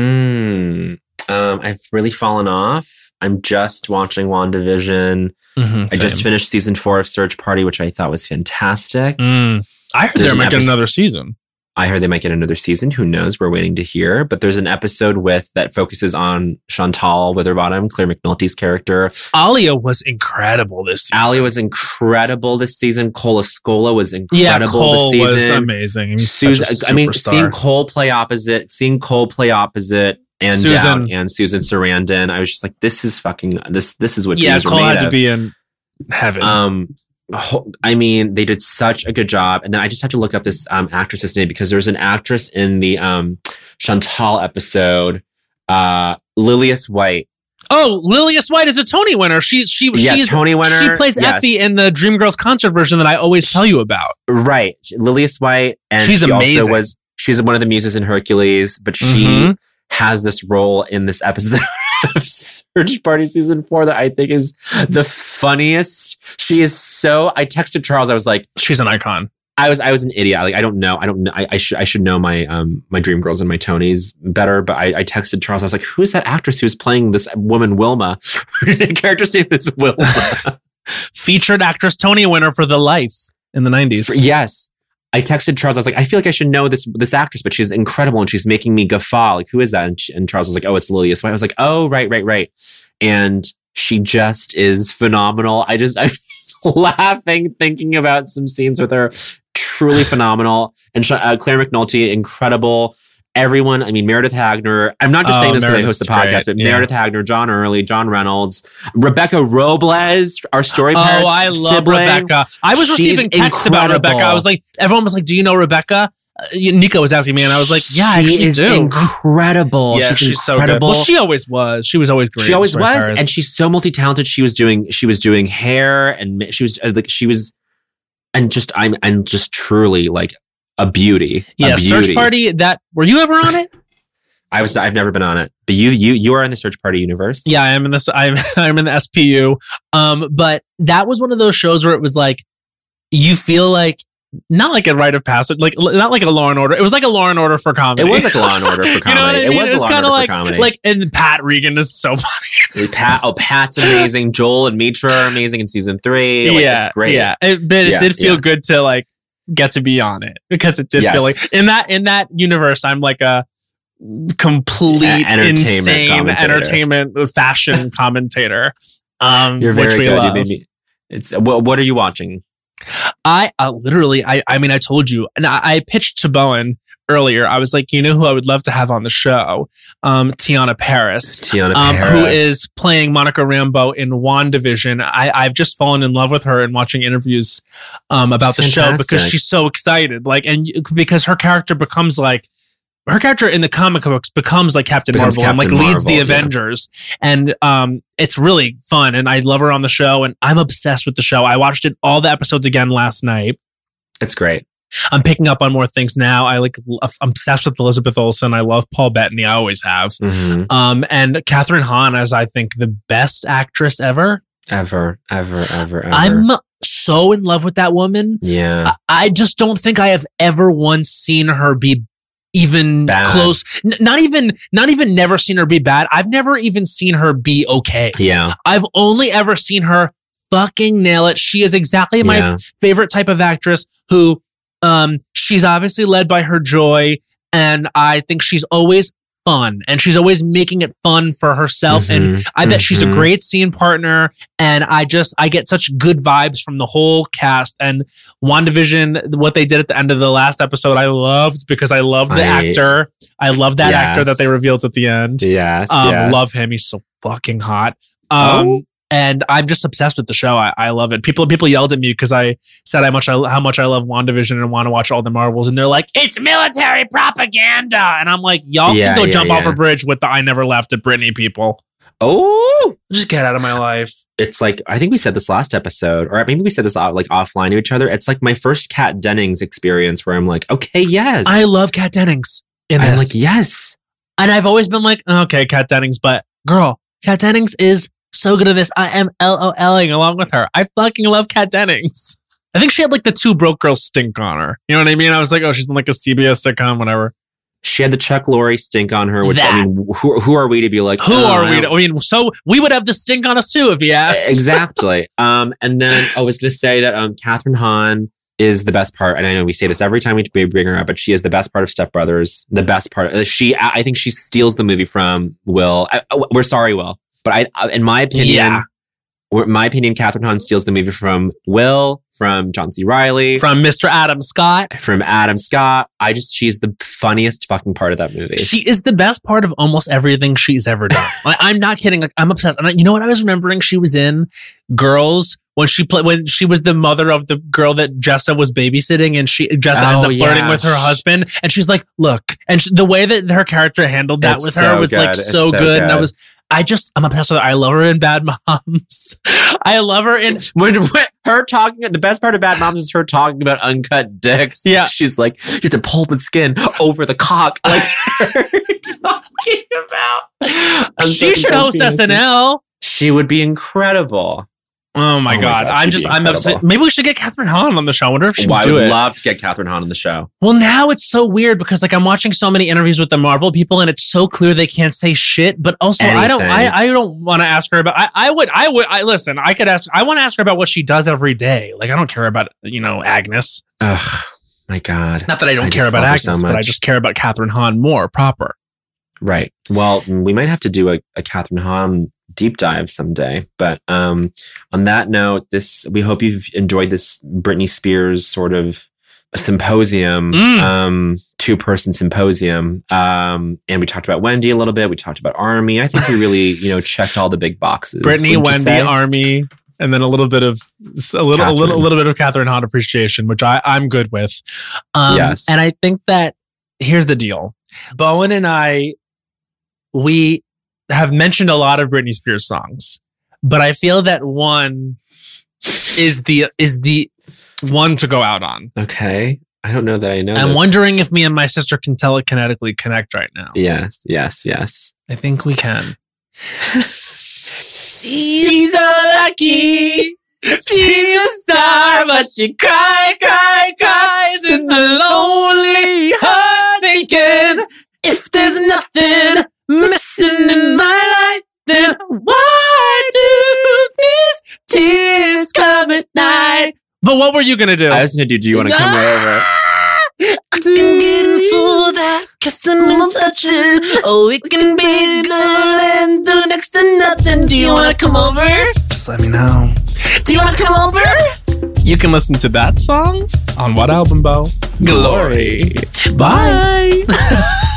Speaker 3: Mm, um, I've really fallen off. I'm just watching WandaVision.
Speaker 2: Mm-hmm,
Speaker 3: I just finished season four of Search Party, which I thought was fantastic.
Speaker 2: Mm. I heard
Speaker 3: There's
Speaker 2: they're
Speaker 3: an
Speaker 2: making
Speaker 3: episode-
Speaker 2: another season.
Speaker 3: I heard they might get another season. Who knows? We're waiting to hear. But there's an episode with that focuses on Chantal Witherbottom, Claire McNulty's character.
Speaker 2: Alia was incredible this season.
Speaker 3: Alia was incredible this season. Cole Escola was
Speaker 2: yeah,
Speaker 3: incredible
Speaker 2: Cole
Speaker 3: this
Speaker 2: was
Speaker 3: season.
Speaker 2: amazing. He's
Speaker 3: Susan,
Speaker 2: such a
Speaker 3: I mean,
Speaker 2: superstar.
Speaker 3: seeing Cole play opposite, seeing Cole play opposite, and
Speaker 2: Susan.
Speaker 3: Dowd and Susan Sarandon, I was just like, this is fucking this. This is what
Speaker 2: yeah,
Speaker 3: dreams were
Speaker 2: Cole
Speaker 3: made
Speaker 2: had to
Speaker 3: of.
Speaker 2: be in heaven.
Speaker 3: Um, ho- I mean, they did such a good job. And then I just have to look up this um, actress's name because there's an actress in the um, Chantal episode, uh, Lilius White.
Speaker 2: oh, Lilius White is a Tony winner. She she
Speaker 3: Yeah,
Speaker 2: she's
Speaker 3: Tony winner.
Speaker 2: She plays
Speaker 3: Yes.
Speaker 2: Effie in the Dreamgirls concert version that I always tell you about.
Speaker 3: Right. Lilius White. And
Speaker 2: She's
Speaker 3: she
Speaker 2: amazing.
Speaker 3: also was, she's one of the muses in Hercules, but she
Speaker 2: Mhm.
Speaker 3: has this role in this episode of Search Party season four that I think is the funniest. She is so, I texted Charles, I was like,
Speaker 2: She's an icon.
Speaker 3: I was I was an idiot. Like I don't know. I don't know. I, I should I should know my um my Dreamgirls and my Tonys better. But I, I texted Charles. I was like, who is that actress who's playing this woman Wilma? Her character's name is Wilma.
Speaker 2: Featured actress Tony winner for The Life in the nineties.
Speaker 3: Yes. I texted Charles. I was like, I feel like I should know this this actress, but she's incredible and she's making me guffaw. Like, who is that? And, she, and Charles was like, oh, it's Lilius White. I was like, oh, right, right, right. And she just is phenomenal. I just I'm laughing thinking about some scenes with her. Truly phenomenal. And Sh- uh, Claire McNulty, incredible. Everyone, I mean, Meredith Hagner. I'm not just
Speaker 2: Oh,
Speaker 3: saying this because I
Speaker 2: Meredith's
Speaker 3: host the podcast,
Speaker 2: great,
Speaker 3: but
Speaker 2: yeah.
Speaker 3: Meredith Hagner, John Early, John Reynolds, Rebecca Robles, our story
Speaker 2: Oh,
Speaker 3: Pirates
Speaker 2: I love
Speaker 3: sibling.
Speaker 2: Rebecca. I was
Speaker 3: She's
Speaker 2: receiving texts about
Speaker 3: incredible.
Speaker 2: Rebecca. I was like, everyone was like, do you know Rebecca? Uh, Nico was asking me, and I was like, yeah, I
Speaker 3: She
Speaker 2: actually
Speaker 3: is
Speaker 2: do.
Speaker 3: incredible.
Speaker 2: Yeah,
Speaker 3: she's,
Speaker 2: she's so good.
Speaker 3: incredible.
Speaker 2: Well, she always was. She was always great.
Speaker 3: She always
Speaker 2: Story
Speaker 3: was,
Speaker 2: Pirates.
Speaker 3: and she's so multi-talented. She was doing, she was doing hair, and ma- she was uh, like, she was, and just, I'm, and just truly like a beauty.
Speaker 2: yeah,
Speaker 3: a beauty.
Speaker 2: Search Party. That were you ever on it?
Speaker 3: I was, I've never been on it, but you, you, you are in the Search Party universe.
Speaker 2: Yeah, I am in this. I'm I'm in the S P U. Um, but that was one of those shows where it was like, you feel like not like a rite of passage, like not like a Law and Order. It was like a Law and Order for comedy.
Speaker 3: It was like a Law and Order for comedy.
Speaker 2: You know what I mean?
Speaker 3: It was
Speaker 2: it's
Speaker 3: a Law and Order
Speaker 2: like,
Speaker 3: for comedy.
Speaker 2: Like, and Pat Regan is so funny.
Speaker 3: Pat, oh, Pat's amazing. Joel and Mitra are amazing in season three. Like,
Speaker 2: yeah,
Speaker 3: it's great.
Speaker 2: Yeah, it, but it
Speaker 3: Yeah,
Speaker 2: did feel
Speaker 3: yeah.
Speaker 2: good to like get to be on it because it did
Speaker 3: Yes.
Speaker 2: feel like in that in that universe, I'm like a complete
Speaker 3: A- entertainment
Speaker 2: insane
Speaker 3: commentator.
Speaker 2: entertainment fashion commentator. Um,
Speaker 3: You're
Speaker 2: which
Speaker 3: very
Speaker 2: we
Speaker 3: good. You
Speaker 2: love.
Speaker 3: made me. It's what? What are you watching?
Speaker 2: I uh, literally, I, I mean, I told you, and I, I pitched to Bowen earlier. I was like, you know who I would love to have on the show? Um, Tiana Paris,
Speaker 3: Tiana
Speaker 2: um,
Speaker 3: Paris,
Speaker 2: who is playing Monica Rambeau in WandaVision. I, I've just fallen in love with her and watching interviews um, about
Speaker 3: She's
Speaker 2: the show because
Speaker 3: fantastic.
Speaker 2: she's so excited. Like, and you- because her character becomes like. Her character in the comic books becomes like Captain
Speaker 3: Becomes
Speaker 2: Marvel and like
Speaker 3: Captain
Speaker 2: leads the
Speaker 3: Marvel, yeah.
Speaker 2: Avengers, and um, it's really fun. And I love her on the show, and I'm obsessed with the show. I watched it all the episodes again last night.
Speaker 3: It's great.
Speaker 2: I'm picking up on more things now. I like I'm obsessed with Elizabeth Olsen. I love Paul Bettany. I always have.
Speaker 3: Mhm.
Speaker 2: Um, and Catherine Hahn as I think the best actress ever.
Speaker 3: Ever, ever, ever, ever.
Speaker 2: I'm so in love with that woman.
Speaker 3: yeah.
Speaker 2: I I just don't think I have ever once seen her be even
Speaker 3: Bad.
Speaker 2: close. N- not even, not even never seen her be bad. I've never even seen her be okay.
Speaker 3: Yeah.
Speaker 2: I've only ever seen her fucking nail it. She is exactly my
Speaker 3: yeah.
Speaker 2: favorite type of actress who, um, she's obviously led by her joy. And I think she's always fun and she's always making it fun for herself. And
Speaker 3: Mhm,
Speaker 2: I bet she's a
Speaker 3: mhm.
Speaker 2: great scene partner. And I just, I get such good vibes from the whole cast. And WandaVision, what they did at the end of the last episode, I loved because I love the
Speaker 3: I-
Speaker 2: actor. I love that
Speaker 3: Yes.
Speaker 2: actor that they revealed at the end.
Speaker 3: Yes.
Speaker 2: Um,
Speaker 3: yes.
Speaker 2: Love him. He's so fucking hot. Um,
Speaker 3: Oh.
Speaker 2: And I'm just obsessed with the show. I, I love it. People people yelled at me because I said how much I how much I love WandaVision and want to watch all the Marvels, and they're like, "It's military propaganda," and I'm like, "Y'all
Speaker 3: Yeah,
Speaker 2: can go
Speaker 3: yeah,
Speaker 2: jump off
Speaker 3: yeah.
Speaker 2: a bridge with the I never laughed at Britney people.
Speaker 3: Oh,
Speaker 2: Just get out of my life."
Speaker 3: it's like I think we said this last episode, or maybe we said this off, like offline to each other. It's like my first Kat Dennings experience, where I'm like, okay, yes,
Speaker 2: I love Kat Dennings in
Speaker 3: I'm
Speaker 2: this,
Speaker 3: like, yes,
Speaker 2: and I've always been like, okay, Kat Dennings, but girl, Kat Dennings is so good at this. I am LOLing along with her. I fucking love Kat Dennings. I think she had like the two broke girls stink on her. You know what I mean? I was like, oh, she's in like a C B S sitcom, whatever.
Speaker 3: she had the Chuck Lorre stink on her. Which
Speaker 2: That.
Speaker 3: I mean, who, who are we to be like?
Speaker 2: Who
Speaker 3: oh,
Speaker 2: are
Speaker 3: I
Speaker 2: we?
Speaker 3: don't-
Speaker 2: To, I mean, so we would have the stink on us too if you asked.
Speaker 3: exactly. Um, and then I was going to say that um, Catherine Hahn is the best part, and I know we say this every time we bring her up, but she is the best part of Step Brothers. The best part. Uh, she, I I think, she steals the movie from Will. I, I- we're sorry, Will, but I, I in my opinion,
Speaker 2: Yeah.
Speaker 3: or in my opinion, Catherine Hahn steals the movie from Will, from John C. Reilly, from,
Speaker 2: From Mister Adam Scott.
Speaker 3: Adam Scott. I just, she's the funniest fucking part of that movie.
Speaker 2: She is the best part of almost everything she's ever done. Like, I'm not kidding. Like, I'm obsessed. And I, you know what I was remembering? She was in Girls when she played when she was the mother of the girl that Jessa was babysitting, and she Jessa ends
Speaker 3: Oh,
Speaker 2: up flirting
Speaker 3: yeah.
Speaker 2: with her husband, and she's like, "Look," and she, the way that her character handled that
Speaker 3: It's
Speaker 2: with her
Speaker 3: so
Speaker 2: was like
Speaker 3: good. It's
Speaker 2: so,
Speaker 3: so
Speaker 2: good. And I
Speaker 3: good.
Speaker 2: was, I just, I'm obsessed with her. I love her in Bad Moms. I love her in
Speaker 3: When, when her talking, the best part of Bad Moms is her talking about uncut dicks.
Speaker 2: Yeah.
Speaker 3: She's like, you have to pull the skin over the cock. Like, her talking about.
Speaker 2: she should host S N L.
Speaker 3: She would be incredible.
Speaker 2: Oh my
Speaker 3: Oh my
Speaker 2: god!
Speaker 3: God,
Speaker 2: I'm
Speaker 3: she'd
Speaker 2: just
Speaker 3: be
Speaker 2: I'm upset.
Speaker 3: incredible.
Speaker 2: Maybe we should get Catherine Hahn on the show. I wonder if she
Speaker 3: Well,
Speaker 2: would
Speaker 3: I
Speaker 2: do
Speaker 3: would
Speaker 2: it.
Speaker 3: love to get Catherine Hahn on the show.
Speaker 2: Well, now it's so weird because like I'm watching so many interviews with the Marvel people, and it's so clear they can't say shit. But also, I don't, I,
Speaker 3: Anything.
Speaker 2: I don't want to ask her about. I, I would, I would, I listen. I could ask. I want to ask her about what she does every day. Like I don't care about you know Agnes.
Speaker 3: Ugh, my God.
Speaker 2: Not that I don't
Speaker 3: I
Speaker 2: care
Speaker 3: just
Speaker 2: about
Speaker 3: love her so
Speaker 2: Agnes, but I
Speaker 3: much.
Speaker 2: just care about Catherine Hahn more proper.
Speaker 3: Right. Well, we might have to do a, a Catherine Hahn deep dive someday. But um, on that note, this we hope you've enjoyed this Britney Spears sort of symposium,
Speaker 2: Mm.
Speaker 3: um, two person symposium. Um, and we talked about Wendy a little bit. We talked about Army. I think we really, you know, checked all the big boxes.
Speaker 2: Brittany,
Speaker 3: wouldn't you
Speaker 2: Wendy,
Speaker 3: say?
Speaker 2: Army, and then a little bit of a little, a little, a
Speaker 3: Catherine.
Speaker 2: little bit of Catherine Hahn appreciation, which I, I'm good with. Um,
Speaker 3: Yes.
Speaker 2: And I think that here's the deal: Bowen and I, we have mentioned a lot of Britney Spears songs, but I feel that one is the is the one to go out on.
Speaker 3: Okay. I don't know that I know.
Speaker 2: I'm
Speaker 3: this.
Speaker 2: wondering if me and my sister can telekinetically connect right now.
Speaker 3: Yes, yes, yes.
Speaker 2: I think we can.
Speaker 1: She's so lucky. She's a star, but she cry, cry, cry.
Speaker 2: in the lonely heart thinking, if there's nothing missing in my life, then why do these tears come at night? But what were you gonna do?
Speaker 3: I was gonna do, do you want to come over?
Speaker 1: I can get into that kissing and touching. Oh, we can be good and do next to nothing. Do you want to come over?
Speaker 2: Just let me know.
Speaker 1: Do you want to come over?
Speaker 2: You can listen to that song on what album, Bo?
Speaker 3: Glory.
Speaker 2: Bye.